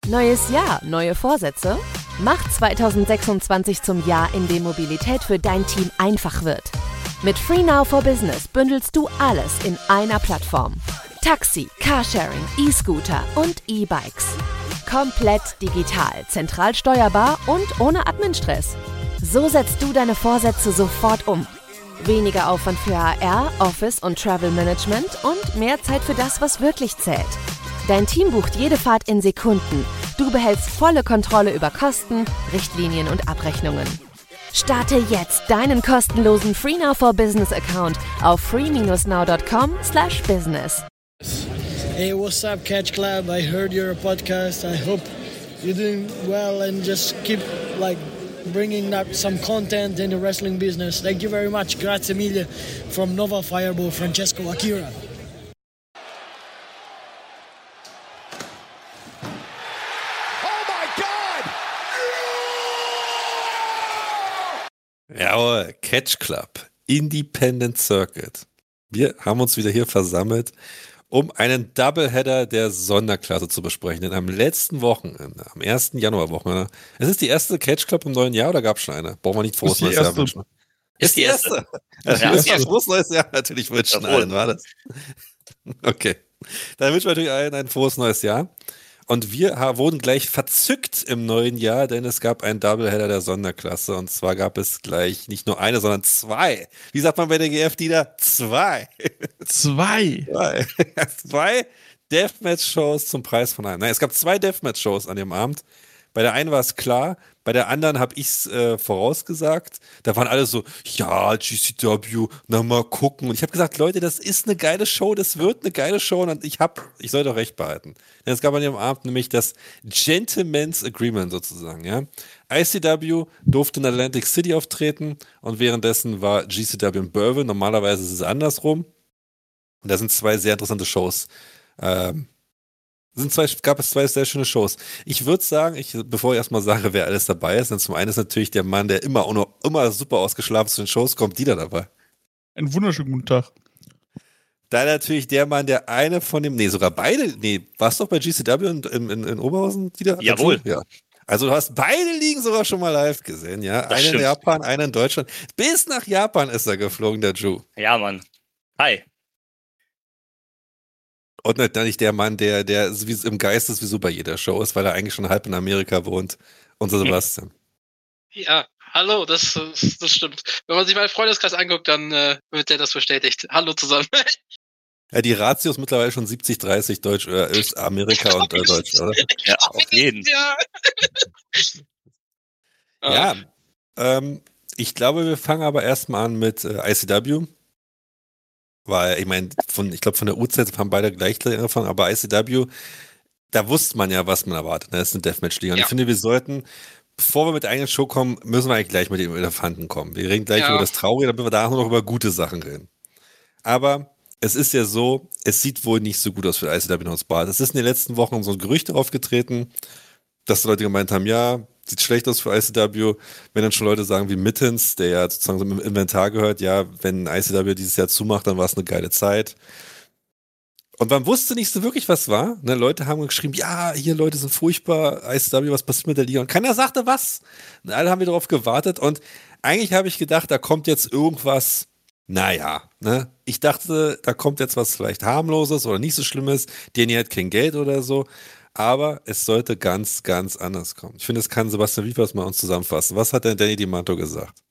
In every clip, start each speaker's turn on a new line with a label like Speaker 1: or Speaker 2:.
Speaker 1: Neues Jahr, neue Vorsätze? Mach 2026 zum Jahr, in dem Mobilität für dein Team einfach wird. Mit FreeNow for Business bündelst du alles in einer Plattform. Taxi, Carsharing, E-Scooter und E-Bikes. Komplett digital, zentral steuerbar und ohne Adminstress. So setzt du deine Vorsätze sofort um. Weniger Aufwand für HR, Office und Travel Management und mehr Zeit für das, was wirklich zählt. Dein Team bucht jede Fahrt in Sekunden. Du behältst volle Kontrolle über Kosten, Richtlinien und Abrechnungen. Starte jetzt deinen kostenlosen FreeNow for Business Account auf free-now.com/business.
Speaker 2: Hey, what's up, Catch Club? I heard your podcast. I hope you're doing well and just keep bringing up some content in the wrestling business. Thank you very much. Grazie mille from Nova Fireball, Francesco Akira.
Speaker 3: Jawohl, Catch Club, Independent Circuit. Wir haben uns wieder hier versammelt, um einen Doubleheader der Sonderklasse zu besprechen. Denn am letzten Wochenende, am 1. Januarwochenende, es ist die erste Catch Club im neuen Jahr oder gab es schon eine? Brauchen wir nicht frohes neues Jahr wünschen? Ist die erste. Frohes neues Jahr natürlich wünschen allen, war das? Okay. Dann wünschen wir natürlich allen ein frohes neues Jahr. Und wir wurden gleich verzückt im neuen Jahr, denn es gab einen Doubleheader der Sonderklasse. Und zwar gab es gleich nicht nur eine, sondern zwei. Wie sagt man bei der GF, Dieter? Zwei. Zwei Deathmatch-Shows zum Preis von einem. Nein, es gab zwei Deathmatch-Shows an dem Abend. Bei der einen war es klar, bei der anderen habe ich es vorausgesagt. Da waren alle so, ja, GCW, na mal gucken. Und ich habe gesagt, Leute, das ist eine geile Show, das wird eine geile Show und ich soll doch recht behalten. Denn es gab an dem Abend nämlich das Gentleman's Agreement sozusagen, ja. ICW durfte in Atlantic City auftreten und währenddessen war GCW in Bourbon. Normalerweise ist es andersrum. Und da sind zwei sehr interessante Shows. Gab es zwei sehr schöne Shows. Ich würde sagen, bevor ich erstmal sage, wer alles dabei ist, denn zum einen ist natürlich der Mann, der immer super ausgeschlafen zu den Shows kommt, Dieter dabei.
Speaker 4: Einen wunderschönen guten Tag.
Speaker 3: Dann natürlich der Mann, der eine von dem, sogar beide, warst du doch bei GCW in Oberhausen, Dieter?
Speaker 5: Jawohl.
Speaker 3: Ja. Also du hast beide Ligen sogar schon mal live gesehen, ja?
Speaker 5: Das
Speaker 3: einen
Speaker 5: stimmt.
Speaker 3: in Japan, einen in Deutschland. Bis nach Japan ist er geflogen, der Ju.
Speaker 5: Ja, Mann. Hi.
Speaker 3: Und natürlich der Mann, der im Geist sowieso bei jeder Show ist, weil er eigentlich schon halb in Amerika wohnt. Unser Sebastian.
Speaker 6: Ja, hallo, das stimmt. Wenn man sich meinen Freundeskreis anguckt, dann wird der das bestätigt. Hallo zusammen.
Speaker 3: Ja, die Ratio ist mittlerweile schon 70-30 Deutsch, Amerika und Deutsch, oder?
Speaker 5: Ja, auf jeden.
Speaker 3: Ja, ich glaube, wir fangen aber erstmal an mit ICW. Weil, ich meine, ich glaube, von der Uhrzeit haben beide gleich angefangen, aber ICW, da wusste man ja, was man erwartet. Das ist eine Deathmatch-Liga. Und ich finde, wir sollten, bevor wir mit der eigenen Show kommen, müssen wir eigentlich gleich mit dem Elefanten kommen. Wir reden gleich über das Traurige, damit wir da noch über gute Sachen reden. Aber es ist ja so, es sieht wohl nicht so gut aus für ICW Northstar. Es ist in den letzten Wochen so ein Gerücht aufgetreten, dass die Leute gemeint haben, ja, sieht schlecht aus für ICW, wenn dann schon Leute sagen wie Mittens, der ja sozusagen im Inventar gehört, ja, wenn ICW dieses Jahr zumacht, dann war es eine geile Zeit. Und man wusste nicht so wirklich, was war. Ne, Leute haben geschrieben, ja, hier Leute sind furchtbar, ICW, was passiert mit der Liga? Und keiner sagte was. Und alle haben wir darauf gewartet und eigentlich habe ich gedacht, da kommt jetzt irgendwas, naja, ne? Ich dachte, da kommt jetzt was vielleicht harmloses oder nicht so Schlimmes, Danny hat kein Geld oder so. Aber es sollte ganz, ganz anders kommen. Ich finde, es kann Sebastian Wiefers mal uns zusammenfassen. Was hat denn Danny DiManto gesagt?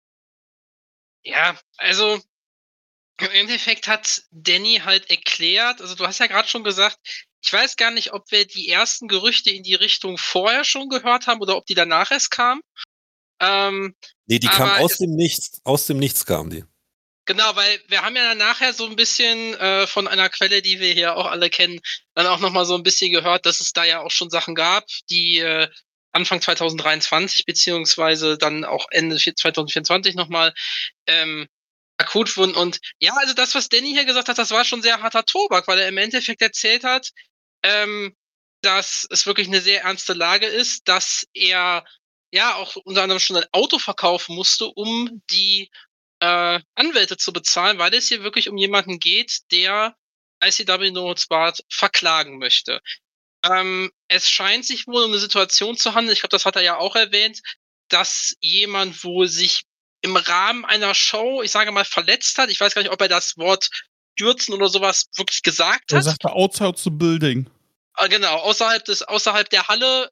Speaker 6: Ja, also im Endeffekt hat Danny halt erklärt, also du hast ja gerade schon gesagt, ich weiß gar nicht, ob wir die ersten Gerüchte in die Richtung vorher schon gehört haben oder ob die danach erst kamen.
Speaker 3: Die kamen aus dem Nichts kamen die.
Speaker 6: Genau, weil wir haben ja dann nachher so ein bisschen von einer Quelle, die wir hier auch alle kennen, dann auch nochmal so ein bisschen gehört, dass es da ja auch schon Sachen gab, die Anfang 2023 beziehungsweise dann auch Ende 2024 nochmal akut wurden. Und ja, also das, was Danny hier gesagt hat, das war schon sehr harter Tobak, weil er im Endeffekt erzählt hat, dass es wirklich eine sehr ernste Lage ist, dass er ja auch unter anderem schon ein Auto verkaufen musste, um die Anwälte zu bezahlen, weil es hier wirklich um jemanden geht, der ICW Northstar verklagen möchte. Es scheint sich wohl um eine Situation zu handeln, ich glaube, das hat er ja auch erwähnt, dass jemand wohl sich im Rahmen einer Show, ich sage mal, verletzt hat. Ich weiß gar nicht, ob er das Wort stürzen oder sowas wirklich gesagt
Speaker 4: Er
Speaker 6: hat.
Speaker 4: sagte outside the building.
Speaker 6: Genau, außerhalb der Halle.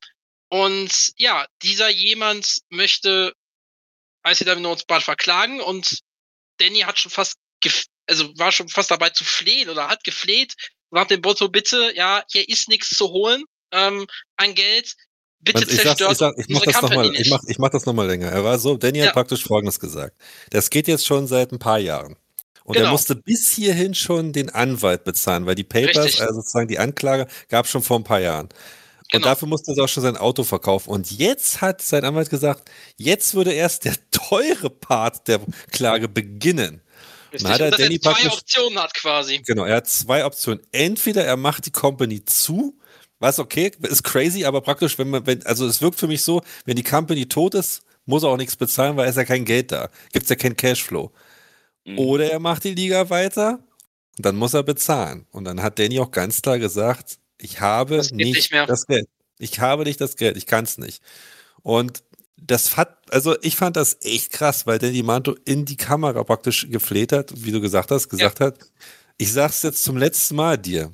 Speaker 6: Und ja, dieser jemand möchte ICW Notes bald verklagen und Danny hat schon fast war schon fast dabei zu flehen oder hat gefleht nach dem Motto, bitte, ja, hier ist nichts zu holen an Geld. Bitte zerstört unsere Company nicht.
Speaker 3: Ich mach das nochmal länger. Er war so, Danny hat praktisch Folgendes gesagt. Das geht jetzt schon seit ein paar Jahren. Und er musste bis hierhin schon den Anwalt bezahlen, weil die Papers, also sozusagen die Anklage, gab es schon vor ein paar Jahren. Und dafür musste er auch schon sein Auto verkaufen. Und jetzt hat sein Anwalt gesagt, jetzt würde erst der teure Part der Klage beginnen.
Speaker 6: Richtig, und dass er zwei Optionen hat quasi.
Speaker 3: Genau, er hat zwei Optionen. Entweder er macht die Company zu, was okay, ist crazy, aber praktisch, also es wirkt für mich so, wenn die Company tot ist, muss er auch nichts bezahlen, weil es ja kein Geld da. Gibt es ja keinen Cashflow. Oder er macht die Liga weiter und dann muss er bezahlen. Und dann hat Danny auch ganz klar gesagt, ich habe nicht das Geld. Ich habe nicht das Geld, ich kann es nicht. Und ich fand das echt krass, weil Danny Manto in die Kamera praktisch gefleht hat, wie du gesagt hat, ich sag's jetzt zum letzten Mal dir.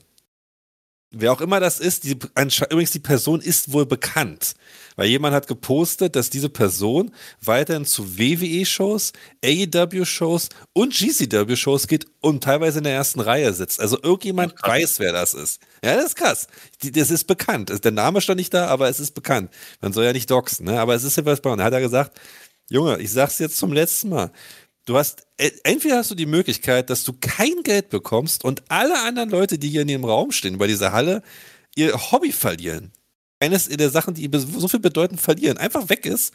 Speaker 3: Wer auch immer das ist, übrigens die Person ist wohl bekannt, weil jemand hat gepostet, dass diese Person weiterhin zu WWE-Shows, AEW-Shows und GCW-Shows geht und teilweise in der ersten Reihe sitzt. Also irgendjemand weiß, wer das ist. Ja, das ist krass. Das ist bekannt. Der Name stand nicht da, aber es ist bekannt. Man soll ja nicht doxen, ne? Aber es ist etwas bekannt. Da hat er gesagt, Junge, ich sag's jetzt zum letzten Mal. Entweder hast du die Möglichkeit, dass du kein Geld bekommst und alle anderen Leute, die hier in dem Raum stehen, bei dieser Halle, ihr Hobby verlieren. Eines der Sachen, die so viel bedeuten, verlieren, einfach weg ist.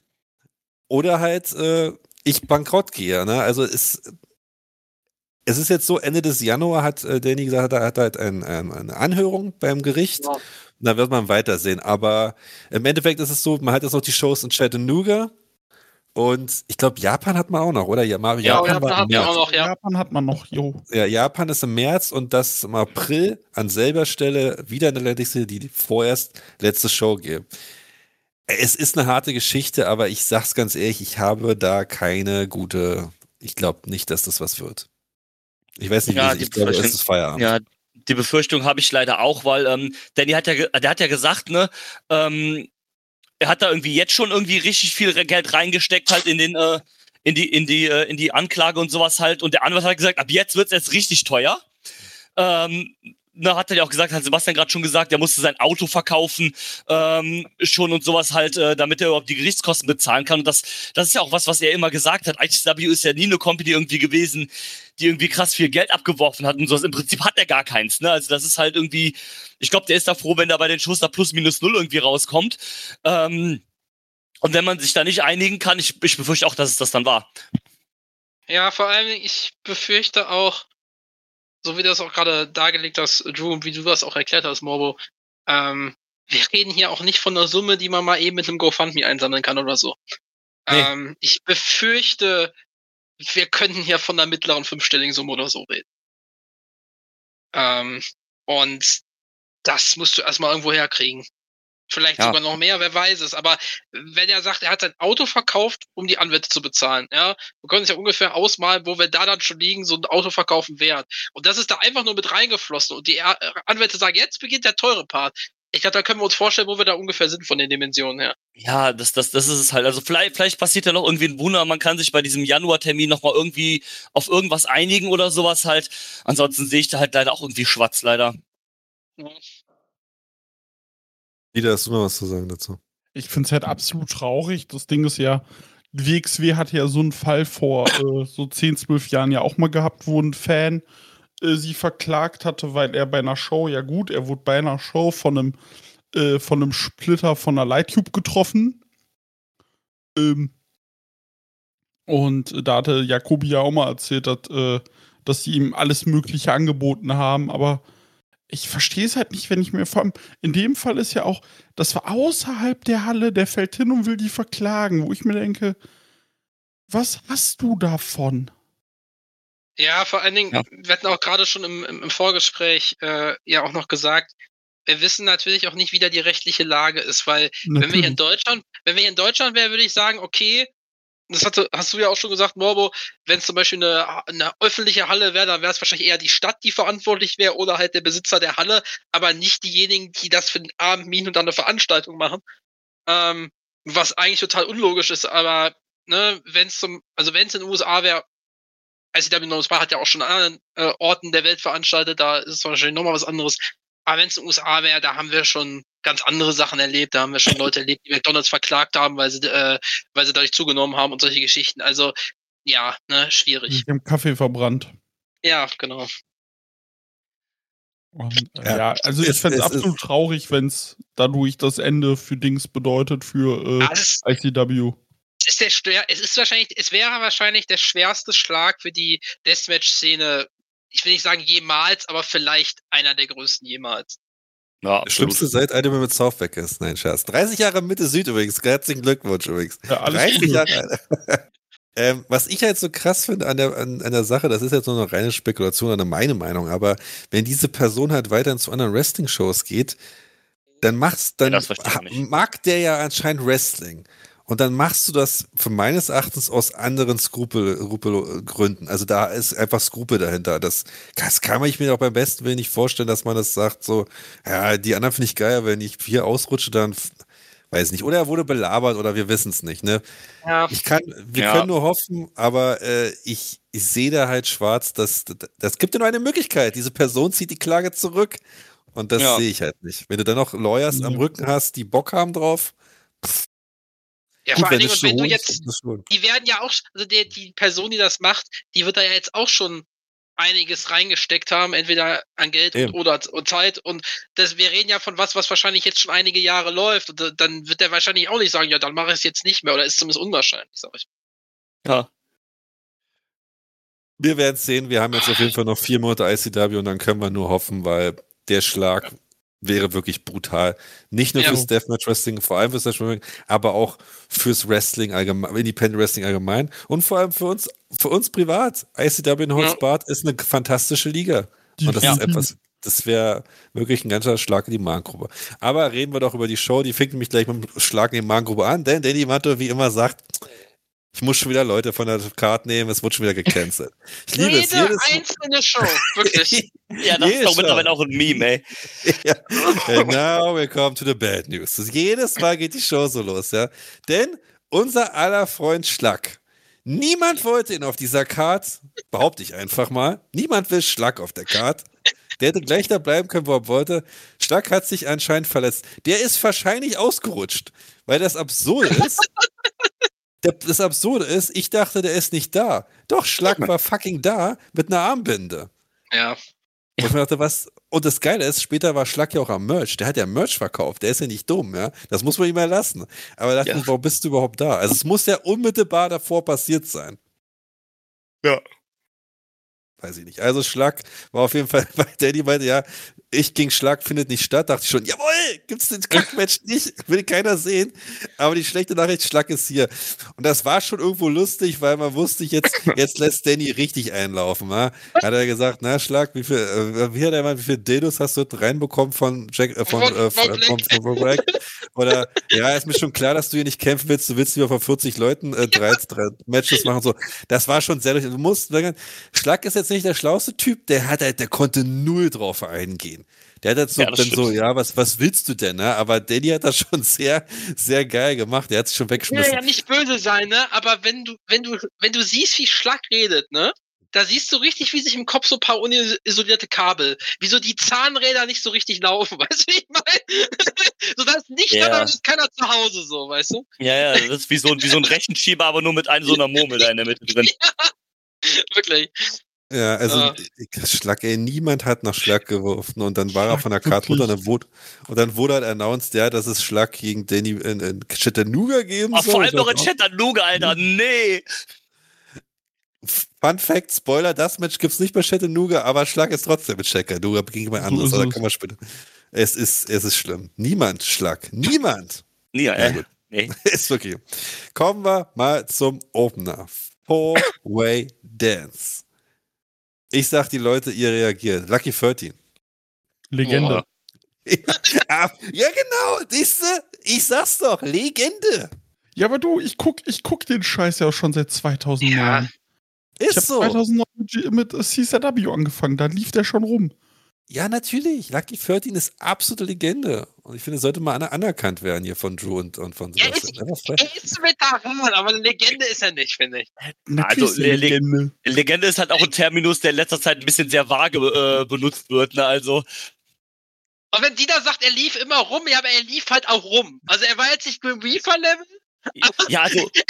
Speaker 3: Oder halt, ich bankrott gehe. Ne? Also es ist jetzt so, Ende des Januar hat Danny gesagt, er hat halt eine Anhörung beim Gericht. Ja. Und da wird man weitersehen. Aber im Endeffekt ist es so, man hat jetzt noch die Shows in Chattanooga. Und ich glaube, Japan hat man auch noch, oder? Japan
Speaker 4: hat man noch, jo.
Speaker 3: Ja, Japan ist im März und das im April an selber Stelle wieder in Atlantic City, die vorerst letzte Show geben. Es ist eine harte Geschichte, aber ich sag's ganz ehrlich, ich habe da keine gute, ich glaube nicht, dass das was wird. Ich weiß nicht, ich glaube, es ist Feierabend.
Speaker 5: Ja, die Befürchtung habe ich leider auch, weil Danny der hat ja gesagt, ne, er hat da irgendwie jetzt schon irgendwie richtig viel Geld reingesteckt halt in die Anklage und sowas halt. Und der Anwalt hat gesagt, ab jetzt wird's jetzt richtig teuer. Hat er ja auch gesagt, hat Sebastian gerade schon gesagt, er musste sein Auto verkaufen schon und sowas halt, damit er überhaupt die Gerichtskosten bezahlen kann. Und das ist ja auch was er immer gesagt hat. ICW ist ja nie eine Company irgendwie gewesen, die irgendwie krass viel Geld abgeworfen hat und sowas. Im Prinzip hat er gar keins, ne? Also das ist halt irgendwie, ich glaube, der ist da froh, wenn da bei den Shows da plus minus null irgendwie rauskommt. Und wenn man sich da nicht einigen kann, ich befürchte auch, dass es das dann war.
Speaker 6: Ja, vor allem, ich befürchte auch, so wie du das auch gerade dargelegt hast, Drew, und wie du das auch erklärt hast, Morbo, wir reden hier auch nicht von einer Summe, die man mal eben mit einem GoFundMe einsammeln kann oder so. Nee. Ich befürchte, wir könnten hier von einer mittleren fünfstelligen Summe oder so reden. Und das musst du erstmal irgendwo herkriegen. Vielleicht sogar noch mehr, wer weiß es. Aber wenn er sagt, er hat sein Auto verkauft, um die Anwälte zu bezahlen, ja, wir können uns ja ungefähr ausmalen, wo wir da dann schon liegen, so ein Auto verkaufen wert. Und das ist da einfach nur mit reingeflossen. Und die Anwälte sagen, jetzt beginnt der teure Part. Ich glaube, da können wir uns vorstellen, wo wir da ungefähr sind von den Dimensionen her.
Speaker 5: Ja, das ist es halt. Also vielleicht passiert ja noch irgendwie ein Wunder, man kann sich bei diesem Januartermin nochmal irgendwie auf irgendwas einigen oder sowas halt. Ansonsten sehe ich da halt leider auch irgendwie schwarz, leider.
Speaker 6: Ja.
Speaker 3: Wieder hast du noch was zu sagen dazu?
Speaker 4: Ich finde es halt absolut traurig. Das Ding ist ja, WXW hat ja so einen Fall vor so 10, 12 Jahren ja auch mal gehabt, wo ein Fan sie verklagt hatte, weil er bei einer Show, er wurde bei einer Show von einem Splitter von einer Lightcube getroffen. Und da hatte Jacobi ja auch mal erzählt, dass sie ihm alles Mögliche angeboten haben, aber ich verstehe es halt nicht, wenn ich mir vor allem, in dem Fall ist ja auch, das war außerhalb der Halle, der fällt hin und will die verklagen, wo ich mir denke, was hast du davon?
Speaker 6: Ja, vor allen Dingen, wir hatten auch gerade schon im Vorgespräch ja auch noch gesagt, wir wissen natürlich auch nicht, wie da die rechtliche Lage ist, weil wenn wir hier in Deutschland wären, würde ich sagen, okay, das hast du ja auch schon gesagt, Morbo, wenn es zum Beispiel eine öffentliche Halle wäre, dann wäre es wahrscheinlich eher die Stadt, die verantwortlich wäre oder halt der Besitzer der Halle, aber nicht diejenigen, die das für den Abend mieten und dann eine Veranstaltung machen. Was eigentlich total unlogisch ist, aber ne, wenn es in den USA wäre, ICW North hat ja auch schon an anderen Orten der Welt veranstaltet, da ist es wahrscheinlich nochmal was anderes. Aber wenn es in den USA wäre, da haben wir schon ganz andere Sachen erlebt. Da haben wir schon Leute erlebt, die McDonalds verklagt haben, weil sie dadurch zugenommen haben und solche Geschichten. Also, ja, ne, schwierig.
Speaker 4: Die haben Kaffee verbrannt.
Speaker 6: Ja, genau.
Speaker 4: Und, also ich fände es absolut traurig, wenn es dadurch das Ende für Dings bedeutet, für ICW.
Speaker 6: Es wäre wahrscheinlich der schwerste Schlag für die Deathmatch-Szene. Ich will nicht sagen jemals, aber vielleicht einer der größten jemals.
Speaker 3: Ja, das Schlimmste seit Adam mit South weg ist. Nein, Scherz. 30 Jahre Mitte Süd übrigens. Herzlichen Glückwunsch übrigens.
Speaker 4: Ja,
Speaker 3: 30 Jahre. Was ich halt so krass finde an der Sache, das ist jetzt nur eine reine Spekulation oder meine Meinung, aber wenn diese Person halt weiterhin zu anderen Wrestling-Shows geht, dann mag der ja anscheinend Wrestling. Und dann machst du das für meines Erachtens aus anderen Skrupelgründen. Also da ist einfach Skrupel dahinter. Das kann ich mir auch beim besten Willen nicht vorstellen, dass man das sagt so, ja, die anderen finde ich geil, wenn ich hier ausrutsche, dann weiß nicht. Oder er wurde belabert oder wir wissen es nicht, ne?
Speaker 6: Ja.
Speaker 3: Wir können nur hoffen, aber ich sehe da halt schwarz, das gibt ja nur eine Möglichkeit. Diese Person zieht die Klage zurück und das sehe ich halt nicht. Wenn du dann noch Lawyers am Rücken hast, die Bock haben drauf,
Speaker 6: ja,
Speaker 3: gut,
Speaker 6: vor allen Dingen, und wenn du jetzt,
Speaker 3: die
Speaker 6: die werden ja auch, also die Person, die das macht, die wird da ja jetzt auch schon einiges reingesteckt haben, entweder an Geld oder Zeit. Und wir reden ja von was wahrscheinlich jetzt schon einige Jahre läuft. Und dann wird der wahrscheinlich auch nicht sagen, ja, dann mache ich es jetzt nicht mehr. Oder ist zumindest unwahrscheinlich, sag ich.
Speaker 5: Ja.
Speaker 3: Wir werden es sehen. Wir haben jetzt auf jeden Fall noch 4 Monate ICW und dann können wir nur hoffen, weil der Schlag wäre wirklich brutal. Nicht nur fürs Deathmatch Wrestling, vor allem fürs Deathmatch Wrestling, aber auch fürs Wrestling allgemein, Independent Wrestling allgemein und vor allem für uns privat. ICW in Holzbad ist eine fantastische Liga. Und das ist etwas, das wäre wirklich ein ganzer Schlag in die Magengrube. Aber reden wir doch über die Show, die fängt nämlich gleich mit dem Schlag in die Magengrube an, denn Danny Mato, wie immer, sagt, ich muss schon wieder Leute von der Card nehmen, es wird schon wieder gecancelt. Ich liebe es.
Speaker 6: Jede einzelne Show, wirklich.
Speaker 5: Ja, das ist doch mittlerweile auch ein Meme, ey.
Speaker 3: Ja. And now we come to the bad news. Jedes Mal geht die Show so los, ja. Denn unser aller Freund Schlack, niemand wollte ihn auf dieser Card, behaupte ich einfach mal, niemand will Schlack auf der Card. Der hätte gleich da bleiben können, wo er wollte. Schlack hat sich anscheinend verletzt. Der ist wahrscheinlich ausgerutscht, weil das absurd ist. Das Absurde ist, ich dachte, der ist nicht da. Doch, Schlack war fucking da mit einer Armbinde.
Speaker 6: Ja.
Speaker 3: Und ich mir dachte, was? Und das Geile ist, später war Schlack ja auch am Merch. Der hat ja Merch verkauft. Der ist ja nicht dumm, ja. Das muss man ihm erlassen. Aber dachte ich, warum bist du überhaupt da? Also es muss ja unmittelbar davor passiert sein.
Speaker 5: Ja.
Speaker 3: Weiß ich nicht. Also Schlag war auf jeden Fall, weil Danny meinte, ja, ich gegen Schlag findet nicht statt. Dachte ich schon, jawohl, gibt's den Kackmatch nicht, will keiner sehen. Aber die schlechte Nachricht, Schlag ist hier. Und das war schon irgendwo lustig, weil man wusste, jetzt lässt Danny richtig einlaufen. Ja? Hat er gesagt, na Schlag, wie viel Dildos hast du reinbekommen von Black? Oder, ja, ist mir schon klar, dass du hier nicht kämpfen willst. Du willst lieber vor 40 Leuten 3 Matches machen. So. Das war schon sehr lustig. Du musst sagen, Schlag ist jetzt nicht der schlauste Typ, der konnte null drauf eingehen. Der hat jetzt was willst du denn, ne? Aber Danny hat das schon sehr, sehr geil gemacht. Der hat es schon weggeschmissen.
Speaker 6: Ja, nicht böse sein, ne? Aber wenn du siehst, wie Schlag redet, ne? Da siehst du richtig, wie sich im Kopf so ein paar unisolierte Kabel, wie so die Zahnräder nicht so richtig laufen, weißt du, wie ich meine? So, da ist nicht da ist keiner zu Hause, so, weißt du?
Speaker 5: Ja, das ist wie so ein Rechenschieber, aber nur mit so einer Murmel da in der Mitte drin.
Speaker 6: Ja, wirklich.
Speaker 3: Ja, also Schlag, niemand hat nach Schlag geworfen und dann war er von der Karte runter und dann wurde halt announced, ja, dass es Schlag gegen Danny in Chattanooga geben soll.
Speaker 5: Vor allem noch in Chattanooga, Alter, nee!
Speaker 3: Fun Fact, Spoiler, das Match gibt's nicht bei Chattanooga, aber Schlag ist trotzdem mit Chattanooga gegen jemand anderes, da kann man später. Es ist schlimm. Niemand Schlag. Niemand.
Speaker 5: Ja, gut. Nee.
Speaker 3: Ist okay. Kommen wir mal zum Opener. Four-Way Dance. Ich sag die Leute, ihr reagiert. Lucky 13.
Speaker 4: Legende.
Speaker 3: Ja, genau, siehste, ich sag's doch, Legende.
Speaker 4: Ja, aber du, ich guck den Scheiß ja auch schon seit 2009.
Speaker 6: Ja.
Speaker 4: Ich
Speaker 3: Ist
Speaker 4: habe
Speaker 3: so.
Speaker 4: 2009 mit CZW angefangen, da lief der schon rum.
Speaker 3: Ja, natürlich. Lucky 13 ist absolute Legende. Und ich finde, sollte mal anerkannt werden hier von Drew und von
Speaker 6: Er ist Veteran, aber eine Legende ist er nicht, finde ich.
Speaker 4: Natürlich
Speaker 5: Also,
Speaker 4: ist der Legende.
Speaker 5: Legende ist halt auch ein Terminus, der in letzter Zeit ein bisschen sehr vage benutzt wird, ne? Also,
Speaker 6: Und wenn Dieter sagt, er lief immer rum, ja, aber er lief halt auch rum. Also er war jetzt nicht mit dem Reefer-Level.
Speaker 5: ja,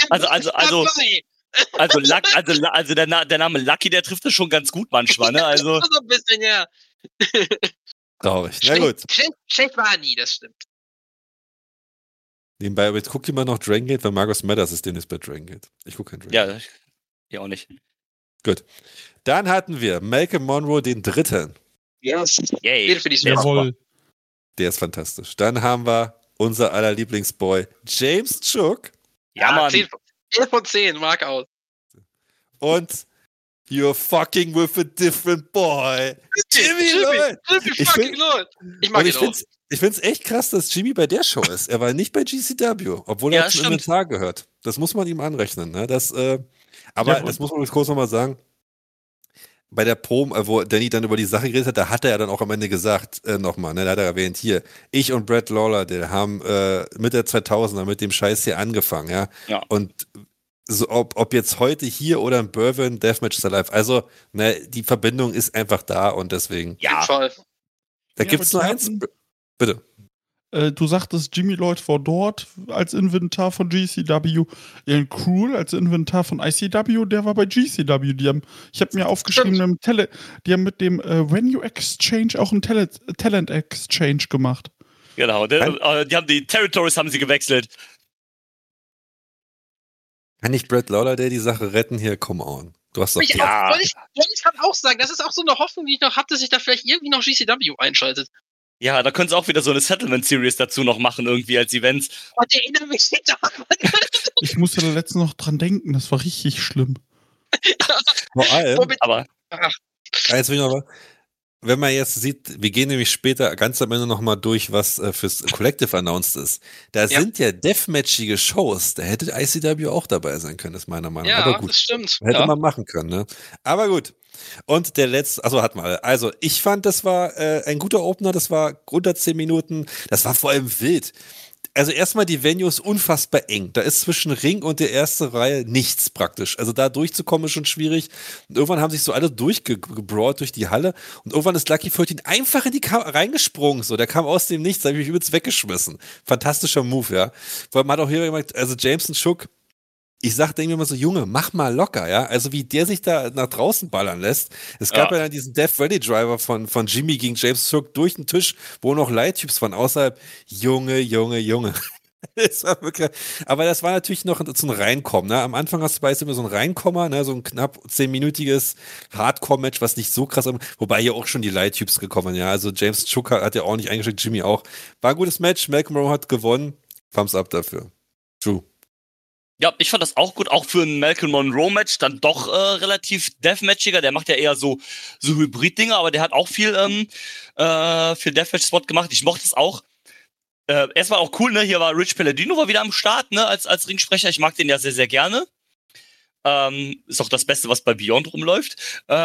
Speaker 5: also der Name Lucky, der trifft es schon ganz gut manchmal, ne? Also,
Speaker 6: so ein bisschen, ja.
Speaker 3: traurig. Na gut.
Speaker 6: Schlecht war er nie, das stimmt.
Speaker 3: Nebenbei, aber jetzt guck dir mal noch Dragon Gate, weil Marcus Mathers ist demnächst bei Dragon Gate. Ich gucke kein Dragon Gate.
Speaker 5: ja, ich auch nicht.
Speaker 3: Gut. Dann hatten wir Malcolm Monroe den Dritten.
Speaker 6: Yes.
Speaker 5: Yay.
Speaker 6: Den finde ich super.
Speaker 4: Jawohl.
Speaker 3: Der ist fantastisch. Dann haben wir unser aller Lieblingsboy James Chook
Speaker 5: Ja, Mann.
Speaker 6: 11 von 10, Mark aus.
Speaker 3: und You're fucking with a different boy. Jimmy Lloyd.
Speaker 6: Jimmy
Speaker 3: Ich
Speaker 6: fucking
Speaker 3: find-
Speaker 6: Lloyd. Ich mag
Speaker 3: Und
Speaker 6: ihn auch.
Speaker 3: ich finde es echt krass, dass Jimmy bei der Show ist. Er war nicht bei GCW, obwohl
Speaker 5: Ja,
Speaker 3: er zum
Speaker 5: stimmt.
Speaker 3: Inventar gehört. Das muss man ihm anrechnen. Ne? Aber
Speaker 4: Ja,
Speaker 3: das muss man jetzt kurz nochmal sagen. Bei der Promo, wo Danny dann über die Sache geredet hat, da hat er ja dann auch am Ende gesagt, nochmal, ne, da hat er erwähnt, hier, ich und Brett Lawler, haben Mitte der 2000er mit dem Scheiß hier angefangen, ja.
Speaker 5: Ja.
Speaker 3: Und so, ob jetzt heute hier oder in Bourbon, Deathmatch is alive, also, ne, die Verbindung ist einfach da und deswegen,
Speaker 6: Auf jeden Fall.
Speaker 3: da
Speaker 4: Ja,
Speaker 3: gibt's
Speaker 4: aber
Speaker 3: nur
Speaker 4: die
Speaker 3: eins.
Speaker 4: hatten-
Speaker 3: Bitte.
Speaker 4: Du sagtest, Jimmy Lloyd war dort als Inventar von GCW. Ian Cruel als Inventar von ICW, der war bei GCW. Ich habe mir aufgeschrieben, die haben mit dem Venue Exchange auch einen Talent Exchange gemacht.
Speaker 5: Genau. Die haben die Territories haben sie gewechselt.
Speaker 3: Kann nicht Brett Lawler die Sache retten? Hier, come on. Du hast doch.
Speaker 6: Wollte ich gerade auch sagen, das ist auch so eine Hoffnung, die ich noch habe, dass sich da vielleicht irgendwie noch GCW einschaltet.
Speaker 5: Ja, da können sie auch wieder so eine Settlement-Series dazu noch machen, irgendwie als Events.
Speaker 6: Und der erinnert mich nicht daran.
Speaker 4: Ich musste da letztens noch dran denken, das war richtig schlimm.
Speaker 3: Vor allem,
Speaker 5: Aber
Speaker 3: jetzt will ich noch was. Wenn man jetzt sieht, wir gehen nämlich später ganz am Ende nochmal durch, was fürs Collective announced ist. Da sind ja deathmatchige Shows, da hätte ICW auch dabei sein können, ist meiner Meinung nach.
Speaker 6: Ja,
Speaker 3: Aber gut,
Speaker 6: das stimmt.
Speaker 3: hätte man machen können, ne? Aber gut. Und der letzte, also hatten wir alle. Also ich fand, das war ein guter Opener, das war unter 10 Minuten, das war vor allem wild. Also erstmal die Venue ist unfassbar eng. Da ist zwischen Ring und der ersten Reihe nichts praktisch. Also da durchzukommen ist schon schwierig. Und irgendwann haben sich so alle durchgebrawlt durch die Halle. Und irgendwann ist Lucky 13 einfach in die reingesprungen. So, der kam aus dem Nichts, da habe ich mich übelst weggeschmissen. Fantastischer Move, ja. Vor allem hat auch hier jemand, also Jameson Chook, ich sag irgendwie immer so, Junge, mach mal locker, ja. Also wie der sich da nach draußen ballern lässt. Es gab ja dann diesen Death Valley Driver von Jimmy gegen James Chook durch den Tisch, wo noch Light-Typs von außerhalb. Junge. Das war wirklich, aber das war natürlich noch so ein Reinkommen. Ne? Am Anfang hast du bei immer so ein Reinkommer, ne? So ein knapp 10-minütiges Hardcore-Match, was nicht so krass, wobei hier auch schon die Light-Typs gekommen, ja. Also James Chook hat ja auch nicht eingeschickt, Jimmy auch. War ein gutes Match, Malcolm Monroe hat gewonnen. Thumbs up dafür. True.
Speaker 5: ja, ich fand das auch gut, auch für ein Malcolm Monroe-Match, dann doch relativ deathmatchiger. Der macht ja eher so Hybrid-Dinger, aber der hat auch viel Deathmatch-Spot gemacht. Ich mochte es auch. Erstmal auch cool, ne? Hier war Rich Palladino war wieder am Start, ne? Als Ringsprecher. Ich mag den ja sehr, sehr gerne. Ist auch das Beste, was bei Beyond rumläuft.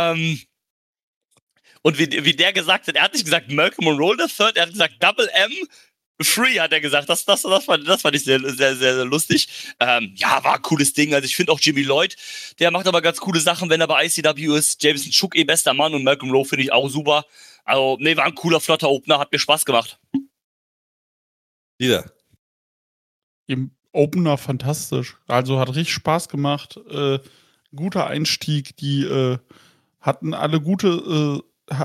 Speaker 5: Und wie der gesagt hat, er hat nicht gesagt Malcolm Monroe the Third, er hat gesagt Double M Free, hat er gesagt. Das fand ich sehr, sehr, sehr lustig. Ja, war ein cooles Ding. Also ich finde auch Jimmy Lloyd, der macht aber ganz coole Sachen, wenn er bei ICW ist. Jameson Chook bester Mann und Malcolm Monroe finde ich auch super. Also, nee, war ein cooler, flotter Opener, hat mir Spaß gemacht.
Speaker 3: Wieder.
Speaker 4: Im Opener fantastisch. Also hat richtig Spaß gemacht. Guter Einstieg. Die hatten alle gute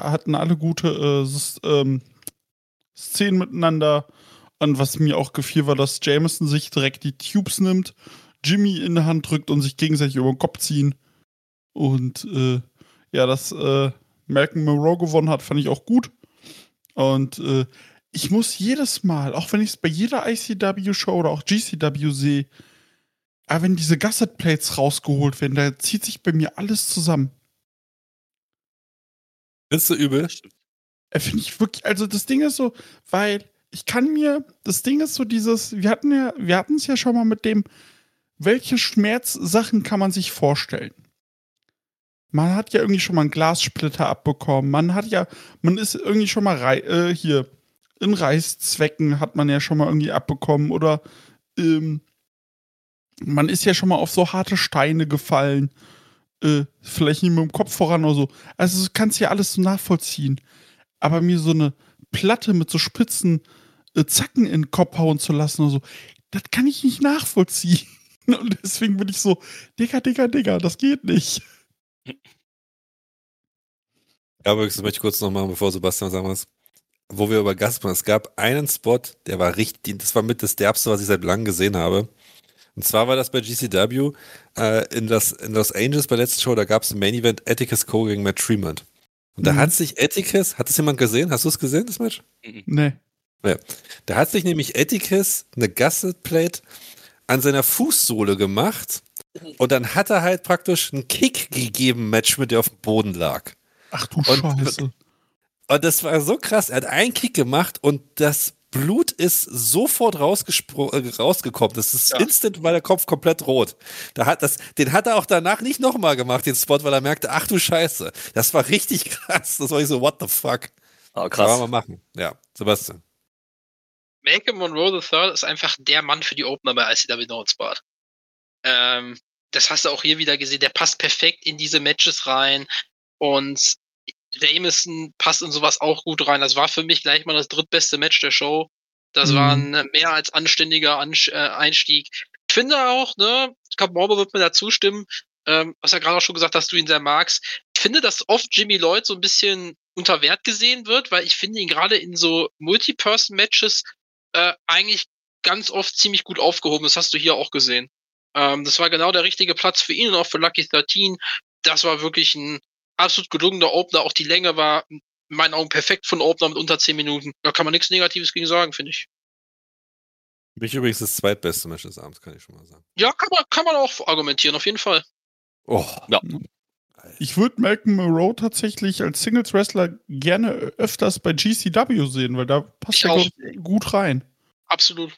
Speaker 4: Szenen miteinander. Und was mir auch gefiel, war, dass Jameson sich direkt die Tubes nimmt, Jimmy in die Hand drückt und sich gegenseitig über den Kopf ziehen. Und dass Malcolm Monroe gewonnen hat, fand ich auch gut. Und ich muss jedes Mal, auch wenn ich es bei jeder ICW-Show oder auch GCW sehe, aber wenn diese Gusset-Plates rausgeholt werden, da zieht sich bei mir alles zusammen.
Speaker 3: Findest du übel?
Speaker 4: Finde ich wirklich, also das Ding ist so, weil das Ding ist so wir hatten es ja schon mal mit dem, welche Schmerzsachen kann man sich vorstellen? Man hat ja irgendwie schon mal einen Glassplitter abbekommen, man ist irgendwie schon mal hier in Reißzwecken hat man ja schon mal irgendwie abbekommen oder man ist ja schon mal auf so harte Steine gefallen, vielleicht nicht mit dem Kopf voran oder so. Also du kannst ja alles so nachvollziehen. Aber mir so eine Platte mit so spitzen Zacken in den Kopf hauen zu lassen oder so, das kann ich nicht nachvollziehen. Und deswegen bin ich so, Digga, das geht nicht.
Speaker 3: Ja, aber das möchte ich kurz noch machen, bevor Sebastian sagen was. Wo wir über Gas machen. Es gab einen Spot, der war richtig, das war mit das Derbste, was ich seit langem gesehen habe. Und zwar war das bei GCW in Los Angeles bei der letzten Show, da gab es im Main Event Atticus Cole gegen Matt Tremont. Und da hat sich Atticus, hat das jemand gesehen? Hast du es gesehen, das Match?
Speaker 4: Nee.
Speaker 3: Ja. Da hat sich nämlich Atticus eine Gusset Plate an seiner Fußsohle gemacht und dann hat er halt praktisch einen Kick gegeben, Match, mit der auf dem Boden lag.
Speaker 4: Ach du Scheiße.
Speaker 3: Und das war so krass. Er hat einen Kick gemacht und das Blut ist sofort rausgekommen. Das ist instant, war der Kopf komplett rot. Den hat er auch danach nicht nochmal gemacht, den Spot, weil er merkte, ach du Scheiße. Das war richtig krass. Das war ich so, what the fuck.
Speaker 5: Oh, krass.
Speaker 3: Kann man machen. Ja, Sebastian.
Speaker 6: Malcolm Monroe III ist einfach der Mann für die Opener bei ICW Nordsport. Das hast du auch hier wieder gesehen. Der passt perfekt in diese Matches rein und Jameson passt in sowas auch gut rein. Das war für mich gleich mal das drittbeste Match der Show. Das war ein mehr als anständiger Einstieg. Ich finde auch, ne, ich glaube, Morbo wird mir da zustimmen, was ja gerade auch schon gesagt hast, du ihn sehr magst. Ich finde, dass oft Jimmy Lloyd so ein bisschen unter Wert gesehen wird, weil ich finde ihn gerade in so Multi-Person-Matches eigentlich ganz oft ziemlich gut aufgehoben. Das hast du hier auch gesehen. Das war genau der richtige Platz für ihn und auch für Lucky 13. Das war wirklich ein absolut gelungener Opener. Auch die Länge war in meinen Augen perfekt von Opener mit unter 10 Minuten. Da kann man nichts Negatives gegen sagen, finde ich.
Speaker 3: Für mich übrigens das zweitbeste Match des Abends, kann ich schon mal sagen.
Speaker 6: Ja, kann man auch argumentieren, auf jeden Fall.
Speaker 3: Oh.
Speaker 5: Ja.
Speaker 4: Ich würde Malcolm Monroe tatsächlich als Singles-Wrestler gerne öfters bei GCW sehen, weil da passt er gut rein.
Speaker 6: Absolut.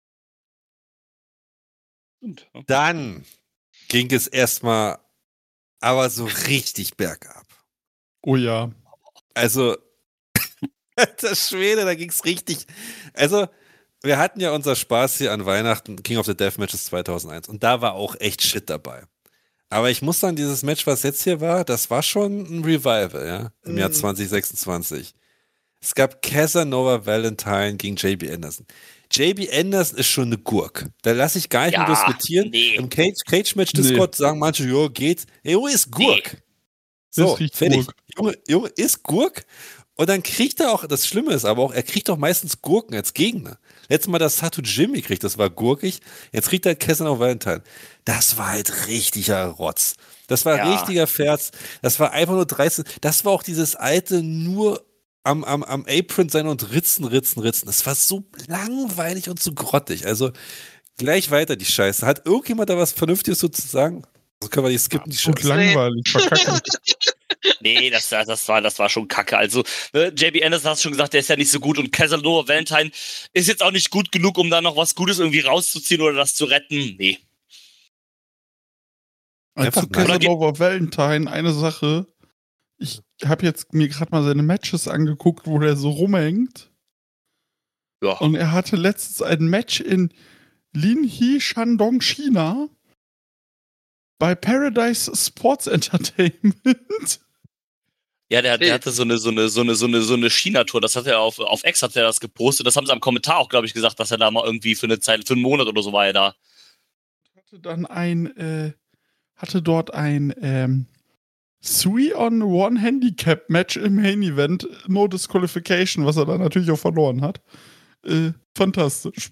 Speaker 3: Dann ging es erstmal aber so richtig bergab.
Speaker 4: Oh ja.
Speaker 3: Also, das Schwede, da ging es richtig. Also, wir hatten ja unser Spaß hier an Weihnachten, King of the Death Matches 2001. Und da war auch echt Shit dabei. Aber ich muss sagen, dieses Match, was jetzt hier war, das war schon ein Revival, ja, im Jahr 2026. Es gab Casanova Valentine gegen JB Anderson. JB Anderson ist schon eine Gurk. Da lasse ich gar nicht mehr diskutieren. Nee. Im Cage-Match-Discord sagen manche, jo, geht. Jo, ist Gurk. Nee. So, fertig. Junge, ist Gurk. Und dann kriegt er auch, das Schlimme ist aber auch, er kriegt auch meistens Gurken als Gegner. Letztes Mal das Satu Jimmy kriegt, das war gurkig. Jetzt kriegt er halt Casanova Valentine. Das war halt richtiger Rotz. Das war richtiger Ferz. Das war einfach nur 13. Das war auch dieses alte, nur am Apron sein und ritzen. Das war so langweilig und so grottig. Also gleich weiter die Scheiße. Hat irgendjemand da was Vernünftiges so zu sagen? Also können wir die skippen, die Scheiße.
Speaker 4: Langweilig, verkacken.
Speaker 5: Nee, das war schon kacke. Also, JB Anderson hast du schon gesagt, der ist ja nicht so gut und Casanova Valentine ist jetzt auch nicht gut genug, um da noch was Gutes irgendwie rauszuziehen oder das zu retten. Nee.
Speaker 4: Also Casanova Valentine, eine Sache. Ich habe jetzt mir gerade mal seine Matches angeguckt, wo der so rumhängt. Ja. Und er hatte letztens ein Match in Linhe, Shandong, China bei Paradise Sports Entertainment.
Speaker 5: Ja, der hatte so eine China-Tour. Das hat er auf X hat er das gepostet. Das haben sie am Kommentar auch, glaube ich, gesagt, dass er da mal irgendwie für eine Zeit, für einen Monat oder so war er da.
Speaker 4: Hatte dort ein 3-on-1 Handicap-Match im Main Event, no Disqualification, was er dann natürlich auch verloren hat. Fantastisch.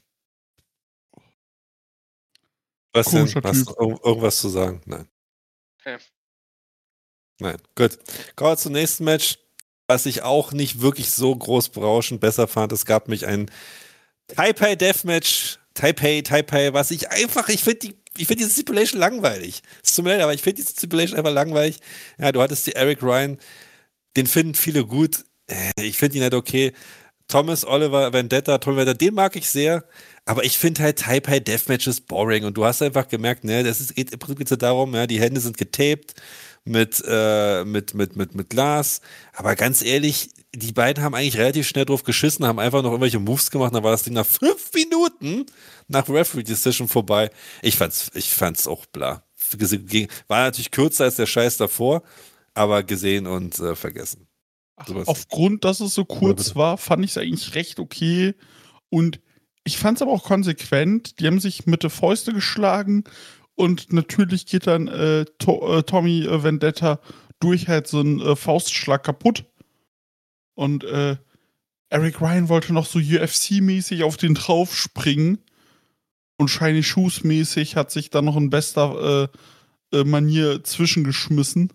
Speaker 3: Was denn? Hast du irgendwas zu sagen? Nein.
Speaker 6: Okay.
Speaker 3: Nein, gut. Kommen wir zum nächsten Match, was ich auch nicht wirklich so groß berauschend besser fand. Es gab mich ein Taipei Deathmatch, Taipei, was ich finde diese Stipulation langweilig. Es tut mir leid, aber ich finde diese Stipulation einfach langweilig. Ja, du hattest die Eric Ryan, den finden viele gut. Ich finde ihn halt okay. Thomas Oliver Vendetta, den mag ich sehr. Aber ich finde halt Type High Deathmatches boring. Und du hast einfach gemerkt, ne, im Prinzip geht es ja darum, ja, die Hände sind getaped mit Glas. Aber ganz ehrlich, die beiden haben eigentlich relativ schnell drauf geschissen, haben einfach noch irgendwelche Moves gemacht. Und dann war das Ding nach 5 Minuten nach Referee Decision vorbei. Ich fand's auch bla. War natürlich kürzer als der Scheiß davor, aber gesehen und vergessen.
Speaker 4: Aufgrund, dass es so kurz war, fand ich es eigentlich recht okay. Und ich fand es aber auch konsequent. Die haben sich mit der Fäuste geschlagen und natürlich geht dann Tommy Vendetta durch halt so einen Faustschlag kaputt. Und Eric Ryan wollte noch so UFC-mäßig auf den drauf springen. Und Shiny Shoes-mäßig hat sich dann noch in bester Manier zwischengeschmissen.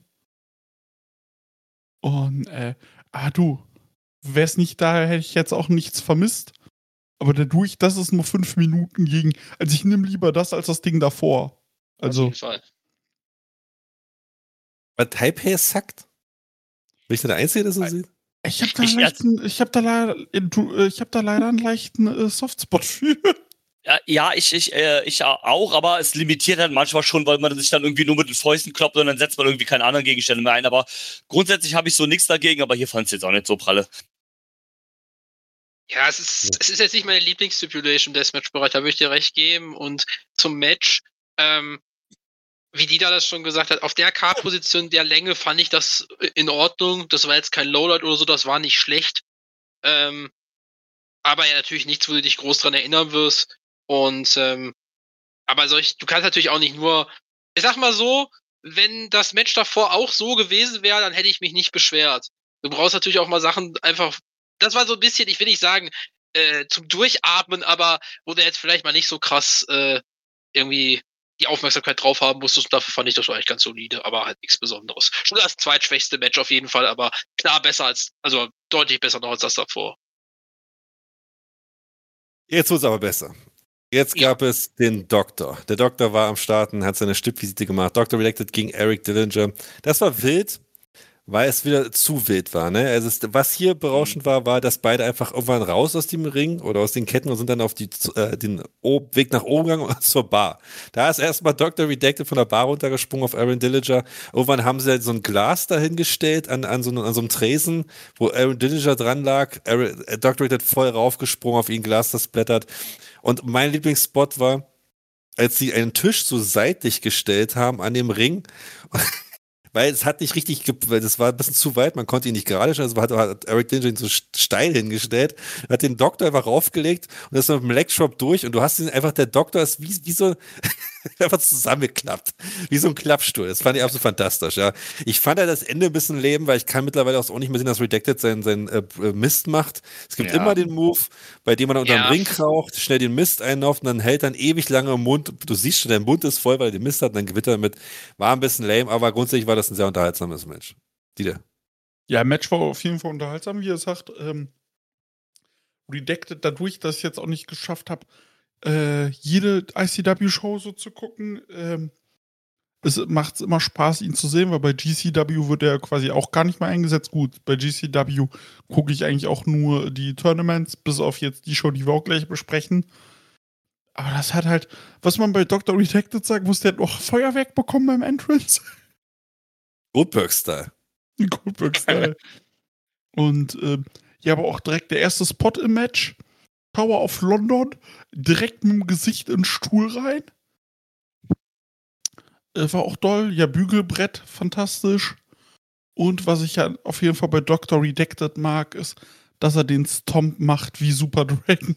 Speaker 4: Und, du, wär's nicht da, hätte ich jetzt auch nichts vermisst. Aber dadurch, dass es nur 5 Minuten ging, also ich nehme lieber das als das Ding davor. Also.
Speaker 6: Auf jeden Fall.
Speaker 3: Aber Taipei sackt. Bin ich da der Einzige, der so sieht?
Speaker 4: Ich hab da leider einen leichten Softspot für.
Speaker 5: Ja, ich auch, aber es limitiert halt manchmal schon, weil man sich dann irgendwie nur mit den Fäusten kloppt und dann setzt man irgendwie keine anderen Gegenstände mehr ein. Aber grundsätzlich habe ich so nichts dagegen, aber hier fand es jetzt auch nicht so pralle.
Speaker 6: Ja, es ist jetzt nicht meine Lieblingsstipulation Deathmatch-Bereich, da würde ich dir recht geben. Und zum Match, wie Dieter das schon gesagt hat, auf der K-Position der Länge fand ich das in Ordnung. Das war jetzt kein Lowlight oder so, das war nicht schlecht. Aber ja, natürlich nichts, wo du dich groß dran erinnern wirst. Und aber du kannst natürlich auch nicht nur, ich sag mal so, wenn das Match davor auch so gewesen wäre, dann hätte ich mich nicht beschwert. Du brauchst natürlich auch mal Sachen einfach, das war so ein bisschen, ich will nicht sagen, zum Durchatmen, aber wo du jetzt vielleicht mal nicht so krass irgendwie die Aufmerksamkeit drauf haben musstest. Und dafür fand ich das schon eigentlich ganz solide, aber halt nichts Besonderes. Schon das zweitschwächste Match auf jeden Fall, aber klar besser also deutlich besser noch als das davor.
Speaker 3: Jetzt wird es aber besser. Jetzt gab es den Doktor. Der Doktor war am Start und hat seine Stippvisite gemacht. Dr. Redacted gegen Eric Dillinger. Das war wild, weil es wieder zu wild war. Ne? Also was hier berauschend war, dass beide einfach irgendwann raus aus dem Ring oder aus den Ketten und sind dann auf den Weg nach oben gegangen und zur Bar. Da ist erstmal Dr. Redacted von der Bar runtergesprungen auf Aaron Dillinger. Irgendwann haben sie halt so ein Glas dahingestellt an so einem Tresen, wo Aaron Dillinger dran lag. Dr. Redacted voll raufgesprungen auf ihn, Glas das blättert. Und mein Lieblingsspot war, als sie einen Tisch so seitlich gestellt haben an dem Ring, weil es hat nicht richtig, weil das war ein bisschen zu weit, man konnte ihn nicht gerade stellen, also hat Eric Dillinger ihn so steil hingestellt, hat den Doktor einfach raufgelegt und ist mit dem Legdrop durch und du hast ihn einfach, der Doktor ist wie so einfach zusammengeklappt, wie so ein Klappstuhl. Das fand ich absolut fantastisch, ja. Ich fand ja das Ende ein bisschen leben, weil ich kann mittlerweile auch nicht mehr sehen, dass Redacted sein Mist macht. Es gibt immer den Move, bei dem man unter dem Ring kraucht, schnell den Mist einlauft und dann hält dann ewig lange im Mund. Du siehst schon, dein Mund ist voll, weil er den Mist hat und dann gewinnt er damit. War ein bisschen lame, aber grundsätzlich war das ein sehr unterhaltsames Match. Dieter.
Speaker 4: Ja, Match war auf jeden Fall unterhaltsam, wie ihr sagt. Redacted dadurch, dass ich jetzt auch nicht geschafft habe, jede ICW-Show so zu gucken. Es macht immer Spaß, ihn zu sehen, weil bei GCW wird er quasi auch gar nicht mehr eingesetzt. Gut, bei GCW gucke ich eigentlich auch nur die Tournaments, bis auf jetzt die Show, die wir auch gleich besprechen. Aber das hat halt, was man bei Dr. Redacted sagen muss, der hat noch Feuerwerk bekommen beim Entrance.
Speaker 3: Goldberg-Style.
Speaker 4: Goldberg-Style. Und ja, aber auch direkt der erste Spot im Match. Tower of London, direkt mit dem Gesicht in den Stuhl rein. War auch toll. Ja, Bügelbrett, fantastisch. Und was ich ja auf jeden Fall bei Dr. Redacted mag, ist, dass er den Stomp macht wie Super Dragon.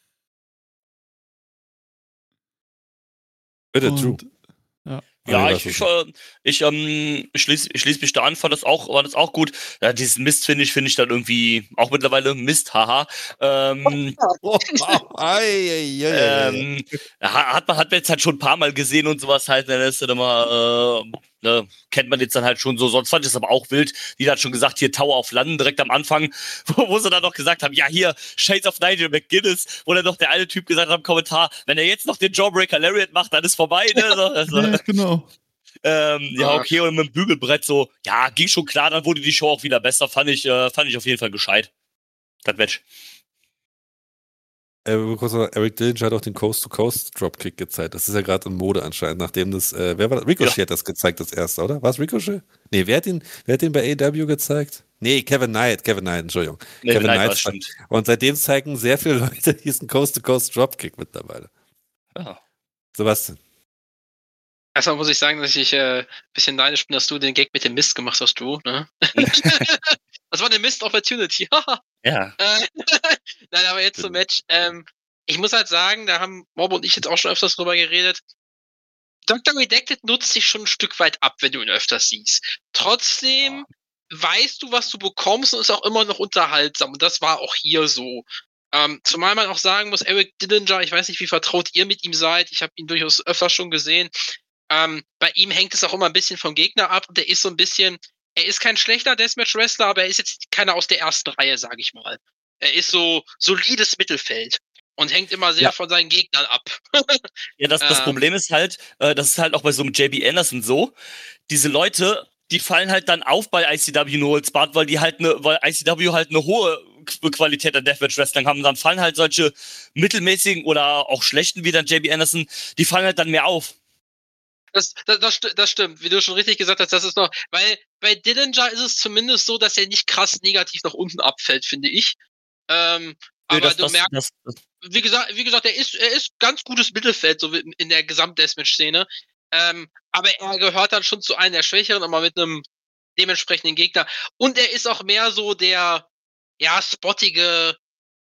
Speaker 3: Bitte, true.
Speaker 4: Ja.
Speaker 5: Ja, ich schließ mich da an, war das auch gut. Ja, diesen Mist finde ich dann irgendwie auch mittlerweile Mist, haha. Hat man jetzt halt schon ein paar Mal gesehen und sowas halt, dann ist dann immer, kennt man jetzt dann halt schon so, sonst fand ich es aber auch wild. Die hat schon gesagt, hier Tower of London direkt am Anfang, wo sie dann noch gesagt haben, ja hier, Shades of Nigel McGuinness, wo dann noch der eine Typ gesagt hat im Kommentar, wenn er jetzt noch den Jawbreaker Lariat macht, dann ist vorbei, ne?
Speaker 4: Ja, genau.
Speaker 5: Ja, okay, und mit dem Bügelbrett so, ja, ging schon klar, dann wurde die Show auch wieder besser, fand ich auf jeden Fall gescheit. Das Match.
Speaker 3: Eric Dillinger hat auch den Coast-to-Coast-Dropkick gezeigt. Das ist ja gerade in Mode anscheinend, nachdem das, wer war das? Ricochet hat das gezeigt, das erste, oder? War es Ricochet? Nee, wer hat den bei AEW gezeigt? Nee, Kevin Knight, Entschuldigung. Kevin Knight, stimmt. Und seitdem zeigen sehr viele Leute diesen Coast-to-Coast-Dropkick mittlerweile.
Speaker 5: Ja.
Speaker 3: Sebastian.
Speaker 6: Erstmal muss ich sagen, dass ich ein bisschen neidisch bin, dass du den Gag mit dem Mist gemacht hast, Drew, ne? Das war eine Mist-Opportunity.
Speaker 5: Ja.
Speaker 6: Nein, aber jetzt zum Match. Ich muss halt sagen, da haben Mob und ich jetzt auch schon öfters drüber geredet. Dr. Redacted nutzt sich schon ein Stück weit ab, wenn du ihn öfters siehst. Trotzdem weißt du, was du bekommst und ist auch immer noch unterhaltsam. Und das war auch hier so. Zumal man auch sagen muss, Eric Dillinger, ich weiß nicht, wie vertraut ihr mit ihm seid. Ich habe ihn durchaus öfter schon gesehen. Bei ihm hängt es auch immer ein bisschen vom Gegner ab. Und er ist so ein bisschen, er ist kein schlechter Deathmatch-Wrestler, aber er ist jetzt keiner aus der ersten Reihe, sage ich mal. Er ist so solides Mittelfeld und hängt immer sehr von seinen Gegnern ab.
Speaker 5: Ja, das Problem ist halt, das ist halt auch bei so einem JB Anderson so, diese Leute, die fallen halt dann auf bei ICW No Holds Barred, weil ICW halt eine hohe Qualität an Deathmatch-Wrestling haben. Dann fallen halt solche mittelmäßigen oder auch schlechten wie dann JB Anderson, die fallen halt dann mehr auf.
Speaker 6: Das stimmt, wie du schon richtig gesagt hast, das ist noch, weil bei Dillinger ist es zumindest so, dass er nicht krass negativ nach unten abfällt, finde ich. Aber du merkst, wie gesagt, er ist ganz gutes Mittelfeld, so in der Gesamt-Deathmatch-Szene. Aber er gehört dann schon zu einem der Schwächeren, aber mit einem dementsprechenden Gegner. Und er ist auch mehr so der, spottige,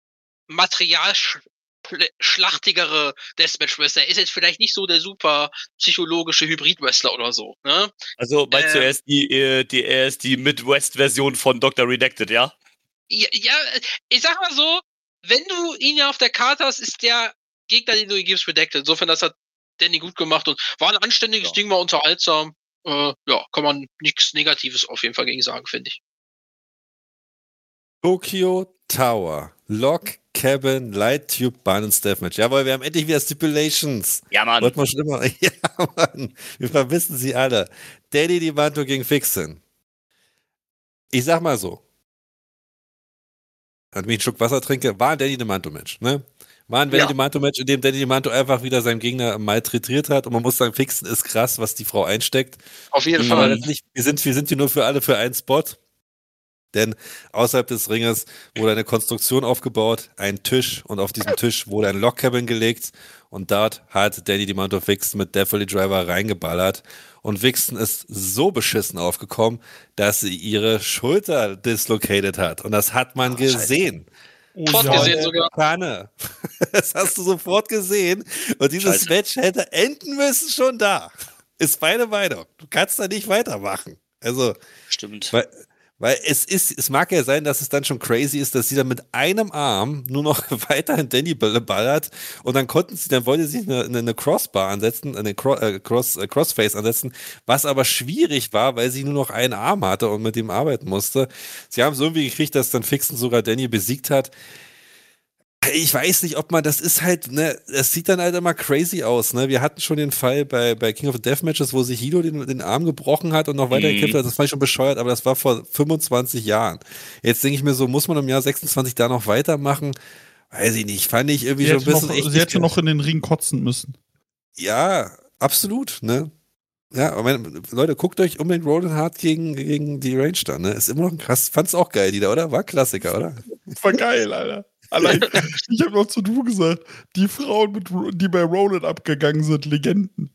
Speaker 6: materialschlachtigere Deathmatch-Wrestler. Er ist jetzt vielleicht nicht so der super psychologische Hybrid-Wrestler oder so, ne?
Speaker 5: Also, meinst du, er ist die Midwest-Version von Dr. Redacted, ja?
Speaker 6: Ja, ich sag mal so, wenn du ihn ja auf der Karte hast, ist der Gegner, den du ihm gibst, Redacted. Insofern, das hat Danny gut gemacht und war ein anständiges Ding, war unterhaltsam. Kann man nichts Negatives auf jeden Fall gegen sagen, finde ich.
Speaker 3: Tokyo Tower, Log Cabin, Light Tube, Bahn und Deathmatch. Jawohl, wir haben endlich wieder Stipulations.
Speaker 5: Ja, Mann.
Speaker 3: Wollten wir schon immer. Ja, Mann. Wir vermissen sie alle. Danny DiManto gegen Fixin. Ich sag mal so. Wenn ich einen Schluck Wasser trinke, war ein Danny DiManto-Match, ne? War ein Danny DiManto-Match, in dem Danny DiManto einfach wieder seinen Gegner malträtiert hat. Und man muss sagen, Fixen ist krass, was die Frau einsteckt.
Speaker 6: Auf jeden
Speaker 3: Aber
Speaker 6: Fall.
Speaker 3: letztlich, wir sind hier nur für alle für einen Spot. Denn außerhalb des Ringes wurde eine Konstruktion aufgebaut, ein Tisch, und auf diesem Tisch wurde ein Lockcabin gelegt und dort hat Danny DiManto Fixen mit Death Valley Driver reingeballert und Fixen ist so beschissen aufgekommen, dass sie ihre Schulter dislocated hat und das hat man gesehen.
Speaker 6: Sofort gesehen sogar.
Speaker 3: Kanne. Das hast du sofort gesehen und dieses Match hätte enden müssen schon da. Ist meine Meinung. Du kannst da nicht weitermachen. Also,
Speaker 5: stimmt.
Speaker 3: Weil es mag ja sein, dass es dann schon crazy ist, dass sie dann mit einem Arm nur noch weiterhin Danny ballert und dann wollte sie eine Crossbar ansetzen, eine Crossface ansetzen, was aber schwierig war, weil sie nur noch einen Arm hatte und mit dem arbeiten musste. Sie haben es irgendwie gekriegt, dass dann Fixen sogar Danny besiegt hat. Ich weiß nicht, ob man, das ist halt, ne, es sieht dann halt immer crazy aus, ne? Wir hatten schon den Fall bei King of the Death Matches, wo sich Hilo den Arm gebrochen hat und noch weiter gekämpft hat, das fand ich schon bescheuert, aber das war vor 25 Jahren. Jetzt denke ich mir so, muss man im Jahr 26 da noch weitermachen? Weiß ich nicht, fand ich irgendwie schon ein bisschen
Speaker 4: sie hätte noch in den Ring kotzen müssen.
Speaker 3: Ja, absolut, ne? Ja, aber Leute, guckt euch unbedingt Roland Hart gegen die Range da, ne? Ist immer noch krass, fand's auch geil, die da, oder? War Klassiker, oder?
Speaker 4: War geil, Alter. Allein, ich habe noch zu du gesagt, die Frauen, die bei Roland abgegangen sind, Legenden.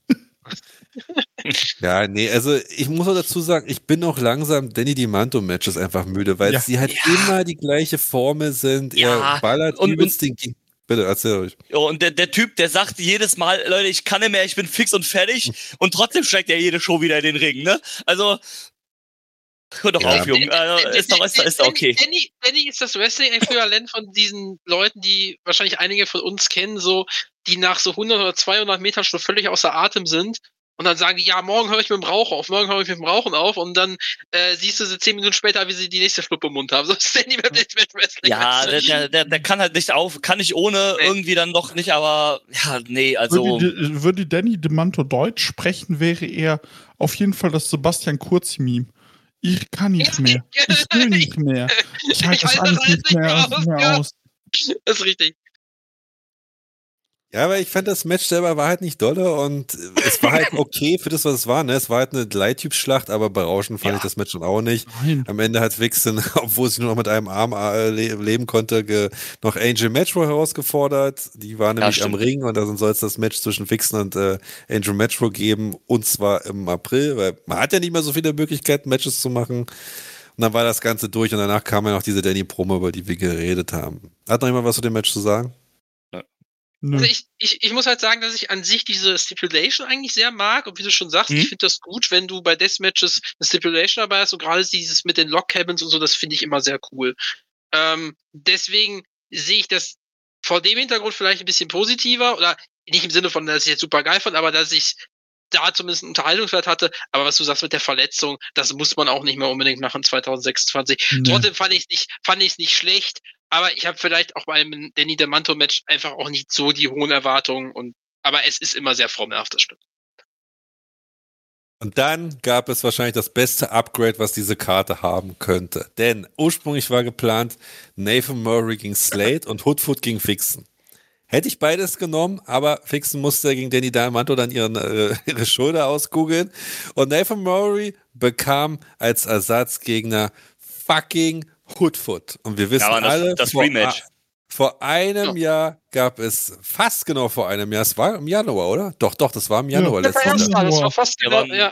Speaker 3: Ja, nee, also ich muss auch dazu sagen, ich bin auch langsam Danny DiManto-Matches einfach müde, weil sie halt immer die gleiche Formel sind. Er ballert übelst den Gegner. Bitte, erzähl euch.
Speaker 5: Ja, und der Typ, der sagt jedes Mal, Leute, ich kann nicht mehr, ich bin fix und fertig und trotzdem steigt er jede Show wieder in den Ring, ne? Also, hör doch auf, Junge. Ist doch okay.
Speaker 6: Danny ist das Wrestling-Äquivalent von diesen Leuten, die wahrscheinlich einige von uns kennen, so, die nach so 100 oder 200 Metern schon völlig außer Atem sind Und dann sagen die, ja, morgen höre ich mit dem Rauchen auf. Und dann siehst du sie 10 Minuten später, wie sie die nächste Schluppe im Mund haben. So ist Danny beim Deathmatch Wrestling.
Speaker 5: Ja, der kann halt nicht kann nicht ohne, irgendwie dann noch nicht, aber ja, nee, also.
Speaker 4: Würde Danny DeManto Deutsch sprechen, wäre er auf jeden Fall das Sebastian Kurz-Meme. Ich kann nicht mehr. Ich will nicht mehr. Ich halte das alles nicht mehr aus.
Speaker 6: Das ist richtig.
Speaker 3: Ja, aber ich fand, das Match selber war halt nicht dolle und es war halt okay für das, was es war. Ne? Es war halt eine Leittyp-Schlacht, aber berauschend fand ich das Match schon auch nicht.
Speaker 4: Nein.
Speaker 3: Am Ende hat Vixen, obwohl sie nur noch mit einem Arm leben konnte, noch Angel Metro herausgefordert. Die war nämlich am Ring und dann soll es das Match zwischen Vixen und Angel Metro geben, und zwar im April, weil man hat ja nicht mehr so viele Möglichkeiten, Matches zu machen. Und dann war das Ganze durch und danach kam ja noch diese Danny-Promo, über die wir geredet haben. Hat noch jemand was zu dem Match zu sagen?
Speaker 6: Also ich muss halt sagen, dass ich an sich diese Stipulation eigentlich sehr mag, und wie du schon sagst, ich finde das gut, wenn du bei Deathmatches eine Stipulation dabei hast, und gerade dieses mit den Lock-Cabins und so, das finde ich immer sehr cool. Deswegen sehe ich das vor dem Hintergrund vielleicht ein bisschen positiver, oder nicht im Sinne von, dass ich jetzt super geil fand, aber dass ich da zumindest einen Unterhaltungswert hatte. Aber was du sagst mit der Verletzung, das muss man auch nicht mehr unbedingt machen 2026. Nee. Trotzdem fand ich es nicht schlecht, aber ich habe vielleicht auch beim Danny DeManto Match einfach auch nicht so die hohen Erwartungen, aber es ist immer sehr formelhaft, das stimmt.
Speaker 3: Und dann gab es wahrscheinlich das beste Upgrade, was diese Karte haben könnte. Denn ursprünglich war geplant Nathan Murray gegen Slade und Hoodfoot gegen Vixen. Hätte ich beides genommen, aber Vixen musste gegen Danny DeManto dann ihre Schulter auskugeln. Und Nathan Murray bekam als Ersatzgegner fucking Hoodfoot. Und wir wissen alle,
Speaker 5: das Rematch.
Speaker 3: Vor einem Jahr gab es, fast genau vor einem Jahr, es war im Januar, oder? Doch, das war im Januar.
Speaker 6: Das war fast genau, ja.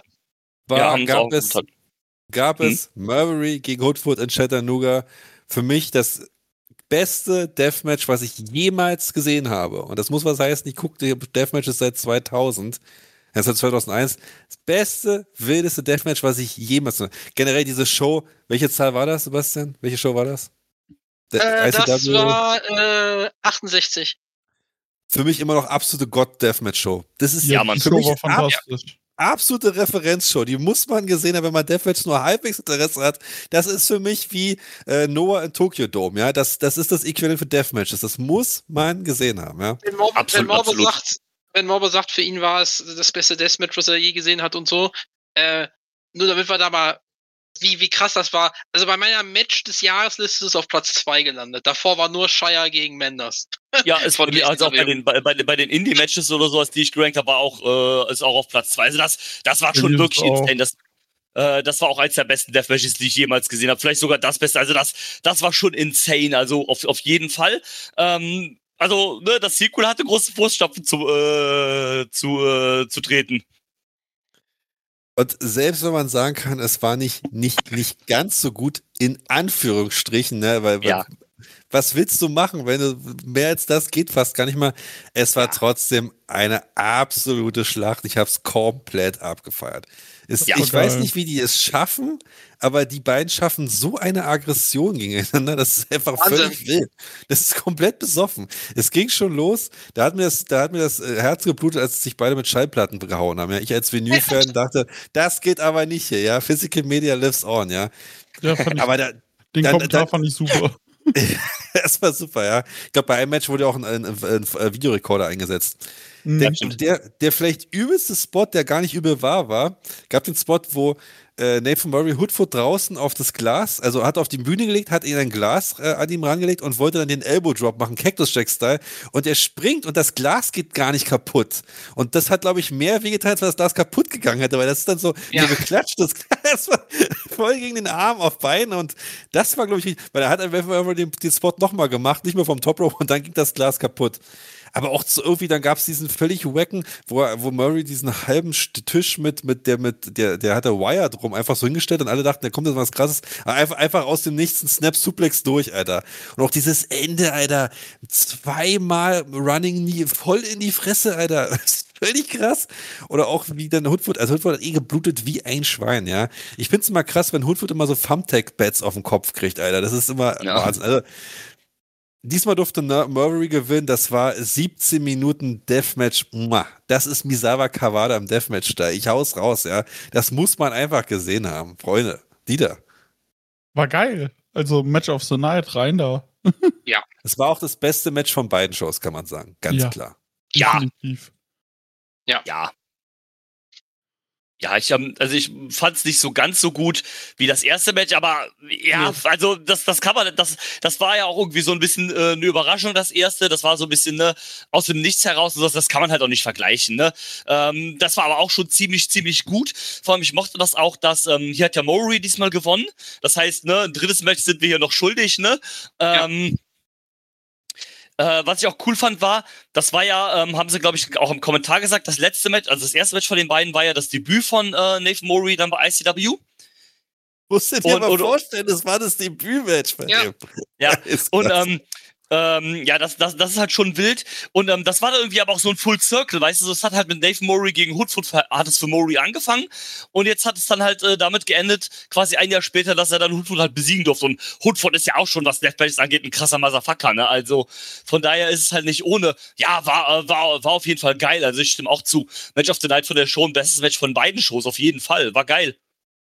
Speaker 3: Gab es Murray gegen Hoodfoot in Chattanooga. Für mich das beste Deathmatch, was ich jemals gesehen habe. Und das muss was heißen, ich gucke die Deathmatches seit 2000. Seit 2001. Das beste, wildeste Deathmatch, was ich jemals... Generell diese Show, welche Zahl war das, Sebastian? Welche Show war das?
Speaker 6: Das war 68.
Speaker 3: Für mich immer noch absolute
Speaker 4: God-Deathmatch-Show.
Speaker 3: Das ist
Speaker 4: ja, man, für mich war fantastisch.
Speaker 3: Absolute Referenzshow. Die muss man gesehen haben, wenn man Deathmatch nur halbwegs Interesse hat. Das ist für mich wie Noah in Tokyo Dome. Ja? Das ist das Äquivalent für Deathmatches. Das muss man gesehen haben. Ja?
Speaker 6: Wenn Morbo sagt, für ihn war es das beste Deathmatch, was er je gesehen hat und so. Nur damit wir da mal, wie krass das war. Also bei meiner Match des Jahresliste ist es auf Platz 2 gelandet. Davor war nur Shire gegen Manders.
Speaker 5: Ja, es war also auch bei den Indie-Matches oder sowas, die ich gerankt habe, war auch, ist auch auf Platz 2. Also das war schon wirklich insane. Das war auch eins der besten Deathmatches, die ich jemals gesehen habe. Vielleicht sogar das Beste. Also das war schon insane. Also auf jeden Fall. Also, ne, das Sequel hatte große Fußstapfen zu treten.
Speaker 3: Und selbst wenn man sagen kann, es war nicht ganz so gut, in Anführungsstrichen, ne, weil was willst du machen, wenn du mehr als das geht fast gar nicht mal. Es war trotzdem eine absolute Schlacht. Ich habe es komplett abgefeiert. Ich weiß nicht, wie die es schaffen, aber die beiden schaffen so eine Aggression gegeneinander, das ist einfach völlig wild. Das ist komplett besoffen. Es ging schon los, da hat mir das Herz geblutet, als sich beide mit Schallplatten gehauen haben. Ja, ich als Vinyl-Fan dachte, das geht aber nicht hier, ja. Physical Media lives on, ja.
Speaker 4: Den Kommentar fand ich super.
Speaker 3: Das war super, ja. Ich glaube, bei einem Match wurde auch ein Videorekorder eingesetzt. Der vielleicht übelste Spot, der gar nicht übel war, gab den Spot, wo Nathan Murray Hoodfoot draußen auf das Glas, also hat auf die Bühne gelegt, hat ihn ein Glas an ihm rangelegt und wollte dann den Elbow Drop machen, Cactus Jack Style, und er springt und das Glas geht gar nicht kaputt. Und das hat, glaube ich, mehr wehgetan, als wenn das Glas kaputt gegangen hätte, weil das ist dann so, geklatscht, das Glas war voll gegen den Arm auf Bein, und das war, glaube ich, weil er hat einfach den Spot nochmal gemacht, nicht mehr vom Top Rope, und dann ging das Glas kaputt. Aber auch so irgendwie, dann gab es diesen völlig wacken, wo Murray diesen halben Tisch der hatte Wire drum einfach so hingestellt, und alle dachten, da kommt jetzt was Krasses. Einfach aus dem Nichts ein Snap-Suplex durch, Alter. Und auch dieses Ende, Alter, 2-mal Running Knee voll in die Fresse, Alter. Das ist völlig krass. Oder auch wie dann Hoodfoot hat geblutet wie ein Schwein, ja. Ich find's immer krass, wenn Hoodfoot immer so Thumbtack-Bats auf den Kopf kriegt, Alter. Das ist immer Wahnsinn. Also, diesmal durfte Murray gewinnen. Das war 17 Minuten Deathmatch. Das ist Misawa Kawada im Deathmatch da. Ich hau's raus, ja. Das muss man einfach gesehen haben. Freunde, Dieter.
Speaker 4: War geil. Also Match of the Night, rein da.
Speaker 6: Ja.
Speaker 3: Es war auch das beste Match von beiden Shows, kann man sagen. Ganz klar.
Speaker 5: Ja.
Speaker 4: Definitiv.
Speaker 5: Ja. Ja, ich fand es nicht so ganz so gut wie das erste Match, aber ja, also das kann man, das war ja auch irgendwie so ein bisschen eine Überraschung, das erste. Das war so ein bisschen ne, aus dem Nichts heraus und das kann man halt auch nicht vergleichen. Ne? Das war aber auch schon ziemlich gut. Vor allem, ich mochte das auch, dass hier hat ja Murray diesmal gewonnen. Das heißt, ne, ein drittes Match sind wir hier noch schuldig. Ne? Was ich auch cool fand war, das war ja, haben sie glaube ich auch im Kommentar gesagt, das letzte Match, also das erste Match von den beiden war ja das Debüt von Nathan Murray dann bei ICW.
Speaker 3: Musst du dir mal vorstellen, das war das Debütmatch bei dem.
Speaker 5: Ja, und ja, das ist halt schon wild. Und das war dann irgendwie aber auch so ein Full Circle, weißt du, es hat halt mit Nathan Murray gegen Hoodfoot, hat es für Murray angefangen und jetzt hat es dann halt damit geendet, quasi ein Jahr später, dass er dann Hoodfoot halt besiegen durfte. Und Hoodfoot ist ja auch schon, was Deathmatches angeht, ein krasser Motherfucker, ne? Also von daher ist es halt nicht ohne. Ja, war auf jeden Fall geil. Also ich stimme auch zu. Match of the Night von der Show, ein bestes Match von beiden Shows, auf jeden Fall. War geil.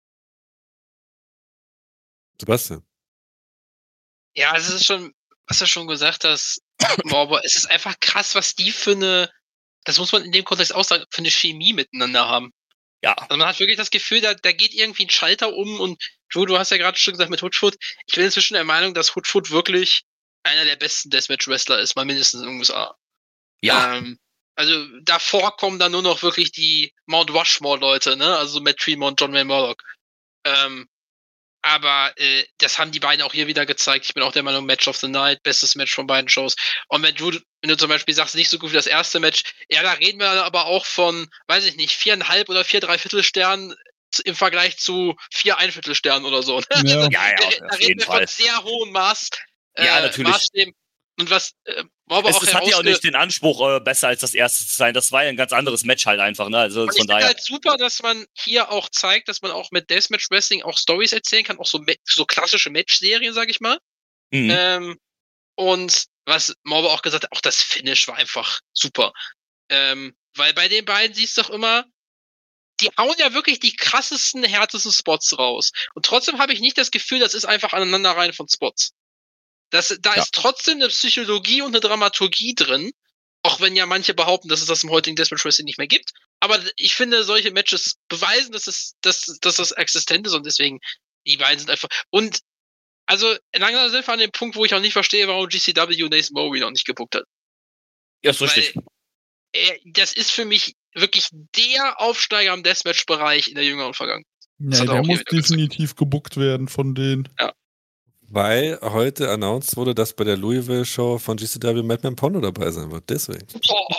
Speaker 3: Sebastian.
Speaker 6: Ja, es ist schon, was du schon gesagt hast, aber es ist einfach krass, was die für eine, das muss man in dem Kontext auch sagen, für eine Chemie miteinander haben.
Speaker 5: Ja.
Speaker 6: Also man hat wirklich das Gefühl, da geht irgendwie ein Schalter um und du hast ja gerade schon gesagt mit Hoodfoot, ich bin inzwischen der Meinung, dass Hoodfoot wirklich einer der besten Deathmatch-Wrestler ist, mal mindestens in den USA.
Speaker 5: Ja.
Speaker 6: Also davor kommen dann nur noch wirklich die Mount Rushmore-Leute, ne? Also Matt Tremont, John Wayne Murdoch. Aber das haben die beiden auch hier wieder gezeigt. Ich bin auch der Meinung, Match of the Night, bestes Match von beiden Shows. Und wenn du zum Beispiel sagst, nicht so gut wie das erste Match, ja, da reden wir aber auch von, weiß ich nicht, 4,5 oder 4 3/4 Sternen im Vergleich zu 4 1/4 Sternen oder so.
Speaker 4: Ja.
Speaker 6: Also,
Speaker 5: Ja,
Speaker 6: da reden wir von sehr hohem Maß.
Speaker 5: Ja, natürlich.
Speaker 6: Maßstäben. Und was aber auch
Speaker 5: es hat ja auch nicht den Anspruch, besser als das erste zu sein. Das war ja ein ganz anderes Match halt einfach, ne? Also von daher.
Speaker 6: Halt super, dass man hier auch zeigt, dass man auch mit Deathmatch Wrestling auch Stories erzählen kann, auch so klassische Match-Serien, sag ich mal.
Speaker 5: Mhm.
Speaker 6: Und was Morbe auch gesagt hat, auch das Finish war einfach super. Weil bei den beiden siehst du doch immer, die hauen ja wirklich die krassesten, härtesten Spots raus. Und trotzdem habe ich nicht das Gefühl, das ist einfach Aneinanderreihen von Spots. Da ist trotzdem eine Psychologie und eine Dramaturgie drin, auch wenn ja manche behaupten, dass es das im heutigen Deathmatch Wrestling nicht mehr gibt. Aber ich finde, solche Matches beweisen, dass das existent ist und deswegen, die beiden sind einfach. Und also langsam sind wir an dem Punkt, wo ich auch nicht verstehe, warum GCW Nathan Murray noch nicht gebuckt hat.
Speaker 5: Ja, ist richtig.
Speaker 6: Das ist für mich wirklich der Aufsteiger im Deathmatch-Bereich in der jüngeren Vergangenheit.
Speaker 4: Ja, der muss definitiv gebuckt werden von denen.
Speaker 6: Ja.
Speaker 3: Weil heute announced wurde, dass bei der Louisville-Show von GCW Madman Pondo dabei sein wird. Deswegen.
Speaker 6: Boah.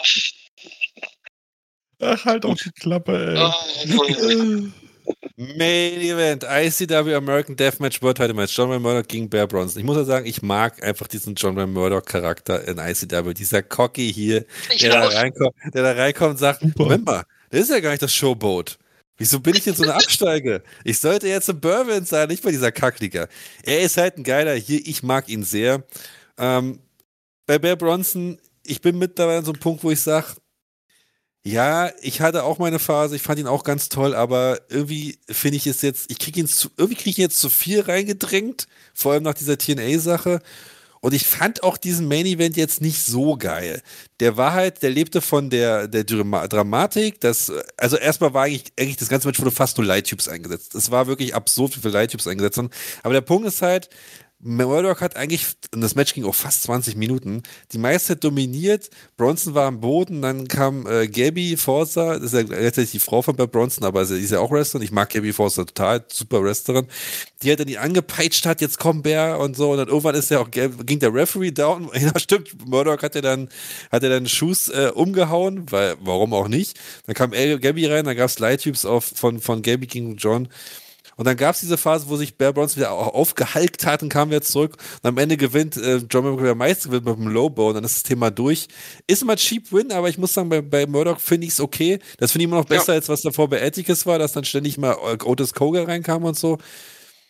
Speaker 4: Ach, halt auch die Klappe, ey.
Speaker 3: Main Event, ICW American Deathmatch World Title Match, John Wayne Murdoch gegen Bear Bronson. Ich muss ja sagen, ich mag einfach diesen John Wayne Murdoch Charakter in ICW. Dieser Cocky hier, der da reinkommt und sagt,
Speaker 4: Super.
Speaker 3: Moment mal, das ist ja gar nicht das Showboat. Wieso bin ich jetzt so eine Absteige? Ich sollte jetzt im Bourbon sein, nicht bei dieser Kackliga. Er ist halt ein geiler hier, ich mag ihn sehr. Bei Bear Bronson, ich bin mittlerweile an so einem Punkt, wo ich sage, ja, ich hatte auch meine Phase, ich fand ihn auch ganz toll, aber irgendwie finde ich es jetzt, kriege ich ihn jetzt zu viel reingedrängt, vor allem nach dieser TNA-Sache. Und ich fand auch diesen Main-Event jetzt nicht so geil. Der lebte von der Dramatik, also erstmal war eigentlich das ganze Match wurde fast nur Light-Tubes eingesetzt. Es war wirklich absurd, wie viele Light-Tubes eingesetzt wurden. Aber der Punkt ist halt, Murdoch hat eigentlich, und das Match ging auch fast 20 Minuten, die meiste Zeit dominiert. Bronson war am Boden, dann kam Gabby Forza, das ist ja letztendlich die Frau von Bear Bronson, aber sie ist ja auch Wrestlerin. Ich mag Gabby Forza total, super Wrestlerin. Die hat dann die angepeitscht hat, jetzt kommt Bear und so, und dann irgendwann ging der Referee down. Ja, stimmt, Murdoch hat ja dann Schuss umgehauen, weil, warum auch nicht. Dann kam Gabby rein, dann gab es Light-Tubes von Gabby gegen John. Und dann gab es diese Phase, wo sich Bear Bronson wieder aufgehalkt hat und kam wieder zurück. Und am Ende gewinnt John Murdoch der Meister mit dem Lowbow und dann ist das Thema durch. Ist mal Cheap Win, aber ich muss sagen, bei Murdoch finde ich es okay. Das finde ich immer noch besser, als was davor bei Atticus war, dass dann ständig mal Otis Koga reinkam und so.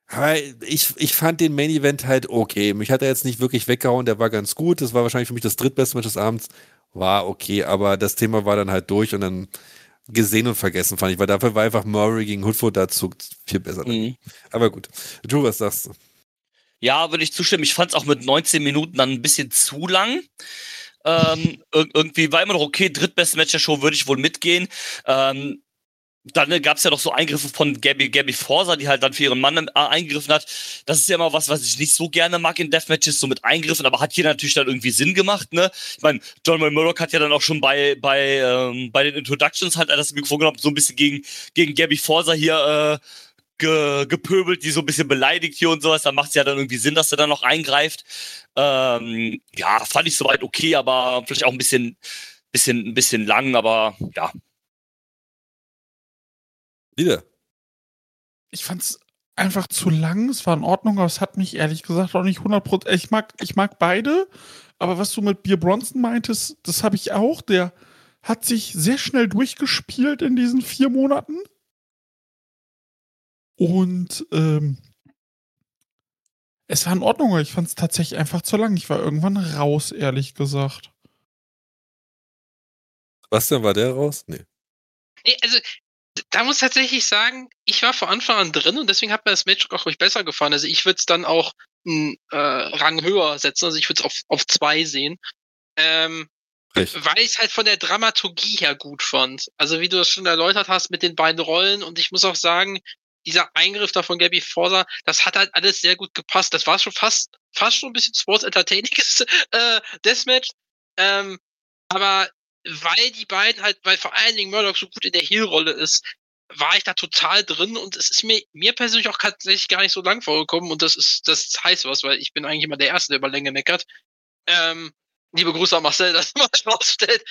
Speaker 3: Aber ich fand den Main Event halt okay. Mich hat er jetzt nicht wirklich weggehauen, der war ganz gut. Das war wahrscheinlich für mich das drittbeste Match des Abends. War okay, aber das Thema war dann halt durch und dann gesehen und vergessen, fand ich, weil dafür war einfach Murray gegen Hoodfoot dazu viel besser. Aber gut. Du, was sagst du?
Speaker 5: Ja, würde ich zustimmen. Ich fand es auch mit 19 Minuten dann ein bisschen zu lang. Irgendwie war immer noch okay. Drittbeste Match der Show würde ich wohl mitgehen. Dann gab es ja noch so Eingriffe von Gabby Forza, die halt dann für ihren Mann eingegriffen hat. Das ist ja immer was ich nicht so gerne mag in Deathmatches, so mit Eingriffen, aber hat hier natürlich dann irgendwie Sinn gemacht, ne? Ich meine, John Wayne Murdoch hat ja dann auch schon bei den Introductions halt das Mikrofon genommen, so ein bisschen gegen Gabby Forza hier gepöbelt, die so ein bisschen beleidigt hier und sowas. Da macht es ja dann irgendwie Sinn, dass er dann noch eingreift. Ja, fand ich soweit okay, aber vielleicht auch ein bisschen lang, aber ja.
Speaker 3: Wieder.
Speaker 4: Ich fand's einfach zu lang. Es war in Ordnung, aber es hat mich ehrlich gesagt auch nicht 100%. Ich mag beide, aber was du mit Beer Bronson meintest, das habe ich auch. Der hat sich sehr schnell durchgespielt in diesen 4 Monaten. Und es war in Ordnung, aber ich fand es tatsächlich einfach zu lang. Ich war irgendwann raus, ehrlich gesagt.
Speaker 3: Was denn, war der raus? Nee.
Speaker 6: Nee, also, da muss ich tatsächlich sagen, ich war von Anfang an drin und deswegen hat mir das Match auch ruhig besser gefallen. Also ich würde es dann auch einen Rang höher setzen, also ich würde es auf 2 sehen. Weil ich es halt von der Dramaturgie her gut fand. Also wie du das schon erläutert hast mit den beiden Rollen und ich muss auch sagen, dieser Eingriff da von Gabby Forza, das hat halt alles sehr gut gepasst. Das war schon fast schon ein bisschen Sports Entertaininges Deathmatch. Aber weil die beiden halt, weil vor allen Dingen Murdoch so gut in der Heel-Rolle ist, war ich da total drin und es ist mir persönlich auch tatsächlich gar nicht so lang vorgekommen und das heißt was, weil ich bin eigentlich immer der Erste, der über Länge meckert. Liebe Grüße an Marcel, dass man das rausstellt.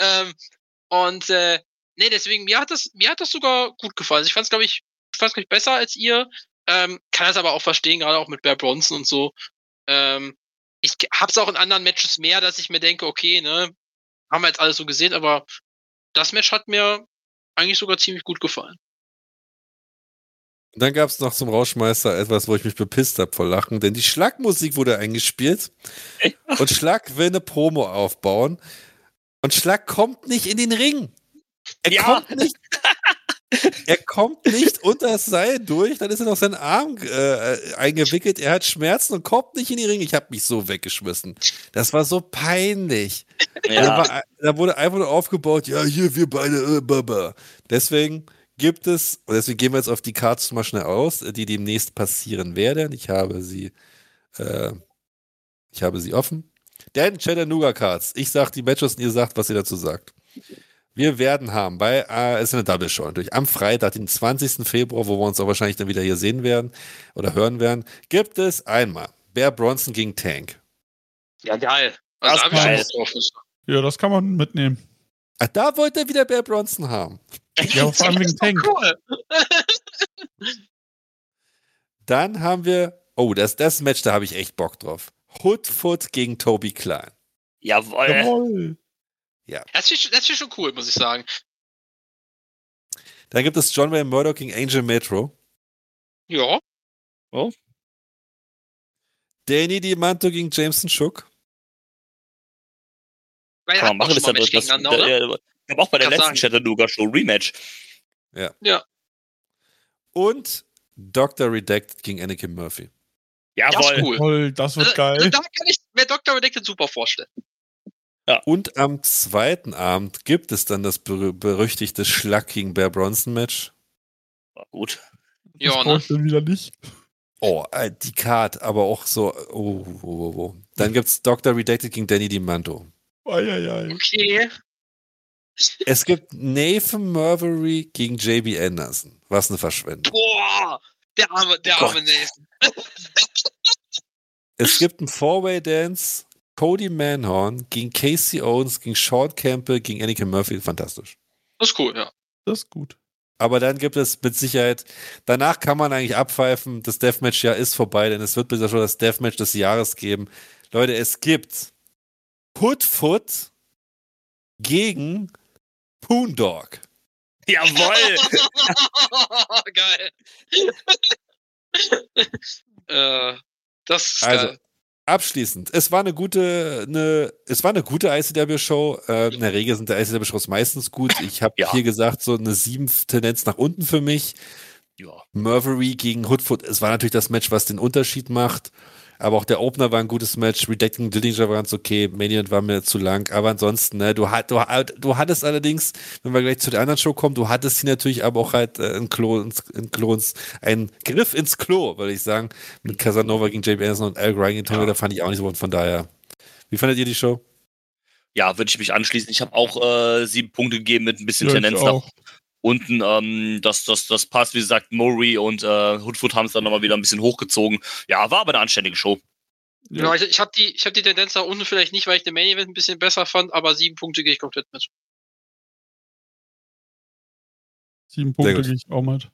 Speaker 6: Nee, deswegen, mir hat das sogar gut gefallen. Also ich fand's, glaube ich, besser als ihr. Kann das aber auch verstehen, gerade auch mit Bear Bronson und so. Ich hab's auch in anderen Matches mehr, dass ich mir denke, okay, ne, haben wir jetzt alles so gesehen, aber das Match hat mir eigentlich sogar ziemlich gut gefallen.
Speaker 3: Und dann gab es noch zum Rauschmeister etwas, wo ich mich bepisst habe vor Lachen, denn die Schlagmusik wurde eingespielt und Schlag will eine Promo aufbauen und Schlag kommt nicht in den Ring. Er kommt nicht unter das Seil durch, dann ist er noch seinen Arm eingewickelt, er hat Schmerzen und kommt nicht in die Ringe. Ich habe mich so weggeschmissen. Das war so peinlich.
Speaker 5: Ja.
Speaker 3: Da wurde einfach nur aufgebaut, ja, hier, wir beide, baba. Deswegen gehen wir jetzt auf die Cards mal schnell aus, die demnächst passieren werden. Ich habe sie offen. Denn Chattanooga Cards, ich sag die Matches und ihr sagt, was ihr dazu sagt. Wir werden haben es ist eine Double Show natürlich. Am Freitag, den 20. Februar, wo wir uns auch wahrscheinlich dann wieder hier sehen werden oder hören werden, gibt es einmal Bear Bronson gegen Tank.
Speaker 6: Ja, geil. Also
Speaker 5: Das
Speaker 6: hab ich
Speaker 5: geil.
Speaker 6: auch drauf.
Speaker 4: Ja, das kann man mitnehmen.
Speaker 3: Ach, da wollte er wieder Bear Bronson haben.
Speaker 4: Ja, vor allem wegen Tank.
Speaker 6: Cool.
Speaker 3: Dann haben wir, das Match, da habe ich echt Bock drauf. Hoodfoot gegen Toby Klein.
Speaker 5: Jawohl.
Speaker 4: Jawohl.
Speaker 3: Ja.
Speaker 6: Das ist schon cool, muss ich sagen.
Speaker 3: Dann gibt es John Wayne Murdoch gegen Angel Metro.
Speaker 6: Ja.
Speaker 3: Danny Diamanto gegen Jameson Shook.
Speaker 6: Weil
Speaker 5: Kann man machen, ist
Speaker 6: Match
Speaker 5: das,
Speaker 6: gegeneinander, oder?
Speaker 5: ich habe auch bei der
Speaker 6: Kann
Speaker 5: letzten
Speaker 6: sagen.
Speaker 5: Chattanooga Show Rematch.
Speaker 6: Ja.
Speaker 3: Und Dr. Redacted gegen Anakin Murphy.
Speaker 6: Das
Speaker 5: Jawohl.
Speaker 6: ist cool.
Speaker 4: Toll, das wird geil.
Speaker 6: Da kann ich mir Dr. Redacted super vorstellen.
Speaker 3: Und am zweiten Abend gibt es dann das berüchtigte Schlag gegen Bear Bronson Match.
Speaker 5: War gut.
Speaker 4: Das
Speaker 6: Ja,
Speaker 4: brauche ich dann wieder nicht.
Speaker 3: Oh, die Card, aber auch so. Dann gibt's Dr. Redacted gegen Danny Diamanto.
Speaker 4: Eieiei.
Speaker 6: Okay.
Speaker 3: Es gibt Nathan Marbury gegen JB Anderson. Was eine Verschwendung.
Speaker 6: Boah, der arme Nathan.
Speaker 3: Es gibt einen Four-Way-Dance. Cody Manhorn gegen Casey Owens, gegen Shawn Campbell, gegen Anakin Murphy. Fantastisch.
Speaker 6: Das ist cool, ja.
Speaker 4: Das ist gut.
Speaker 3: Aber dann gibt es mit Sicherheit, danach kann man eigentlich abpfeifen, das Deathmatch-Jahr ist vorbei, denn es wird bisher schon das Deathmatch des Jahres geben. Leute, es gibt Hoodfoot gegen Poondog.
Speaker 5: Jawohl.
Speaker 6: Geil. Das ist
Speaker 3: Also,
Speaker 6: geil.
Speaker 3: abschließend, es war eine gute ICW-Show. In der Regel sind die ICW-Shows meistens gut. Ich habe
Speaker 5: Ja.
Speaker 3: hier gesagt, so eine 7 Tendenz nach unten für mich.
Speaker 5: Ja.
Speaker 3: Mervery gegen Hoodfoot, es war natürlich das Match, was den Unterschied macht. Aber auch der Opener war ein gutes Match. Redacting Dillinger war ganz okay. Maniac war mir zu lang. Aber ansonsten, ne, du hattest allerdings, wenn wir gleich zu der anderen Show kommen, du hattest hier natürlich aber auch halt ein Griff ins Klo, würde ich sagen. Mit Casanova gegen Jay Anderson und Al Grinding Turner, da fand ich auch nicht so gut. Von daher, wie fandet ihr die Show?
Speaker 5: Ja, würde ich mich anschließen. Ich habe auch 7 Punkte gegeben mit ein bisschen
Speaker 4: Ja, ich
Speaker 5: Tendenz nach
Speaker 4: auch.
Speaker 5: unten. Das passt, wie gesagt, Murray und Hoodfoot haben es dann nochmal wieder ein bisschen hochgezogen. Ja, war aber eine anständige Show.
Speaker 6: Genau, ich hab die Tendenz nach unten vielleicht nicht, weil ich den Main Event ein bisschen besser fand, aber 7 Punkte gehe ich komplett mit.
Speaker 4: 7 Punkte
Speaker 3: gut.
Speaker 4: gehe ich auch mit.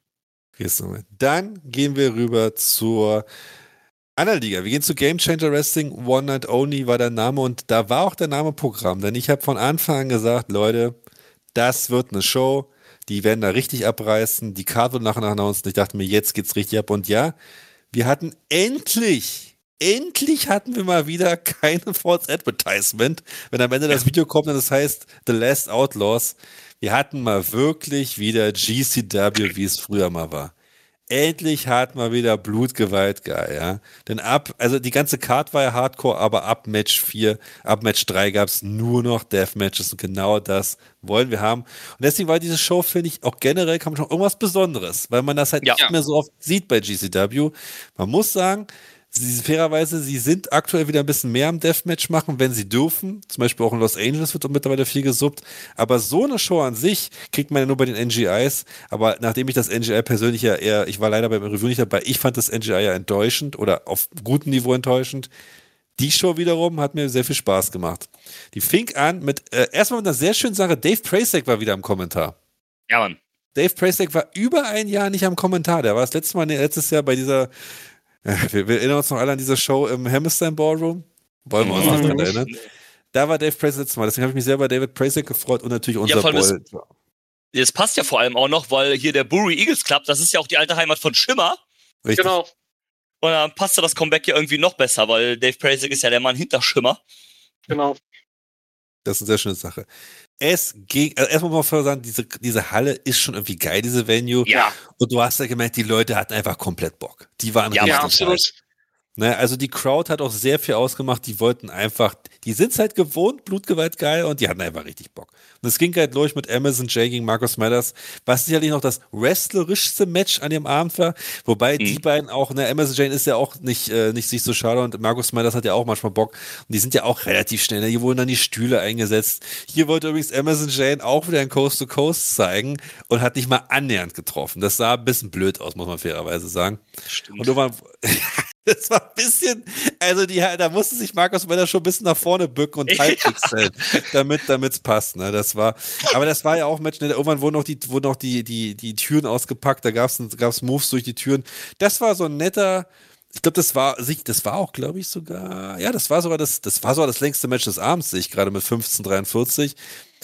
Speaker 3: Dann gehen wir rüber zur anderen Liga. Wir gehen zu Game Changer Wrestling. One Night Only war der Name und da war auch der Name Programm. Denn ich habe von Anfang an gesagt, Leute, das wird eine Show. Die werden da richtig abreißen. Die Card wird nachher announced. Ich dachte mir, jetzt geht's richtig ab. Und ja, wir hatten endlich hatten wir mal wieder keine False Advertisement. Wenn am Ende das Video kommt und das heißt The Last Outlaws. Wir hatten mal wirklich wieder GCW, wie es früher mal war. Endlich hat mal wieder Blutgewalt geil, ja. Denn also die ganze Card war ja Hardcore, aber ab Match 4, ab Match 3 gab es nur noch Deathmatches und genau das wollen wir haben. Und deswegen war diese Show, finde ich, auch generell kann man schon irgendwas Besonderes, weil man das halt nicht mehr so oft sieht bei GCW. Man muss sagen, fairerweise, sie sind aktuell wieder ein bisschen mehr am Deathmatch machen, wenn sie dürfen. Zum Beispiel auch in Los Angeles wird mittlerweile viel gesuppt. Aber so eine Show an sich kriegt man ja nur bei den NGIs. Aber nachdem ich das NGI persönlich ja eher, ich war leider beim Review nicht dabei, ich fand das NGI ja enttäuschend oder auf gutem Niveau enttäuschend. Die Show wiederum hat mir sehr viel Spaß gemacht. Die fing an mit, erstmal mit einer sehr schönen Sache, Dave Prasek war wieder im Kommentar.
Speaker 5: Ja, Mann.
Speaker 3: Dave Prasek war über ein Jahr nicht am Kommentar. Der war das letztes Jahr bei dieser wir erinnern uns noch alle an diese Show im Hammerstein Ballroom. Wollen wir uns noch dran erinnern? Da war Dave Prasek letztes Mal. Deswegen habe ich mich sehr bei David Prasek gefreut und natürlich unser Boy.
Speaker 5: Das passt ja vor allem auch noch, weil hier der Bury Eagles Club, das ist ja auch die alte Heimat von Schimmer.
Speaker 3: Richtig.
Speaker 6: Genau.
Speaker 5: Und dann passt ja das Comeback ja irgendwie noch besser, weil Dave Prasek ist ja der Mann hinter Schimmer.
Speaker 6: Genau.
Speaker 3: Das ist eine sehr schöne Sache. Es ging, also erstmal muss man sagen, diese Halle ist schon irgendwie geil, diese Venue.
Speaker 5: Ja.
Speaker 3: Und du hast ja gemerkt, die Leute hatten einfach komplett Bock. Die waren
Speaker 5: Ja,
Speaker 3: richtig
Speaker 6: absolut.
Speaker 3: geil. Ne, also die Crowd hat auch sehr viel ausgemacht. Die wollten einfach, die sind halt gewohnt, Blutgewalt geil und die hatten einfach richtig Bock. Und es ging halt durch mit Amazon Jay gegen Marcus Mathers, was sicherlich noch das wrestlerischste Match an dem Abend war. Wobei die beiden auch, ne, Amazon Jay ist ja auch nicht sich so schade und Marcus Mathers hat ja auch manchmal Bock. Und die sind ja auch relativ schnell. Ne? Hier wurden dann die Stühle eingesetzt. Hier wollte übrigens Amazon Jay auch wieder ein Coast to Coast zeigen und hat nicht mal annähernd getroffen. Das sah ein bisschen blöd aus, muss man fairerweise sagen.
Speaker 5: Stimmt.
Speaker 3: Und irgendwann, das war ein bisschen, also da musste sich Marcus Mathers schon ein bisschen nach vorne bücken und halbwegs hält, damit es passt. Ne? Aber das war ja auch ein Match, ne? Irgendwann wurden auch die Türen ausgepackt, da gab's Moves durch die Türen. Das war so ein netter, ich glaube, das war auch, glaube ich, sogar, ja, das war sogar das längste Match des Abends, sehe ich gerade mit 15:43.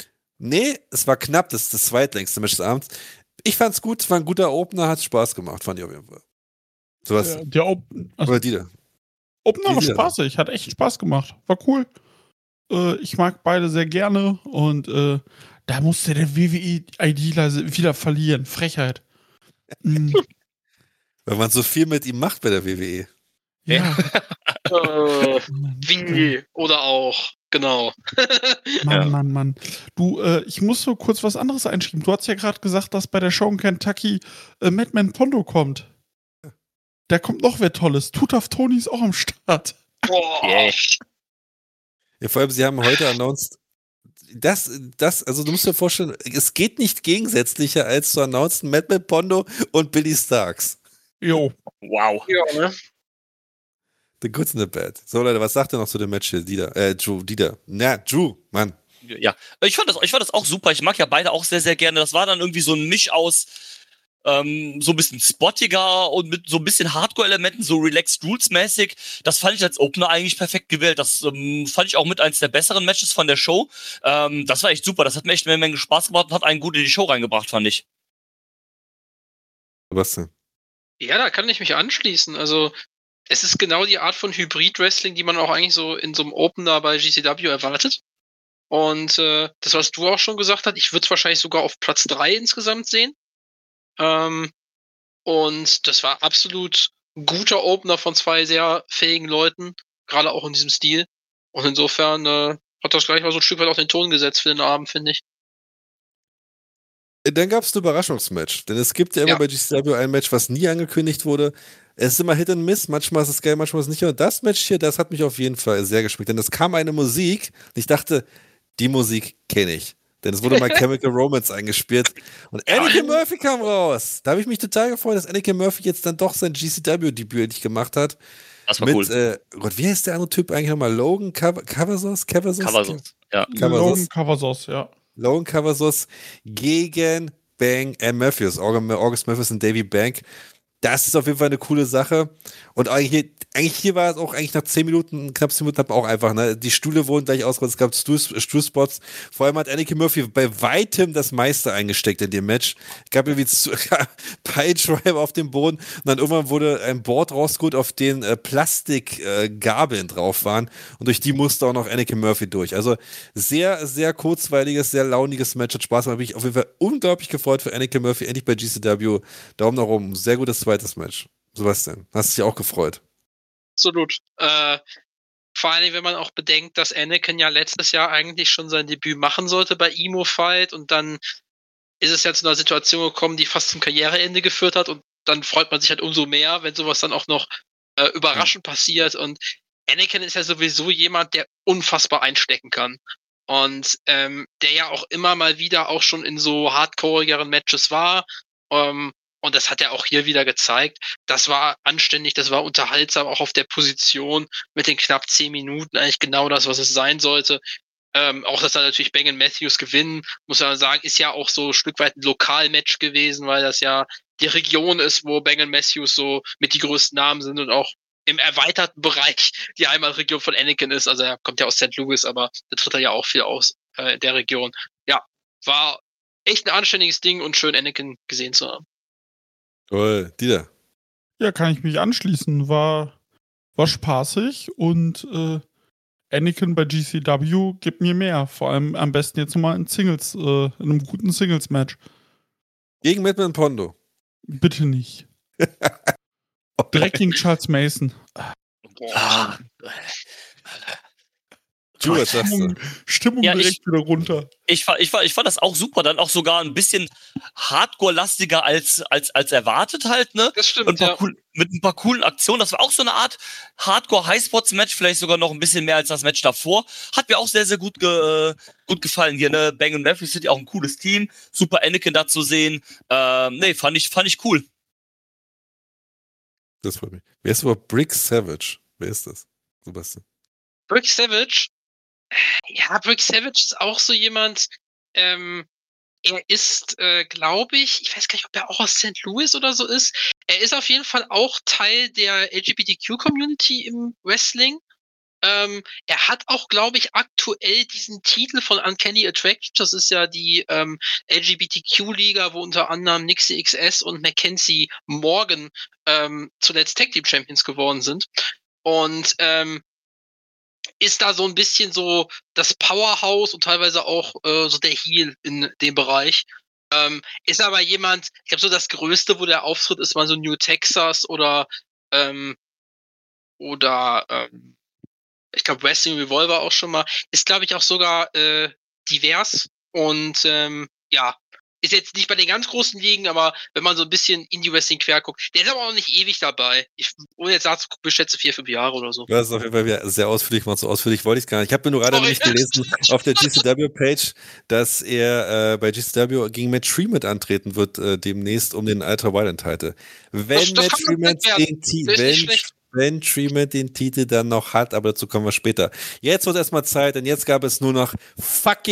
Speaker 3: Nee, es war knapp, das zweitlängste Match des Abends. Ich fand's gut, es war ein guter Opener, hat Spaß gemacht, fand ich auf jeden Fall. Sowas.
Speaker 4: Der
Speaker 3: Oder die da.
Speaker 4: Opener war
Speaker 3: Die da.
Speaker 4: spaßig, hat echt Spaß gemacht. War cool. Ich mag beide sehr gerne und da musste der WWE-ID wieder verlieren. Frechheit.
Speaker 3: Weil man so viel mit ihm macht bei der WWE.
Speaker 4: Ja.
Speaker 6: Wie oder auch. Genau.
Speaker 4: Mann. Du, ich muss so kurz was anderes einschieben. Du hast ja gerade gesagt, dass bei der Show in Kentucky Madman Pondo kommt. Da kommt noch wer Tolles. Tutaf Tony ist auch am Start.
Speaker 6: Boah.
Speaker 5: Yeah.
Speaker 3: Ja, vor allem, sie haben heute announced, also du musst dir vorstellen, es geht nicht gegensätzlicher als zu announcen Madman Pondo und Billy Starks.
Speaker 4: Jo.
Speaker 5: Wow.
Speaker 6: Ja, ne?
Speaker 3: The good and the bad. So, Leute, was sagt ihr noch zu dem Match hier? Dieter. Na, Drew, Mann.
Speaker 5: Ja, ich fand das auch super. Ich mag ja beide auch sehr, sehr gerne. Das war dann irgendwie so ein Misch aus so ein bisschen spottiger und mit so ein bisschen Hardcore-Elementen, so Relaxed Rules-mäßig. Das fand ich als Opener eigentlich perfekt gewählt. Das fand ich auch mit eins der besseren Matches von der Show. Das war echt super. Das hat mir echt eine Menge Spaß gemacht und hat einen gut in die Show reingebracht, fand ich.
Speaker 3: Was denn?
Speaker 6: Ja, da kann ich mich anschließen. Also, es ist genau die Art von Hybrid-Wrestling, die man auch eigentlich so in so einem Opener bei GCW erwartet. Und das, was du auch schon gesagt hast, ich würde es wahrscheinlich sogar auf Platz 3 insgesamt sehen. Ähm, und das war absolut ein guter Opener von zwei sehr fähigen Leuten, gerade auch in diesem Stil. Und insofern hat das gleich mal so ein Stück weit auch den Ton gesetzt für den Abend, finde ich.
Speaker 3: Dann gab es ein Überraschungsmatch, denn es gibt ja immer
Speaker 6: Ja.
Speaker 3: bei GCW ein Match, was nie angekündigt wurde. Es ist immer Hit and Miss, manchmal ist es geil, manchmal ist es nicht. Und das Match hier, das hat mich auf jeden Fall sehr geschmeckt, denn es kam eine Musik und ich dachte, die Musik kenne ich. Denn es wurde mal Chemical Romance eingespielt und Anakin Murphy kam raus. Da habe ich mich total gefreut, dass Anakin Murphy jetzt dann doch sein GCW-Debüt endlich gemacht hat.
Speaker 5: Das war
Speaker 3: mit,
Speaker 5: cool.
Speaker 3: Gott, wie heißt der andere Typ eigentlich nochmal? Logan Cavazos?
Speaker 5: Cavazos, ja.
Speaker 4: Logan Cavazos, ja.
Speaker 3: Logan Cavazos gegen Bang Matthews, August Matthews und Davey Bank. Das ist auf jeden Fall eine coole Sache. Und eigentlich hier war es auch eigentlich nach 10 Minuten, knapp 10 Minuten, auch einfach, ne? Die Stühle wurden gleich ausgerollt, es gab Stuhlspots. Vor allem hat Anakin Murphy bei weitem das meiste eingesteckt in dem Match. Es gab irgendwie Piledriver auf dem Boden und dann irgendwann wurde ein Board rausgeholt, auf den Plastikgabeln drauf waren und durch die musste auch noch Anakin Murphy durch. Also sehr, sehr kurzweiliges, sehr launiges Match, hat Spaß gemacht. Bin ich auf jeden Fall unglaublich gefreut für Anakin Murphy, endlich bei GCW. Daumen nach oben, sehr gutes zweites Match. Sebastian, hast dich auch gefreut?
Speaker 6: Absolut. Vor allem, wenn man auch bedenkt, dass Anakin ja letztes Jahr eigentlich schon sein Debüt machen sollte bei Emo Fight und dann ist es ja zu einer Situation gekommen, die fast zum Karriereende geführt hat und dann freut man sich halt umso mehr, wenn sowas dann auch noch überraschend passiert und Anakin ist ja sowieso jemand, der unfassbar einstecken kann und der ja auch immer mal wieder auch schon in so hardcoreigeren Matches war und das hat er auch hier wieder gezeigt. Das war anständig, das war unterhaltsam, auch auf der Position mit den knapp 10 Minuten eigentlich genau das, was es sein sollte. Auch, dass da natürlich Bang Matthews gewinnen, muss man sagen, ist ja auch so ein Stück weit ein Lokalmatch gewesen, weil das ja die Region ist, wo Bang Matthews so mit die größten Namen sind und auch im erweiterten Bereich die Heimatregion von Anakin ist. Also er kommt ja aus St. Louis, aber da tritt er ja auch viel aus in der Region. Ja, war echt ein anständiges Ding und schön Anakin gesehen zu haben.
Speaker 3: Toll, Dieter.
Speaker 4: Ja, kann ich mich anschließen. War spaßig und Anakin bei GCW gibt mir mehr. Vor allem am besten jetzt nochmal in Singles, in einem guten Singles-Match.
Speaker 3: Gegen Madman Pondo.
Speaker 4: Bitte nicht. Direkt gegen Charles Mason.
Speaker 5: Ah,
Speaker 3: Du, was sagst du?
Speaker 4: Stimmung
Speaker 5: Ja,
Speaker 4: direkt wieder runter.
Speaker 5: ich fand das auch super, dann auch sogar ein bisschen Hardcore-lastiger als erwartet halt, ne?
Speaker 6: Das stimmt,
Speaker 5: Und mit ein paar coolen Aktionen. Das war auch so eine Art Hardcore-Highspots-Match, vielleicht sogar noch ein bisschen mehr als das Match davor. Hat mir auch sehr, sehr gut gefallen hier, ne? Bang und Matthews sind ja auch ein cooles Team. Super Anakin da zu sehen. Nee, fand ich cool.
Speaker 3: Das freut mich. Wer ist überhaupt Brick Savage? Wer ist das? Sebastian.
Speaker 6: Brick Savage? Ja, Brick Savage ist auch so jemand, er ist, glaube ich weiß gar nicht, ob er auch aus St. Louis oder so ist. Er ist auf jeden Fall auch Teil der LGBTQ-Community im Wrestling. Er hat auch, glaube ich, aktuell diesen Titel von Uncanny Attraction. Das ist ja die LGBTQ-Liga, wo unter anderem Nixie XS und Mackenzie Morgan zuletzt Tag Team Champions geworden sind. Und ist da so ein bisschen so das Powerhouse und teilweise auch so der Heel in dem Bereich. Ist aber jemand, ich glaube so das Größte, wo der auftritt, ist mal so New Texas oder ich glaube Wrestling Revolver auch schon mal. Ist glaube ich auch sogar divers und ja, ist jetzt nicht bei den ganz großen Ligen, aber wenn man so ein bisschen Indie-Wrestling quer guckt, der ist aber auch nicht ewig dabei. Ohne jetzt nachzugucken, ich schätze 4-5 Jahre oder so.
Speaker 3: Das ist auf jeden Fall wieder sehr ausführlich, mal so ausführlich wollte ich es gar nicht. Ich habe mir nur gerade nämlich gelesen auf der GCW-Page, dass er bei GCW gegen Matt Tremont antreten wird demnächst um den Ultra Violent Title. Wenn
Speaker 6: Das
Speaker 3: Matt
Speaker 6: kann man
Speaker 3: Tremont wenn Tremont den Titel dann noch hat, aber dazu kommen wir später. Jetzt wird erstmal Zeit, denn jetzt gab es nur noch fucking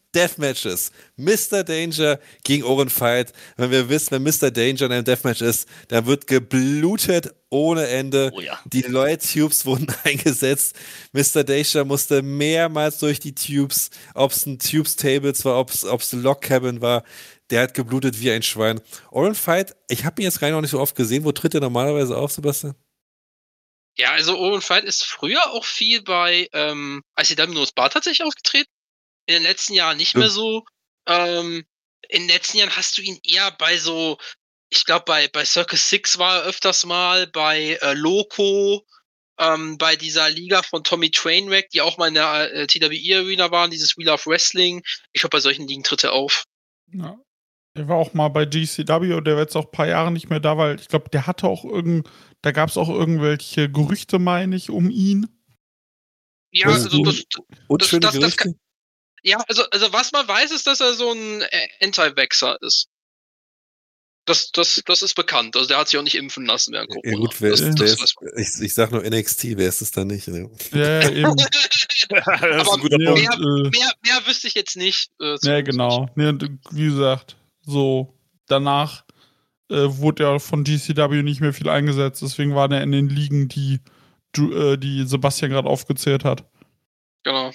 Speaker 3: Deathmatches. Mr. Danger gegen Owen Veit. Wenn wir wissen, wenn Mr. Danger in einem Deathmatch ist, dann wird geblutet ohne Ende.
Speaker 5: Oh ja.
Speaker 3: Die Lloyd-Tubes wurden eingesetzt. Mr. Danger musste mehrmals durch die Tubes, ob es ein Tubes-Tables war, ob es eine Log-Cabin war. Der hat geblutet wie ein Schwein. Owen Veit, ich habe ihn jetzt gar noch nicht so oft gesehen. Wo tritt er normalerweise auf, Sebastian?
Speaker 6: Ja, also Owen Veit ist früher auch viel bei ICW North Bar tatsächlich aufgetreten. In den letzten Jahren nicht mehr so. In den letzten Jahren hast du ihn eher bei so, ich glaube bei Circus 6 war er öfters mal, bei Loco, bei dieser Liga von Tommy Trainwreck, die auch mal in der TWE Arena waren, dieses Wheel of Wrestling. Ich glaube, bei solchen Ligen tritt er auf.
Speaker 4: Ja. Der war auch mal bei GCW, der war jetzt auch ein paar Jahre nicht mehr da, weil ich glaube, der hatte auch da gab es auch irgendwelche Gerüchte, meine ich, um ihn.
Speaker 6: Ja, also
Speaker 3: Unschöne Gerüchte?
Speaker 6: Ja, also was man weiß, ist, dass er so ein Anti-Vaxxer ist. Das ist bekannt. Also der hat sich auch nicht impfen lassen während Corona.
Speaker 3: Ja gut, ich sag nur NXT, wer ist es dann nicht? Ne?
Speaker 4: Ja, eben.
Speaker 5: Das ist ein guter Punkt.
Speaker 6: Mehr wüsste ich jetzt nicht.
Speaker 4: Ja, genau. Nee, und wie gesagt, so danach wurde ja von GCW nicht mehr viel eingesetzt. Deswegen war der in den Ligen, die Sebastian gerade aufgezählt hat.
Speaker 6: Genau.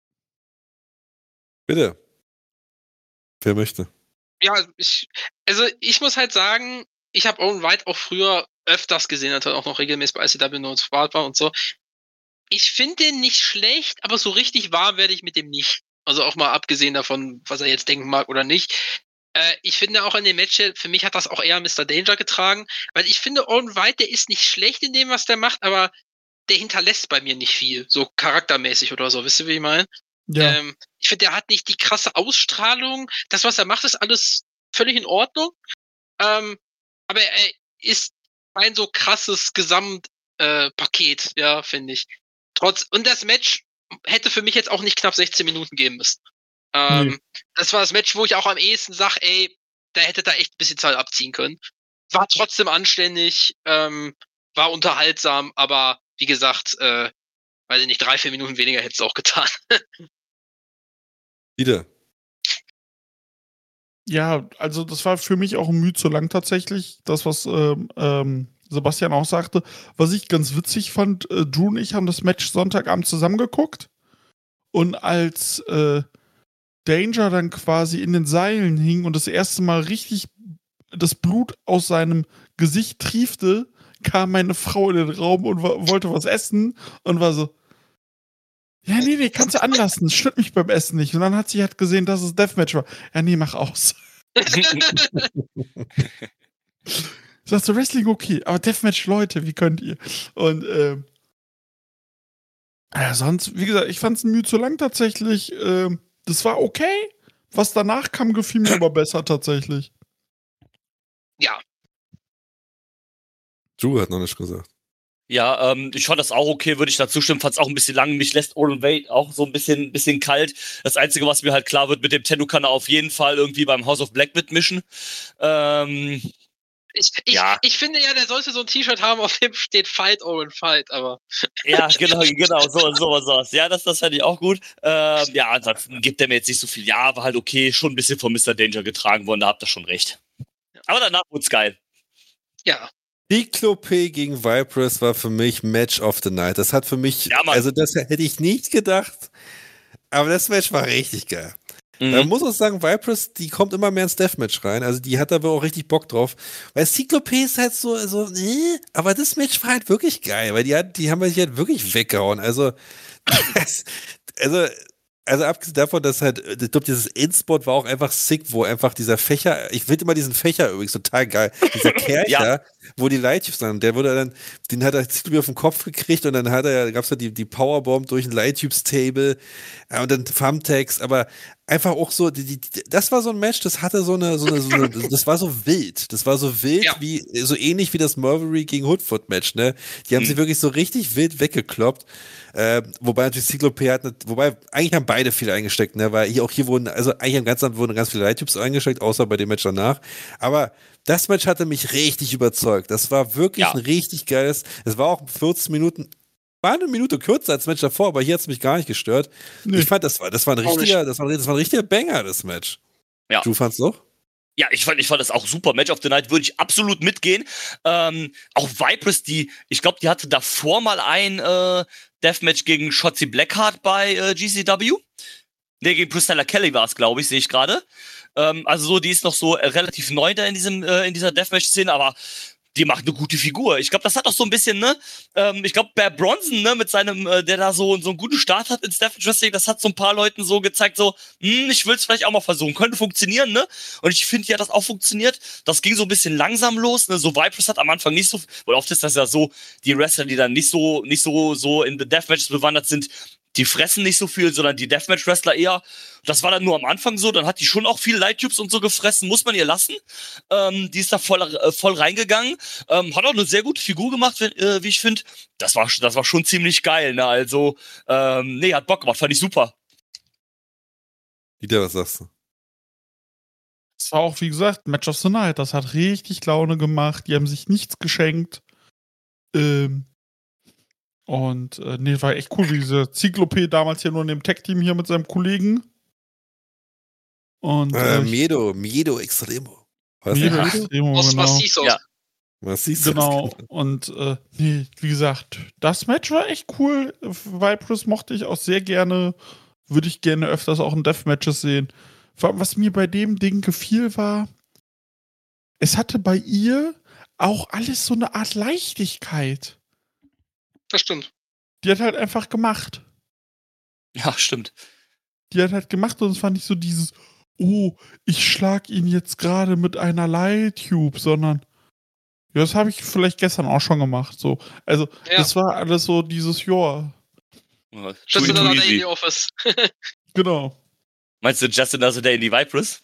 Speaker 3: Bitte. Wer möchte?
Speaker 6: Ja, ich muss halt sagen, ich habe Owen Veit auch früher öfters gesehen, als er auch noch regelmäßig bei ICW North Bar war und so. Ich finde den nicht schlecht, aber so richtig warm werde ich mit dem nicht. Also auch mal abgesehen davon, was er jetzt denken mag oder nicht. Ich finde auch in dem Match, für mich hat das auch eher Mr. Danger getragen, weil ich finde, Owen Veit, der ist nicht schlecht in dem, was der macht, aber der hinterlässt bei mir nicht viel, so charaktermäßig oder so. Wisst ihr, wie ich meine?
Speaker 4: Ja.
Speaker 6: Ich finde, der hat nicht die krasse Ausstrahlung. Das, was er macht, ist alles völlig in Ordnung. Aber er ist ein so krasses Gesamtpaket, ja, finde ich. Und das Match hätte für mich jetzt auch nicht knapp 16 Minuten geben müssen. Das war das Match, wo ich auch am ehesten sage, da hätte da echt ein bisschen Zeit abziehen können. War trotzdem anständig, war unterhaltsam, aber wie gesagt, weiß ich nicht, 3-4 Minuten weniger hätte es auch getan.
Speaker 3: Wieder.
Speaker 4: Ja, also das war für mich auch ein Mühe zu lang tatsächlich. Das, was Sebastian auch sagte. Was ich ganz witzig fand, Drew und ich haben das Match Sonntagabend zusammengeguckt. Und als Danger dann quasi in den Seilen hing und das erste Mal richtig das Blut aus seinem Gesicht triefte, kam meine Frau in den Raum und wollte was essen und war so, ja, nee, kannst du anlassen, das stört mich beim Essen nicht. Und dann hat sie halt gesehen, dass es Deathmatch war. Ja, nee, mach aus. Sagst du, Wrestling okay, aber Deathmatch, Leute, wie könnt ihr? Und sonst, wie gesagt, ich fand es Mühe zu lang tatsächlich. Das war okay. Was danach kam, gefiel mir aber besser tatsächlich.
Speaker 6: Ja.
Speaker 3: Drew hat noch nicht gesagt.
Speaker 5: Ja, ich fand das auch okay, würde ich dazu stimmen. Fand es auch ein bisschen lang. Mich lässt Owen Veit auch so ein bisschen kalt. Das Einzige, was mir halt klar wird, mit dem Tenno kann er auf jeden Fall irgendwie beim House of Black mitmischen.
Speaker 6: Ich finde ja, der sollte so ein T-Shirt haben, auf dem steht Fight Owen Fight, aber.
Speaker 5: Ja, genau, sowas. Ja, das fände ich auch gut. Ja, ansonsten gibt er mir jetzt nicht so viel. Ja, war halt okay, schon ein bisschen von Mr. Danger getragen worden, da habt ihr schon recht. Aber danach wurde es geil.
Speaker 6: Ja.
Speaker 3: Cyclope gegen Vipress war für mich Match of the Night. Das hat für mich, also das hätte ich nicht gedacht, aber das Match war richtig geil. Da muss ich sagen, Vipress, die kommt immer mehr ins Deathmatch rein. Also die hat da wohl auch richtig Bock drauf. Weil Cyclope ist halt so, aber das Match war halt wirklich geil, weil die haben sich halt wirklich weggehauen. Also abgesehen davon, dass halt, ich glaube, dieses Endspot war auch einfach sick, wo einfach dieser Fächer, ich finde immer diesen Fächer übrigens total geil, dieser Kercher, wo die Lighttubes dann, den hat er Cyclope auf den Kopf gekriegt und dann gab es ja die Powerbomb durch ein Lighttubes-Table und dann Thumbtacks, aber einfach auch so, das war so ein Match, das hatte das war so wild. Das war so wild, so ähnlich wie das Mervery gegen Hoodfoot-Match, ne? Die haben sie wirklich so richtig wild weggekloppt. Wobei natürlich Cyclope eigentlich haben beide viel eingesteckt, ne? Weil hier wurden, also eigentlich im ganzen Land wurden ganz viele Light-Tubes eingesteckt, außer bei dem Match danach. Aber das Match hatte mich richtig überzeugt. Das war wirklich ein richtig geiles, es war auch 14 Minuten war eine Minute kürzer als das Match davor, aber hier hat es mich gar nicht gestört.
Speaker 4: Nee.
Speaker 3: Ich fand, das war ein richtiger Banger, das Match.
Speaker 5: Ja.
Speaker 3: Du fandst doch?
Speaker 5: Ja, ich fand das auch super. Match of the Night würde ich absolut mitgehen. Auch Vipress, ich glaube, die hatte davor mal ein Deathmatch gegen Shotzi Blackheart bei GCW. Ne, gegen Priscilla Kelly war es, glaube ich, sehe ich gerade. Also so, die ist noch so relativ neu da in dieser Deathmatch-Szene, aber die macht eine gute Figur. Ich glaube, das hat auch so ein bisschen, ne? Ich glaube, Bear Bronson, ne, mit seinem, der da so einen guten Start hat ins Deathmatch Wrestling, das hat so ein paar Leuten so gezeigt, so, ich will es vielleicht auch mal versuchen. Könnte funktionieren, ne? Und ich finde, ja, das auch funktioniert. Das ging so ein bisschen langsam los, ne? So Vipress hat am Anfang nicht so, weil oft ist das ja so, die Wrestler, die dann nicht so in the Deathmatches bewandert sind, die fressen nicht so viel, sondern die Deathmatch-Wrestler eher. Das war dann nur am Anfang so, dann hat die schon auch viel Light-Tubes und so gefressen, muss man ihr lassen. Die ist da voll reingegangen, hat auch eine sehr gute Figur gemacht, wie ich finde. Das war schon ziemlich geil, ne, also, hat Bock gemacht, fand ich super.
Speaker 3: Dieter, was sagst du?
Speaker 4: Das war auch, wie gesagt, Match of the Night, das hat richtig Laune gemacht, die haben sich nichts geschenkt. War echt cool, wie dieser Cyclope damals ja nur in dem Tag-Team hier mit seinem Kollegen. Und
Speaker 3: Miedo Extremo.
Speaker 4: Miedo Extremo,
Speaker 6: Aus
Speaker 4: genau.
Speaker 6: Macisos.
Speaker 5: Ja.
Speaker 3: Macisos.
Speaker 4: Genau. Und wie gesagt, das Match war echt cool. Vipress mochte ich auch sehr gerne. Würde ich gerne öfters auch in Deathmatches sehen. Vor allem, was mir bei dem Ding gefiel, war, es hatte bei ihr auch alles so eine Art Leichtigkeit.
Speaker 6: Das stimmt.
Speaker 4: Die hat halt einfach gemacht.
Speaker 5: Ja, stimmt.
Speaker 4: Die hat halt gemacht und es fand nicht so dieses, oh, ich schlag ihn jetzt gerade mit einer Light-Tube, sondern ja, das habe ich vielleicht gestern auch schon gemacht. So. Also, das war alles so dieses Jahr.
Speaker 6: Just another day in the office.
Speaker 4: Genau.
Speaker 5: Meinst du Just Another Day in the Vipress?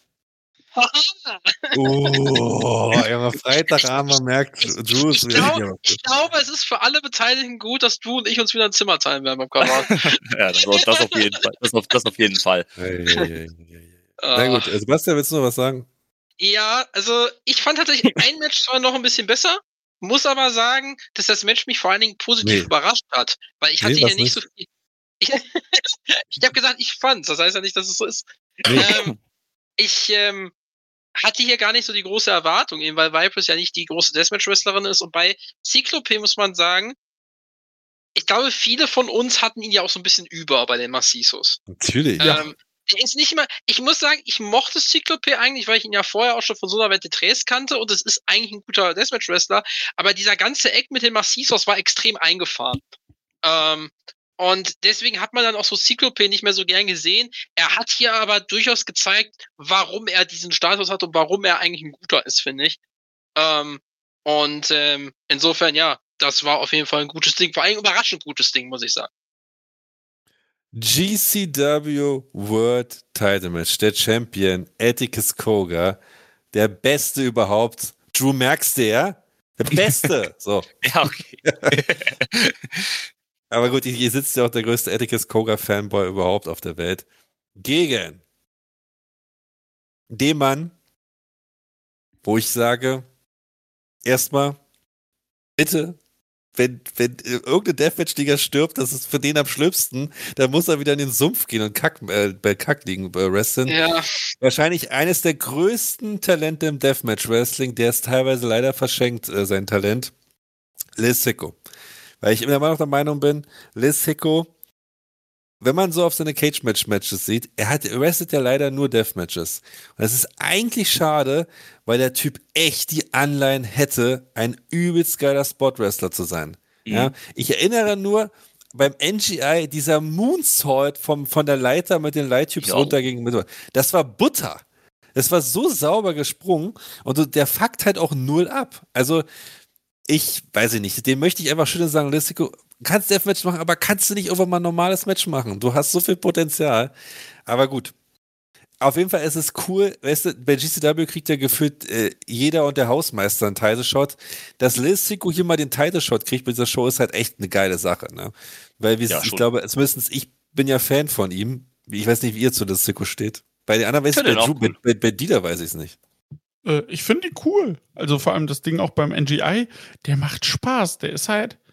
Speaker 3: Junge, Freitagabend, man merkt, Drew ist wieder.
Speaker 6: Ich glaube, es ist für alle Beteiligten gut, dass du und ich uns wieder ein Zimmer teilen werden beim Kanal.
Speaker 5: Ja, das auf jeden Fall. Das auf jeden Fall.
Speaker 3: Na gut, Sebastian, willst du noch was sagen?
Speaker 6: Ja, also ich fand tatsächlich ein Match zwar noch ein bisschen besser, muss aber sagen, dass das Match mich vor allen Dingen positiv überrascht hat, weil ich hatte hier nicht so viel. Ich habe gesagt, ich fand's, das heißt ja nicht, dass es so ist. Ich hatte hier gar nicht so die große Erwartung, eben weil Vipress ja nicht die große Deathmatch-Wrestlerin ist. Und bei Cyclope muss man sagen, ich glaube, viele von uns hatten ihn ja auch so ein bisschen über bei den Macisos.
Speaker 3: Natürlich.
Speaker 6: Er ist nicht immer, ich muss sagen, ich mochte Cyclope eigentlich, weil ich ihn ja vorher auch schon von so einer Wette Tres kannte und es ist eigentlich ein guter Deathmatch-Wrestler, aber dieser ganze Eck mit den Macisos war extrem eingefahren. Und deswegen hat man dann auch so Cyclope nicht mehr so gern gesehen. Er hat hier aber durchaus gezeigt, warum er diesen Status hat und warum er eigentlich ein guter ist, finde ich. Insofern, ja, das war auf jeden Fall ein gutes Ding. Vor allem ein überraschend gutes Ding, muss ich sagen.
Speaker 3: GCW World Title Match. Der Champion, Atticus Koga. Der Beste überhaupt. Drew, merkst du ja? Der Beste. So.
Speaker 5: Ja, okay.
Speaker 3: Aber gut, hier sitzt ja auch der größte Atticus Koga-Fanboy überhaupt auf der Welt. Gegen den Mann, wo ich sage, erstmal, bitte, wenn irgendein Deathmatch-Liga stirbt, das ist für den am schlimmsten, dann muss er wieder in den Sumpf gehen und bei Kackligen wrestlen.
Speaker 6: Ja.
Speaker 3: Wahrscheinlich eines der größten Talente im Deathmatch-Wrestling, der es teilweise leider verschenkt, sein Talent, Liz Sicko. Weil ich immer noch der Meinung bin, Liz Sicko, wenn man so auf seine Cage-Match-Matches sieht, er wrestelt ja leider nur Deathmatches. Und das ist eigentlich schade, weil der Typ echt die Anleihen hätte, ein übelst geiler Spot-Wrestler zu sein. Mhm. Ja? Ich erinnere nur, beim NGI, dieser Moonsault von der Leiter mit den Light-Tubes runterging, das war Butter. Das war so sauber gesprungen und der fuckt halt auch null ab. Also, ich weiß nicht, dem möchte ich einfach schön sagen, Listico, kannst Deathmatch machen, aber kannst du nicht irgendwann mal ein normales Match machen? Du hast so viel Potenzial. Aber gut. Auf jeden Fall ist es cool, weißt du, bei GCW kriegt ja gefühlt jeder und der Hausmeister einen Title-Shot. Dass Listico hier mal den Title-Shot kriegt bei dieser Show ist halt echt eine geile Sache, ne? Weil ich glaube, zumindest ich bin ja Fan von ihm. Ich weiß nicht, wie ihr zu Listico steht. Bei den anderen weiß ich bei Dieter weiß ich es nicht.
Speaker 4: Ich finde die cool. Also vor allem das Ding auch beim NGI, der macht Spaß. Der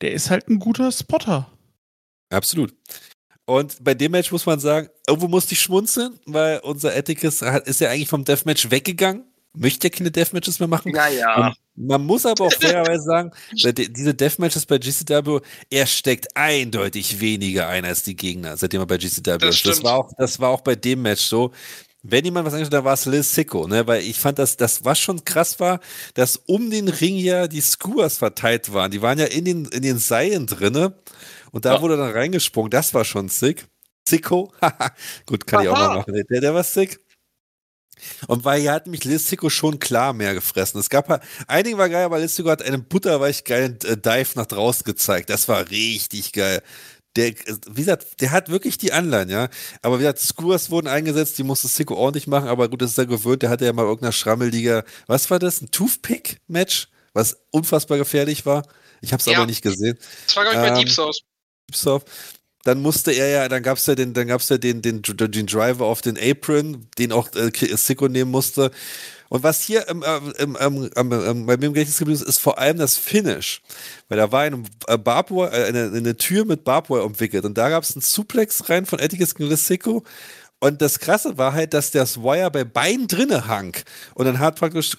Speaker 4: der ist halt ein guter Spotter.
Speaker 3: Absolut. Und bei dem Match muss man sagen, irgendwo musste ich schmunzeln, weil unser Atticus ist ja eigentlich vom Deathmatch weggegangen. Möchte ja keine Deathmatches mehr machen.
Speaker 6: Naja.
Speaker 3: Und man muss aber auch fairerweise sagen, diese Deathmatches bei GCW, er steckt eindeutig weniger ein als die Gegner, seitdem er bei GCW ist. Das war auch bei dem Match so. Wenn jemand was angeschaut hat, da war es Liz Sicko, ne? Weil ich fand, dass das, was schon krass war, dass um den Ring ja die Skewers verteilt waren. Die waren ja in den Seilen drinne und da wurde dann reingesprungen. Das war schon sick. Sicko, gut, kann ich auch mal machen. Der war sick. Und weil hier hat mich Liz Sicko schon klar mehr gefressen. Es gab einigen war geil, aber Liz Sicko hat einen butterweich geilen Dive nach draußen gezeigt. Das war richtig geil. Wie gesagt, der hat wirklich die Anleihen, ja. Aber wie gesagt, Skewers wurden eingesetzt, die musste Sicko ordentlich machen, aber gut, das ist er gewöhnt, der hatte ja mal irgendeiner Schrammelliga, was war das? Ein Toothpick-Match? Was unfassbar gefährlich war. Ich hab's aber nicht gesehen.
Speaker 6: Das war, glaube ich, bei Deep South.
Speaker 3: Deep South. Dann musste er ja, dann gab's ja den Driver auf den Apron, den auch Sicko nehmen musste. Und was hier bei mir im Gedächtnis geblieben ist vor allem das Finish. Weil da war eine Tür mit Barbwire umwickelt und da gab es einen Suplex rein von Atticus gegen Sicko. Und das Krasse war halt, dass das Wire bei beiden drinne hang. Und dann hat praktisch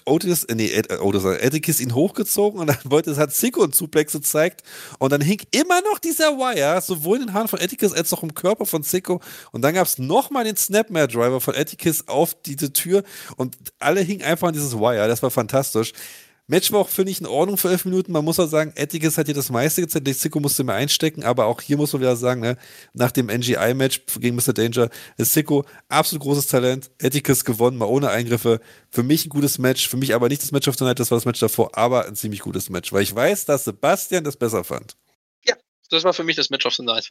Speaker 3: Atticus ihn hochgezogen und dann hat Sicko einen Suplex gezeigt. Und dann hing immer noch dieser Wire, sowohl in den Haaren von Atticus als auch im Körper von Sicko. Und dann gab es nochmal den Snapmare-Driver von Atticus auf diese Tür. Und alle hingen einfach an dieses Wire. Das war fantastisch. Match war auch, finde ich, in Ordnung für 11 Minuten. Man muss auch sagen, Atticus hat hier das meiste gezeigt. Sicko musste mehr einstecken, aber auch hier muss man wieder sagen, ne, nach dem NGI-Match gegen Mr. Danger ist Sicko absolut großes Talent. Atticus gewonnen, mal ohne Eingriffe. Für mich ein gutes Match, für mich aber nicht das Match of the Night, das war das Match davor, aber ein ziemlich gutes Match, weil ich weiß, dass Sebastian das besser fand.
Speaker 6: Ja, das war für mich das Match of the Night.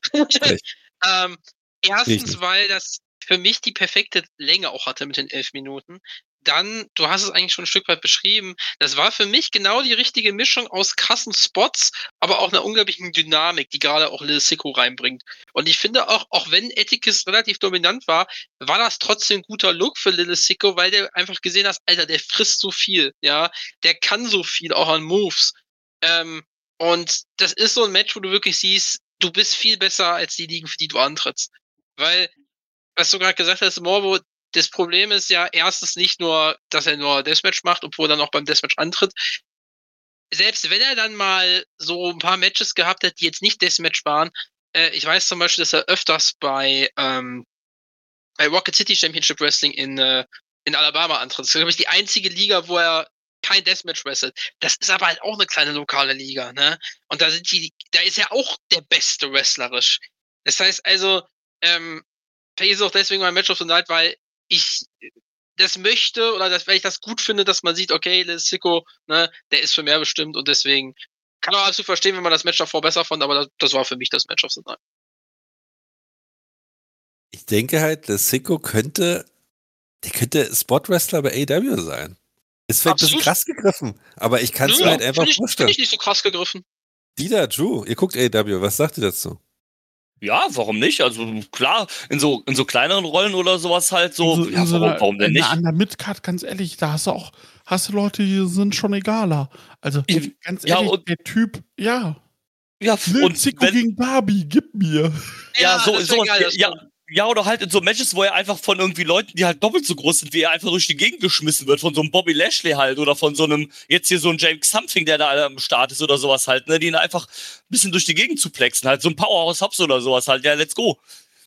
Speaker 6: Erstens, weil das für mich die perfekte Länge auch hatte mit den 11 Minuten. Dann, du hast es eigentlich schon ein Stück weit beschrieben, das war für mich genau die richtige Mischung aus krassen Spots, aber auch einer unglaublichen Dynamik, die gerade auch Lil Sicko reinbringt. Und ich finde auch wenn Atticus relativ dominant war das trotzdem ein guter Look für Lil Sicko, weil der einfach gesehen hast, Alter, der frisst so viel, ja, der kann so viel, auch an Moves. Und das ist so ein Match, wo du wirklich siehst, du bist viel besser als die Ligen, für die du antrittst. Weil, was du gerade gesagt hast, Morbo, das Problem ist ja erstens nicht nur, dass er nur Deathmatch macht, obwohl er dann auch beim Deathmatch antritt. Selbst wenn er dann mal so ein paar Matches gehabt hat, die jetzt nicht Deathmatch waren, ich weiß zum Beispiel, dass er öfters bei Rocket City Championship Wrestling in Alabama antritt. Das ist, glaube ich, die einzige Liga, wo er kein Deathmatch wrestelt. Das ist aber halt auch eine kleine lokale Liga, ne? Und da ist er auch der Beste wrestlerisch. Das heißt also, vielleicht ist es auch deswegen mein Match of the Night, weil ich das möchte oder weil ich das gut finde, dass man sieht, okay, Lil Sicko, ne, der ist für mehr bestimmt und deswegen kann man absolut verstehen, wenn man das Match davor besser fand, aber das war für mich das Match of the Night.
Speaker 3: Ich denke halt, Lil Sicko könnte Spot-Wrestler bei AEW sein. Ist vielleicht ein bisschen krass gegriffen, aber ich kann es mir halt einfach vorstellen.
Speaker 6: Finde ich nicht so krass gegriffen.
Speaker 3: Dieter, Drew, ihr guckt AEW, was sagt ihr dazu?
Speaker 5: Ja, warum nicht? Also klar, in so kleineren Rollen oder sowas halt so. Ja, warum denn nicht?
Speaker 4: An der Midcard, ganz ehrlich, da hast du Leute, die sind schon egaler. Also ganz ehrlich, und der Typ, ja.
Speaker 5: Ja,
Speaker 4: und Sicko gegen Barbie, gib mir.
Speaker 5: Ja, ja, oder halt in so Matches, wo er einfach von irgendwie Leuten, die halt doppelt so groß sind, wie er einfach durch die Gegend geschmissen wird, von so einem Bobby Lashley halt, oder von so einem, jetzt hier so ein James Something, der da am Start ist oder sowas halt, ne, die ihn einfach ein bisschen durch die Gegend zu plexen, halt, so ein Powerhouse Hobbs oder sowas halt, ja, let's go.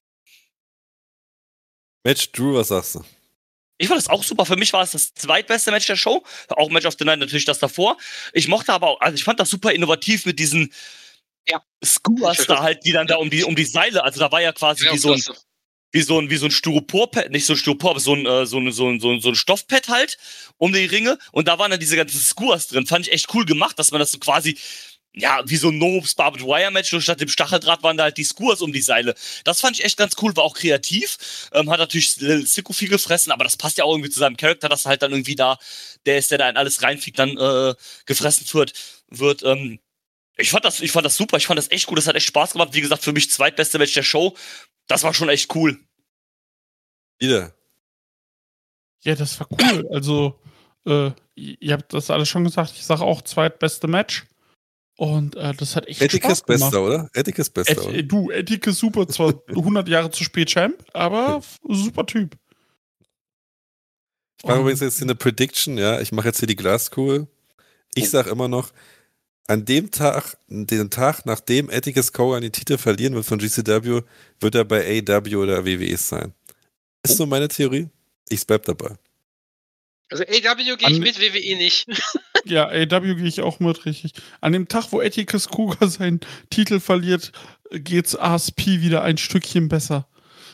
Speaker 3: Match, Drew, was sagst du?
Speaker 5: Ich fand das auch super. Für mich war es das zweitbeste Match der Show. Auch Match of the Night natürlich das davor. Ich mochte aber auch, also ich fand das super innovativ mit diesen Skewers da halt, die dann da um die Seile, also da war ja quasi wie so ein Styropor-Pad, nicht so ein Styropor, aber so ein Stoffpad halt um die Ringe und da waren dann diese ganzen Skewers drin. Fand ich echt cool gemacht, dass man das so quasi, ja, wie so ein No-Barbed Wire-Match und statt dem Stacheldraht waren da halt die Skewers um die Seile. Das fand ich echt ganz cool, war auch kreativ. Hat natürlich Sicko viel gefressen, aber das passt ja auch irgendwie zu seinem Charakter, dass halt dann irgendwie der da in alles reinfliegt, dann gefressen wird. Ich fand das super, ich fand das echt gut, das hat echt Spaß gemacht. Wie gesagt, für mich zweitbeste Match der Show. Das war schon echt cool.
Speaker 3: Wieder.
Speaker 4: Ja, das war cool. Also, ihr habt das alles schon gesagt. Ich sage auch zweitbeste Match. Und das hat echt
Speaker 3: Atticus
Speaker 4: Spaß gemacht.
Speaker 3: Bester, oder? Atticus Bester, oder?
Speaker 4: Du, Atticus super, zwar 100 Jahre zu spät Champ, aber super Typ.
Speaker 3: Ich mache übrigens jetzt hier eine Prediction, ja. Ich mache jetzt hier die Glaskugel. Ich sag immer noch, an dem Tag, den Tag, nachdem Atticus Coga den Titel verlieren wird von GCW, wird er bei AEW oder WWE sein. Ist so meine Theorie. Ich bleib dabei.
Speaker 6: Also AW gehe ich mit, WWE nicht.
Speaker 4: Ja, AEW gehe ich auch mit, richtig. An dem Tag, wo Atticus Coga seinen Titel verliert, geht's ASP wieder ein Stückchen besser.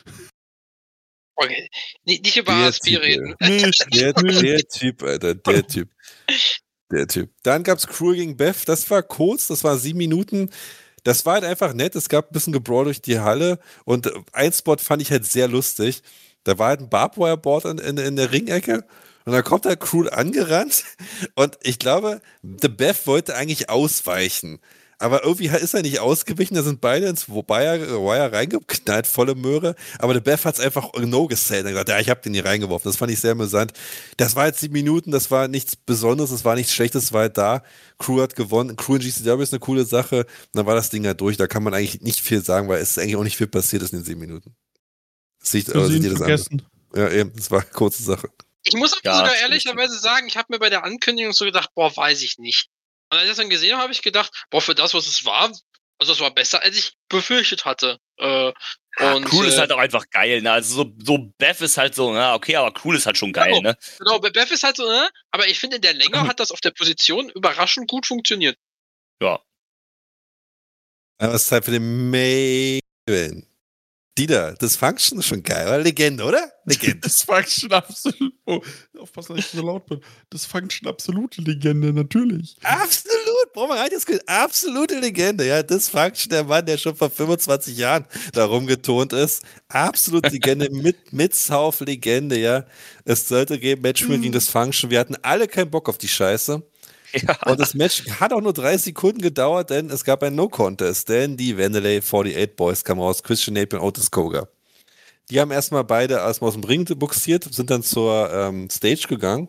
Speaker 6: Okay. Nicht über
Speaker 3: Der
Speaker 6: ASP
Speaker 3: Typ,
Speaker 6: reden.
Speaker 3: Der Typ, Alter, der Typ. Der Typ. Dann gab's Cruel gegen Beth, das war kurz, das war 7 Minuten. Das war halt einfach nett, es gab ein bisschen Gebrawl durch die Halle und ein Spot fand ich halt sehr lustig. Da war halt ein Barbwire-Board in der Ringecke und dann kommt halt Cruel angerannt und ich glaube, The Beth wollte eigentlich ausweichen. Aber irgendwie ist er nicht ausgewichen, da sind beide ins Wire reingeknallt, volle Möhre. Aber der Beth hat es einfach no gesellt. Er hat gesagt, ja, ich habe den hier reingeworfen. Das fand ich sehr amüsant. Das war jetzt 7 Minuten, das war nichts Besonderes, das war nichts Schlechtes, das war halt da. Crew hat gewonnen. Crew in GCW ist eine coole Sache. Und dann war das Ding halt durch. Da kann man eigentlich nicht viel sagen, weil es ist eigentlich auch nicht viel passiert ist in den 7 Minuten. Seht ihr das
Speaker 4: vergessen.
Speaker 3: Ja, eben, das war eine kurze Sache.
Speaker 6: Ich muss aber sogar ehrlicherweise sagen, ich habe mir bei der Ankündigung so gedacht, boah, weiß ich nicht. Und als ich das dann gesehen habe, habe ich gedacht, boah, für das, was es war, also es war besser, als ich befürchtet hatte.
Speaker 5: Cool ist halt auch einfach geil, ne? Also so Beth ist halt so, na okay, aber cool ist halt schon geil, ne?
Speaker 6: Genau, Beth ist halt so, ne? Aber ich finde, in der Länge hat das auf der Position überraschend gut funktioniert.
Speaker 5: Ja.
Speaker 3: Aber es ist Zeit für den Main Event. Dieter, Dysfunction ist schon geil, oder? Legende, oder? Legende.
Speaker 4: Dysfunction absolut. Oh, aufpassen, dass ich so laut bin. Dysfunction absolute Legende, natürlich.
Speaker 3: Absolut, brauchen wir gar nicht diskutieren. Absolute Legende, ja. Dysfunction, der Mann, der schon vor 25 Jahren da rumgetont ist. Absolute Legende, mit South-Legende, ja. Es sollte geben, Match gegen Dysfunction. Wir hatten alle keinen Bock auf die Scheiße. Ja. Und das Match hat auch nur 3 Sekunden gedauert, denn es gab ein No-Contest, denn die Vanderlei 48 Boys kamen raus, Christian Napier und Otis Cogar. Die haben beide erstmal aus dem Ring buxiert, sind dann zur Stage gegangen,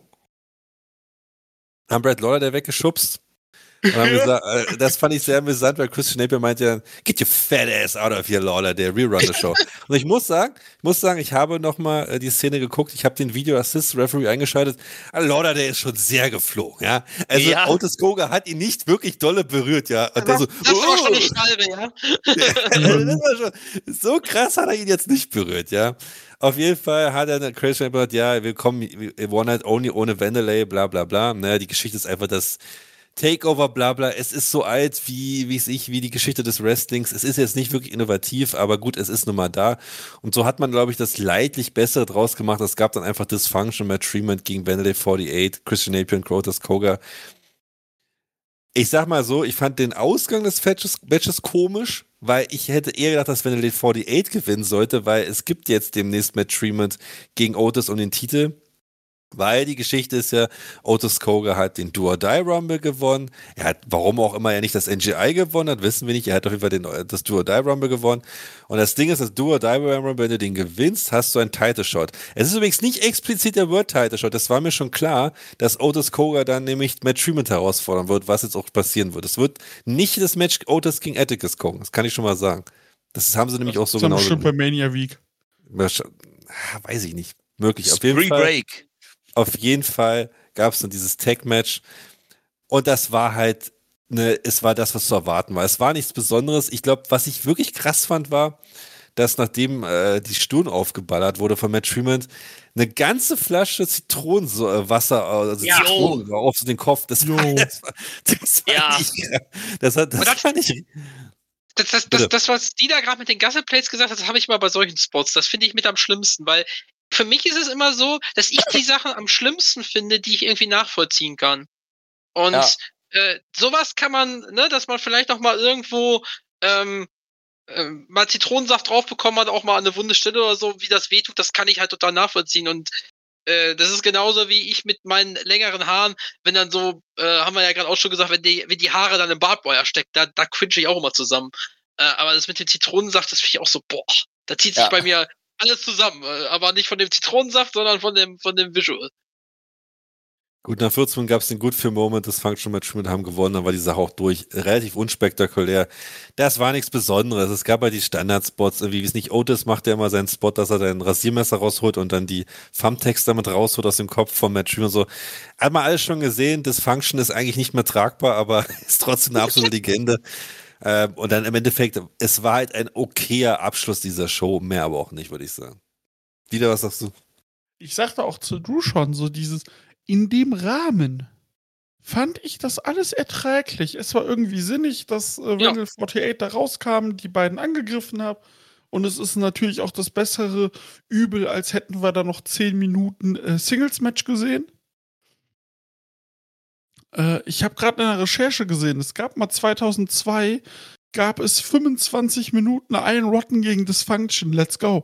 Speaker 3: haben Brad Lawler weggeschubst und haben gesagt, das fand ich sehr amüsant, weil Christian Napier meinte ja, get your fat ass out of here, Lawler, der Rerun the Show. Und ich muss sagen, ich habe nochmal die Szene geguckt, ich habe den Video Assist Referee eingeschaltet. Lawler, der ist schon sehr geflogen, ja. Also ja. Otis Cogar hat ihn nicht wirklich dolle berührt, ja. Und
Speaker 6: das war schon eine Schwalbe, ja.
Speaker 3: Das war schon, so krass hat er ihn jetzt nicht berührt, ja. Auf jeden Fall hat er Christian Napier gesagt, ja, willkommen, One Night Only ohne Vanderlei, bla bla bla. Naja, die Geschichte ist einfach das Takeover, bla bla, es ist so alt wie die Geschichte des Wrestlings. Es ist jetzt nicht wirklich innovativ, aber gut, es ist nun mal da. Und so hat man, glaube ich, das leidlich Bessere draus gemacht. Es gab dann einfach Dysfunction, Matt Tremont gegen Vanderlei 48, Christian Napier und Otis Cogar. Ich sag mal so, ich fand den Ausgang des Matches komisch, weil ich hätte eher gedacht, dass Vanderlei 48 gewinnen sollte, weil es gibt jetzt demnächst Matt Tremont gegen Otis um den Titel. Weil die Geschichte ist ja, Otis Cogar hat den Do-or-Die-Rumble gewonnen. Er hat, warum auch immer er nicht das NGI gewonnen hat, wissen wir nicht. Er hat auf jeden Fall das Do-or-Die-Rumble gewonnen. Und das Ding ist, das Do-or-Die-Rumble, wenn du den gewinnst, hast du einen Title-Shot. Es ist übrigens nicht explizit der Word-Title-Shot. Das war mir schon klar, dass Otis Cogar dann nämlich Matt Tremont herausfordern wird, was jetzt auch passieren wird. Es wird nicht das Match Otis gegen Atticus Cogar. Das kann ich schon mal sagen. Das haben sie nämlich auch so genau.
Speaker 4: Das ist bestimmt bei Mania Week.
Speaker 3: Weiß ich nicht. Möglich.
Speaker 5: Spring Break.
Speaker 3: Auf jeden Fall gab es dann dieses Tag-Match und das war halt, es war das, was zu erwarten war. Es war nichts Besonderes. Ich glaube, was ich wirklich krass fand, war, dass nachdem die Stirn aufgeballert wurde von Matt Tremont, eine ganze Flasche Zitronenwasser, also Zitronen auf den Kopf. Das war nicht.
Speaker 6: Das, was die da gerade mit den Gasselplates gesagt hat, das habe ich mal bei solchen Spots. Das finde ich mit am schlimmsten, weil für mich ist es immer so, dass ich die Sachen am schlimmsten finde, die ich irgendwie nachvollziehen kann. Und sowas kann man, ne, dass man vielleicht noch mal irgendwo mal Zitronensaft drauf bekommen hat, auch mal an eine wunde Stelle oder so, wie das wehtut, das kann ich halt total nachvollziehen. Und das ist genauso wie ich mit meinen längeren Haaren, wenn dann so, haben wir ja gerade auch schon gesagt, wenn die Haare dann im Barbwire steckt, da cringe ich auch immer zusammen. Aber das mit dem Zitronensaft, das finde ich auch so, boah, da zieht sich bei mir alles zusammen, aber nicht von dem Zitronensaft, sondern von dem Visual.
Speaker 3: Gut, nach 40 Minuten gab es den Good für Moment, das Function-Match mit haben gewonnen, dann war die Sache auch durch. Relativ unspektakulär. Das war nichts Besonderes. Es gab halt die Standardspots, irgendwie, wie es nicht Otis macht, der immer seinen Spot, dass er sein Rasiermesser rausholt und dann die Thumbtacks damit rausholt aus dem Kopf von Matt Tremont und so. Hat man alles schon gesehen, das Function ist eigentlich nicht mehr tragbar, aber ist trotzdem eine absolute Legende. Und dann im Endeffekt, es war halt ein okayer Abschluss dieser Show, mehr aber auch nicht, würde ich sagen. Wieder, was sagst du?
Speaker 4: Ich sagte auch zu Drew schon, so dieses, in dem Rahmen fand ich das alles erträglich. Es war irgendwie sinnig, dass Randall 48 da rauskam, die beiden angegriffen haben. Und es ist natürlich auch das bessere Übel, als hätten wir da noch 10 Minuten Singles-Match gesehen. Ich habe gerade in der Recherche gesehen, es gab mal 2002, gab es 25 Minuten Iron Rotten gegen Dysfunction. Let's go.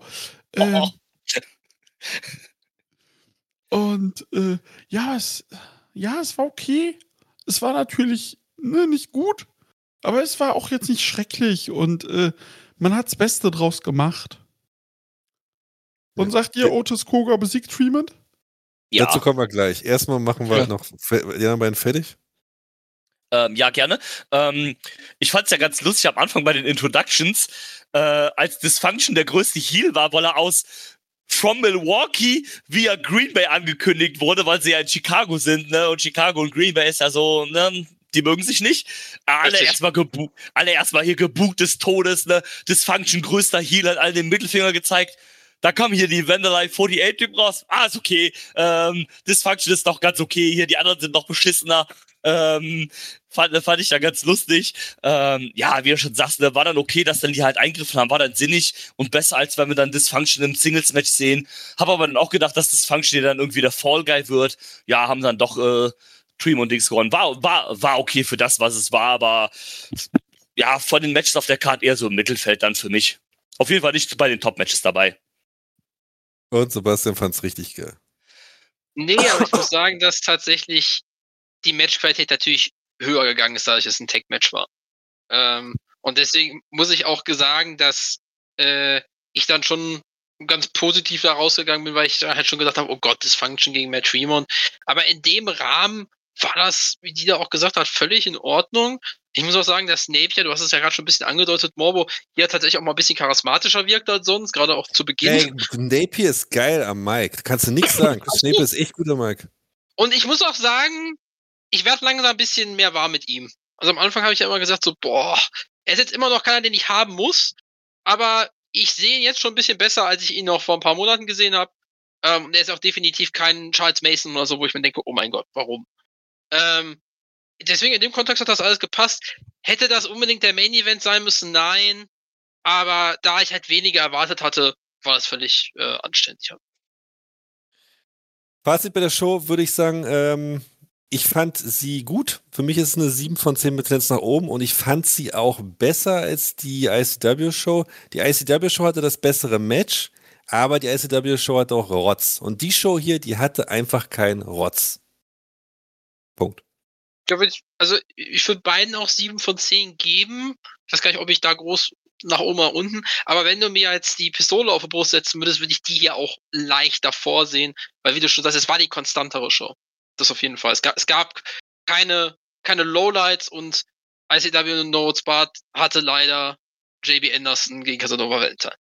Speaker 4: Und es war okay. Es war natürlich nicht gut, aber es war auch jetzt nicht schrecklich und man hat das Beste draus gemacht. Und sagt ihr, Otis Koga besiegt Tremont?
Speaker 5: Ja.
Speaker 3: Dazu kommen wir gleich. Erstmal machen wir noch die anderen beiden fertig.
Speaker 5: Ja, gerne. Ich fand es ja ganz lustig am Anfang bei den Introductions, als Dysfunction der größte Heel war, weil er aus From Milwaukee via Green Bay angekündigt wurde, weil sie ja in Chicago sind, ne? Und Chicago und Green Bay ist ja so, ne? Die mögen sich nicht. Alle erstmal hier gebucht des Todes, ne? Dysfunction größter Heel hat alle den Mittelfinger gezeigt. Da kommen hier die Vanderlei 48-Typen raus. Ist okay. Dysfunction ist doch ganz okay. Hier, die anderen sind noch beschissener. Fand ich da ganz lustig. Wie du schon sagst, war dann okay, dass dann die halt eingriffen haben, war dann sinnig und besser, als wenn wir dann Dysfunction im Singles-Match sehen. Hab aber dann auch gedacht, dass Dysfunction hier dann irgendwie der Fall Guy wird. Ja, haben dann doch Tremont und Dings gewonnen. War okay für das, was es war, aber ja, von den Matches auf der Card eher so im Mittelfeld dann für mich. Auf jeden Fall nicht bei den Top-Matches dabei.
Speaker 3: Und Sebastian fand's richtig geil.
Speaker 6: Nee, aber ich muss sagen, dass tatsächlich die Matchqualität natürlich höher gegangen ist, dadurch, dass es ein Tag-Match war. Und deswegen muss ich auch sagen, dass ich dann schon ganz positiv da rausgegangen bin, weil ich halt schon gedacht habe, oh Gott, Dysfunction gegen Matt Tremont. Aber in dem Rahmen war das, wie die da auch gesagt hat, völlig in Ordnung. Ich muss auch sagen, dass Napier, du hast es ja gerade schon ein bisschen angedeutet, Morbo, hier tatsächlich auch mal ein bisschen charismatischer wirkt als sonst, gerade auch zu Beginn.
Speaker 3: Ey, Napier ist geil am Mic. Kannst du nichts sagen. Napier ist echt gut am Mic.
Speaker 6: Und ich muss auch sagen, ich werde langsam ein bisschen mehr warm mit ihm. Also am Anfang habe ich ja immer gesagt, so, er ist jetzt immer noch keiner, den ich haben muss, aber ich sehe ihn jetzt schon ein bisschen besser, als ich ihn noch vor ein paar Monaten gesehen habe. Und er ist auch definitiv kein Charles Mason oder so, wo ich mir denke, oh mein Gott, warum? Deswegen in dem Kontext hat das alles gepasst. Hätte das unbedingt der Main Event sein müssen? Nein. Aber da ich halt weniger erwartet hatte, war das völlig anständig.
Speaker 3: Fazit bei der Show würde ich sagen, ich fand sie gut. Für mich ist es eine 7 von 10 mit Tendenz nach oben und ich fand sie auch besser als die ICW-Show. Die ICW-Show hatte das bessere Match, aber die ICW-Show hatte auch Rotz. Und die Show hier, die hatte einfach keinen Rotz. Punkt.
Speaker 6: Ich würde beiden auch 7 von 10 geben. Ich weiß gar nicht, ob ich da groß nach oben oder unten. Aber wenn du mir jetzt die Pistole auf die Brust setzen würdest, würde ich die hier auch leichter vorsehen. Weil wie du schon sagst, es war die konstantere Show. Das auf jeden Fall. Es gab keine Lowlights und ICW No Holds Barred hatte leider JB Anderson gegen Casanova Valentine.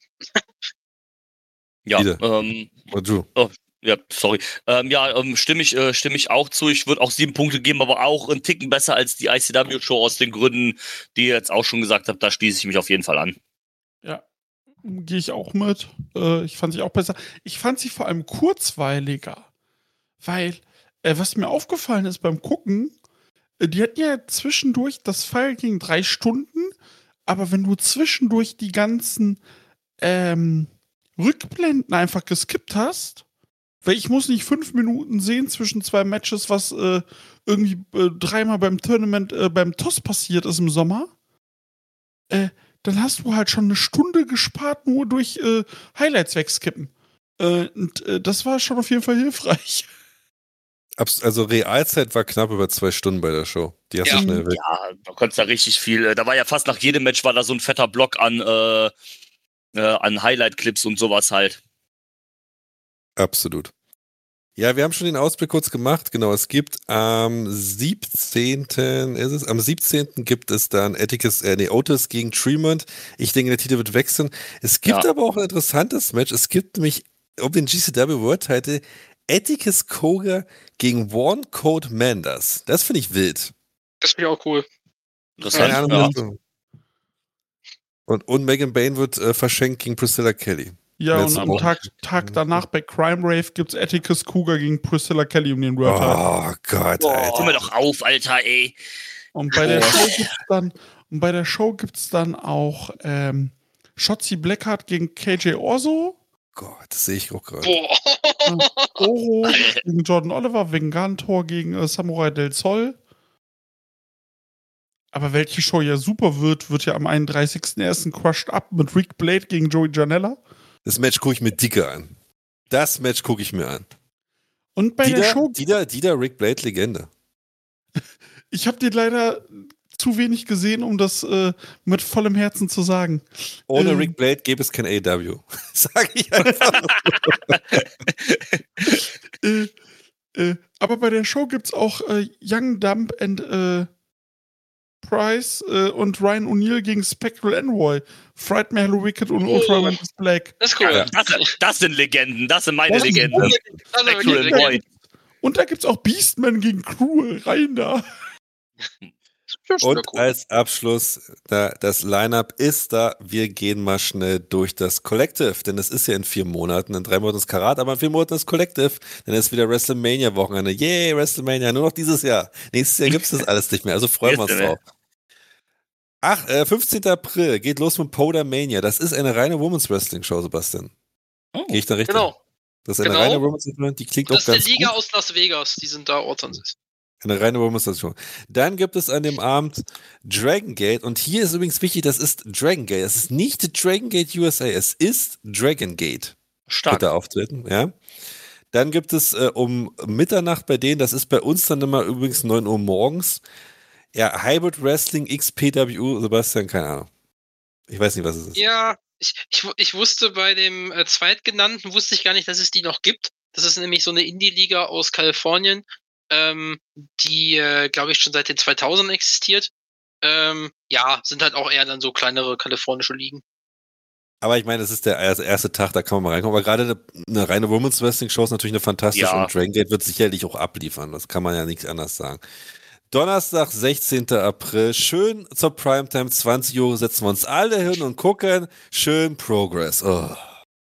Speaker 5: Ja, ja, sorry. Stimme ich auch zu. Ich würde auch 7 Punkte geben, aber auch einen Ticken besser als die ICW-Show aus den Gründen, die ihr jetzt auch schon gesagt habt. Da schließe ich mich auf jeden Fall an.
Speaker 4: Ja, gehe ich auch mit. Ich fand sie auch besser. Ich fand sie vor allem kurzweiliger, weil was mir aufgefallen ist beim Gucken, die hatten ja zwischendurch, das File ging 3 Stunden, aber wenn du zwischendurch die ganzen Rückblenden einfach geskippt hast, weil ich muss nicht 5 Minuten sehen zwischen 2 Matches, was irgendwie 3-mal beim Tournament, beim TOS passiert ist im Sommer, dann hast du halt schon 1 Stunde gespart, nur durch Highlights wegskippen. Und das war schon auf jeden Fall hilfreich.
Speaker 3: Also Realzeit war knapp über 2 Stunden bei der Show. Die hast du schnell weg.
Speaker 5: Ja, da konntest du richtig viel. Da war ja fast nach jedem Match war da so ein fetter Block an Highlight-Clips und sowas halt.
Speaker 3: Absolut. Ja, wir haben schon den Ausblick kurz gemacht. Genau, es gibt am 17. Am 17. gibt es dann Otis gegen Tremont. Ich denke, der Titel wird wechseln. Es gibt aber auch ein interessantes Match. Es gibt nämlich um den GCW World Title Atticus Koga gegen One Code Manders. Das finde ich wild.
Speaker 6: Das finde ich auch cool.
Speaker 3: Keine Ahnung. Und Megan Bayne wird verschenkt gegen Priscilla Kelly.
Speaker 4: Ja, und am Tag danach bei Crime Rave gibt's Atticus Cougar gegen Priscilla Kelly um den World Title.
Speaker 3: Oh Gott, Alter.
Speaker 5: Hör mir doch auf, Alter, ey.
Speaker 4: Und bei der Show gibt's dann auch Shotzi Blackheart gegen KJ Orso.
Speaker 3: Gott, das sehe ich auch gerade.
Speaker 4: Oro gegen Jordan Oliver, Vengantor gegen Samurai del Sol. Aber welche Show ja super wird ja am 31.01. Crushed Up mit Rick Blade gegen Joey Janela.
Speaker 3: Das Match gucke ich mir dicker an. Das Match gucke ich mir an.
Speaker 4: Und bei der Show...
Speaker 3: Dieter Rick Blade Legende.
Speaker 4: Ich habe den leider zu wenig gesehen, um das mit vollem Herzen zu sagen.
Speaker 3: Ohne Rick Blade gäbe es kein AEW. Sag ich einfach.
Speaker 4: Aber bei der Show gibt's auch Young Dump and Price und Ryan O'Neal gegen Spectral Envoy, Frightmare Hello Wicked und Ultraman Black.
Speaker 6: Das ist cool.
Speaker 3: Ja.
Speaker 5: Das sind Legenden, das sind meine Legenden.
Speaker 6: Spectral
Speaker 5: Envoy.
Speaker 4: Und da gibt's auch Beastman gegen Cruel, rein da.
Speaker 3: Und als Abschluss, das Line-Up ist da. Wir gehen mal schnell durch das Collective, denn es ist ja in 4 Monaten. In 3 Monaten ist Karat, aber in 4 Monaten ist Collective. Dann ist wieder WrestleMania-Wochenende. Yay, WrestleMania, nur noch dieses Jahr. Nächstes Jahr gibt es das alles nicht mehr, also freuen wir uns drauf. 15. April geht los mit Powder Mania. Das ist eine reine Women's Wrestling Show, Sebastian. Gehe ich da richtig?
Speaker 6: Genau.
Speaker 3: Das ist eine reine Women's Wrestling, die klingt auch ganz gut.
Speaker 6: Das ist eine Liga aus Las Vegas, die sind da ortsansässig.
Speaker 3: Eine reine Women's Wrestling Show. Dann gibt es an dem Abend Dragon Gate und hier ist übrigens wichtig, das ist Dragon Gate. Das ist nicht Dragon Gate USA, es ist Dragon Gate.
Speaker 5: Stark.
Speaker 3: Wird da auftreten, ja. Dann gibt es um Mitternacht bei denen, das ist bei uns dann immer übrigens 9 Uhr morgens. Ja, Hybrid Wrestling XPW, Sebastian, keine Ahnung. Ich weiß nicht, was es ist.
Speaker 6: Ja, ich wusste bei dem Zweitgenannten, wusste ich gar nicht, dass es die noch gibt. Das ist nämlich so eine Indie-Liga aus Kalifornien, die, glaube ich, schon seit den 2000 existiert. Ja, sind halt auch eher dann so kleinere kalifornische Ligen.
Speaker 3: Aber ich meine, das ist der erste Tag, da kann man mal reinkommen. Aber gerade eine reine Women's Wrestling Show ist natürlich eine fantastische und Dragon Gate wird sicherlich auch abliefern. Das kann man ja nichts anderes sagen. Donnerstag, 16. April, schön zur Primetime, 20 Uhr, setzen wir uns alle hin und gucken. Schön Progress. Oh.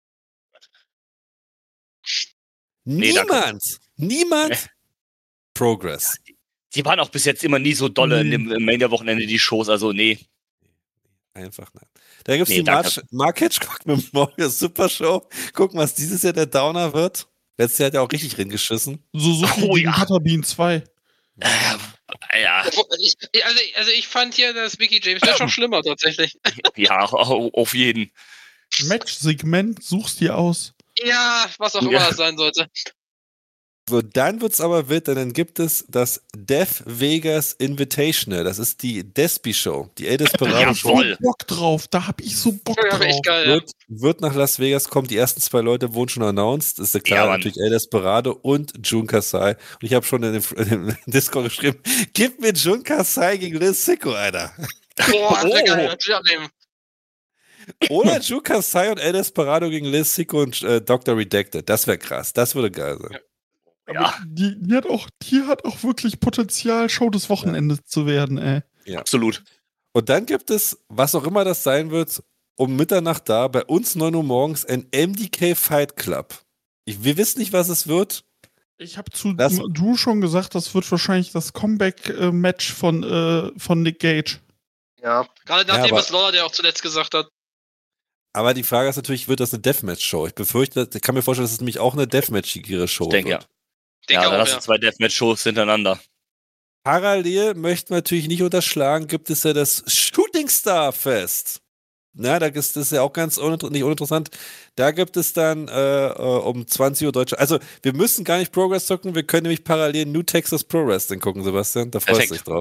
Speaker 3: Niemand Progress.
Speaker 5: Die waren auch bis jetzt immer nie so dolle im Mania-Wochenende, die Shows, also nee.
Speaker 3: Einfach nein. Da gibt es die Mark Hitchcock mit Morbius Super Show. Gucken, was dieses Jahr der Downer wird. Letztes Jahr hat er auch richtig reingeschissen.
Speaker 4: Suzuki gegen Butterbean 2.
Speaker 5: Ja.
Speaker 6: Also ich fand hier das Mickey James Match noch schlimmer tatsächlich.
Speaker 5: Ja, auf jeden.
Speaker 4: Match-Segment, suchst dir aus.
Speaker 6: Ja, was auch immer das sein sollte.
Speaker 3: So, dann wird's aber wild, denn dann gibt es das Death Vegas Invitational. Das ist die Despi Show, die El Desperado Show.
Speaker 5: Jawohl.
Speaker 4: Bock drauf, da hab ich so Bock drauf.
Speaker 6: Echt geil,
Speaker 3: wird nach Las Vegas kommen, die ersten 2 Leute wurden schon announced. Das ist klar, natürlich El Desperado und Jun Kasai. Und ich habe schon in dem Discord geschrieben, gib mir Jun Kasai gegen Liz Sicko, Alter.
Speaker 6: Boah, das geil, natürlich abnehmen.
Speaker 3: Oder Jun Kasai und El Desperado gegen Liz Sicko und Dr. Redacted. Das wäre krass, das würde geil sein.
Speaker 4: Aber die hat auch wirklich Potenzial, Show des Wochenendes zu werden, ey.
Speaker 3: Ja.
Speaker 5: Absolut.
Speaker 3: Und dann gibt es, was auch immer das sein wird, um Mitternacht da, bei uns 9 Uhr morgens, ein MDK Fight Club. Wir wissen nicht, was es wird.
Speaker 4: Ich habe zu Drew schon gesagt, das wird wahrscheinlich das Comeback-Match von Nick Gage.
Speaker 6: Ja, gerade nachdem, was Lawler der auch zuletzt gesagt hat.
Speaker 3: Aber die Frage ist natürlich, wird das eine Deathmatch-Show? Ich kann mir vorstellen, dass es nämlich auch eine Deathmatch-igere Show wird.
Speaker 5: Ich denke, ja, da sind 2 Deathmatch-Shows hintereinander.
Speaker 3: Parallel möchten wir natürlich nicht unterschlagen, gibt es ja das Shooting Star Fest. Na, da ist das ja auch ganz nicht uninteressant. Da gibt es dann um 20 Uhr Deutsche. Also, wir müssen gar nicht Progress zocken, wir können nämlich parallel New Texas Pro Wrestling gucken, Sebastian. Da freust du dich drauf.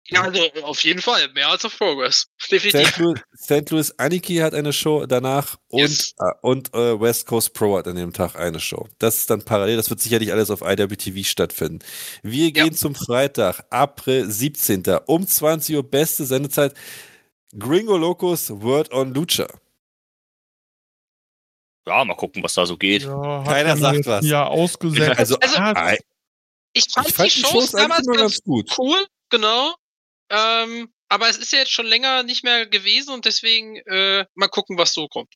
Speaker 6: Ja, also auf jeden Fall. Mehr als auf Progress. Definitiv.
Speaker 3: St. Louis Anarchy hat eine Show danach
Speaker 6: Yes.
Speaker 3: und West Coast Pro hat an dem Tag eine Show. Das ist dann parallel, das wird sicherlich alles auf IWTV stattfinden. Wir gehen zum Freitag, April 17. um 20 Uhr, beste Sendezeit, Gringo Locos Word on Lucha.
Speaker 5: Ja, mal gucken, was da so geht.
Speaker 4: Ja,
Speaker 3: Keiner sagt was.
Speaker 4: Ja, ausgesetzt.
Speaker 3: Also,
Speaker 6: Ich fand
Speaker 3: ich fand
Speaker 6: die Shows
Speaker 3: eigentlich
Speaker 6: damals
Speaker 3: immer
Speaker 6: ganz
Speaker 3: gut.
Speaker 6: cool, genau. Aber es ist ja jetzt schon länger nicht mehr gewesen und deswegen mal gucken, was so kommt.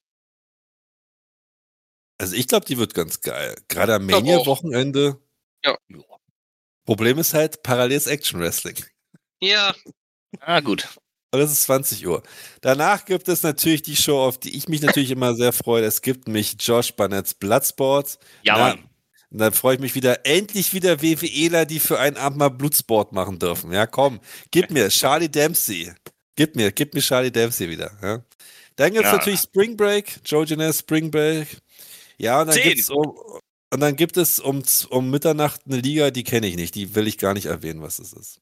Speaker 3: Also ich glaube, die wird ganz geil. Gerade am
Speaker 6: glaub auch.
Speaker 3: Mania-Wochenende.
Speaker 6: Ja.
Speaker 3: Problem ist halt paralleles Action-Wrestling.
Speaker 6: Ja,
Speaker 5: Ah, gut.
Speaker 3: Und das ist 20 Uhr. Danach gibt es natürlich die Show, auf die ich mich natürlich immer sehr freue. Es gibt nämlich Josh Barnett's Bloodsport.
Speaker 5: Ja, Mann.
Speaker 3: Und dann freue ich mich endlich wieder WWEler, die für einen Abend mal Blutsport machen dürfen. Ja, komm, gib mir Charlie Dempsey. Gib mir Charlie Dempsey wieder. Ja. Dann gibt es natürlich Spring Break, Joe Janelle Spring Break. Ja, und dann gibt es um Mitternacht eine Liga, die kenne ich nicht. Die will ich gar nicht erwähnen, was das ist.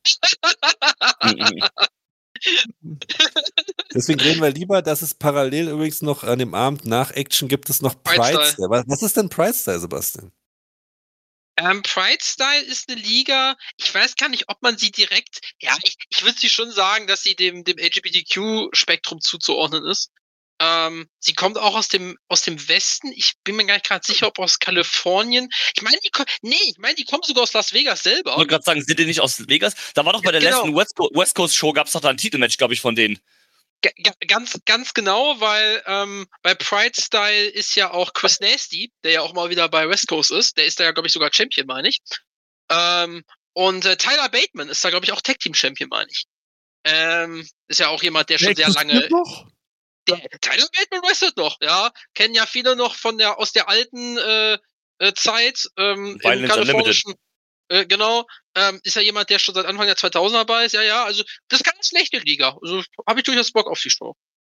Speaker 3: Deswegen reden wir lieber, dass es parallel übrigens noch an dem Abend nach Action gibt es noch Pride Style. Was ist denn Pride Style, Sebastian?
Speaker 6: Pride Style ist eine Liga, ich weiß gar nicht, ob man sie direkt, ja, ich würde sie schon sagen, dass sie dem LGBTQ-Spektrum zuzuordnen ist. Sie kommt auch aus dem Westen. Ich bin mir gar nicht gerade sicher, ob aus Kalifornien. Ich meine, die kommen sogar aus Las Vegas selber.
Speaker 5: Ich wollte gerade sagen, sind die nicht aus Vegas? Da war doch bei der letzten West Coast Show, gab es doch da ein Titelmatch, glaube ich, von denen.
Speaker 6: Ganz genau, weil bei Pride Style ist ja auch Chris Nasty, der ja auch mal wieder bei West Coast ist. Der ist da ja, glaube ich, sogar Champion, meine ich. Und Tyler Bateman ist da, glaube ich, auch Tag Team Champion, meine ich. Ist ja auch jemand, der schon sehr lange. Tyler Bateman wrestelt noch, ja. Kennen ja viele noch aus der alten Zeit im kalifornischen. Genau. Ist ja jemand, der schon seit Anfang der 2000er dabei ist. Ja, also das ist keine schlechte Liga. Also habe ich durchaus Bock auf die Show.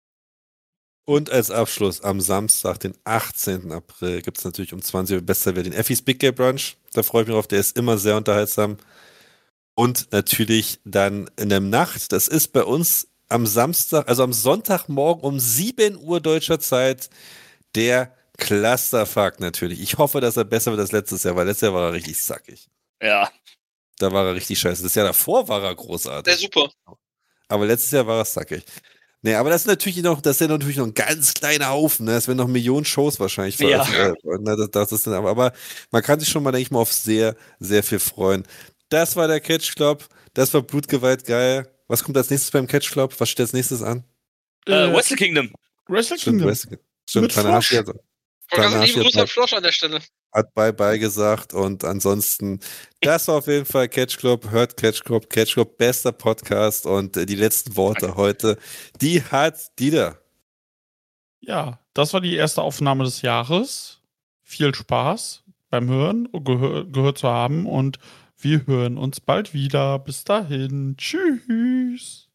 Speaker 3: Und als Abschluss am Samstag, den 18. April, gibt es natürlich um 20 Uhr besser den Effie's Big Gay Brunch. Da freue ich mich drauf, der ist immer sehr unterhaltsam. Und natürlich dann in der Nacht, das ist bei uns am Samstag, also am Sonntagmorgen um 7 Uhr deutscher Zeit, der Clusterfuck natürlich. Ich hoffe, dass er besser wird als letztes Jahr, weil letztes Jahr war er richtig sackig.
Speaker 5: Ja.
Speaker 3: Da war er richtig scheiße. Das Jahr davor war er großartig.
Speaker 6: Sehr super.
Speaker 3: Aber letztes Jahr war er sackig. Nee, aber das ist natürlich noch ein ganz kleiner Haufen. Ne? Es werden noch Millionen Shows wahrscheinlich veröffentlicht. Ja. Das ist dann, aber man kann sich schon mal, denke ich mal, auf sehr, sehr viel freuen. Das war der Catch Club. Das war Blutgewalt geil. Was kommt als nächstes beim Catch Club? Was steht als nächstes an?
Speaker 5: Wrestle Kingdom.
Speaker 3: Stimmt,
Speaker 4: Tanahashi
Speaker 6: großer Frosch an der Stelle.
Speaker 3: Hat Bye gesagt und ansonsten, das war auf jeden Fall Catch Club, hört Catch Club, bester Podcast und die letzten Worte heute, die hat Dieter.
Speaker 4: Ja, das war die erste Aufnahme des Jahres. Viel Spaß beim Hören und gehört zu haben und wir hören uns bald wieder. Bis dahin. Tschüss.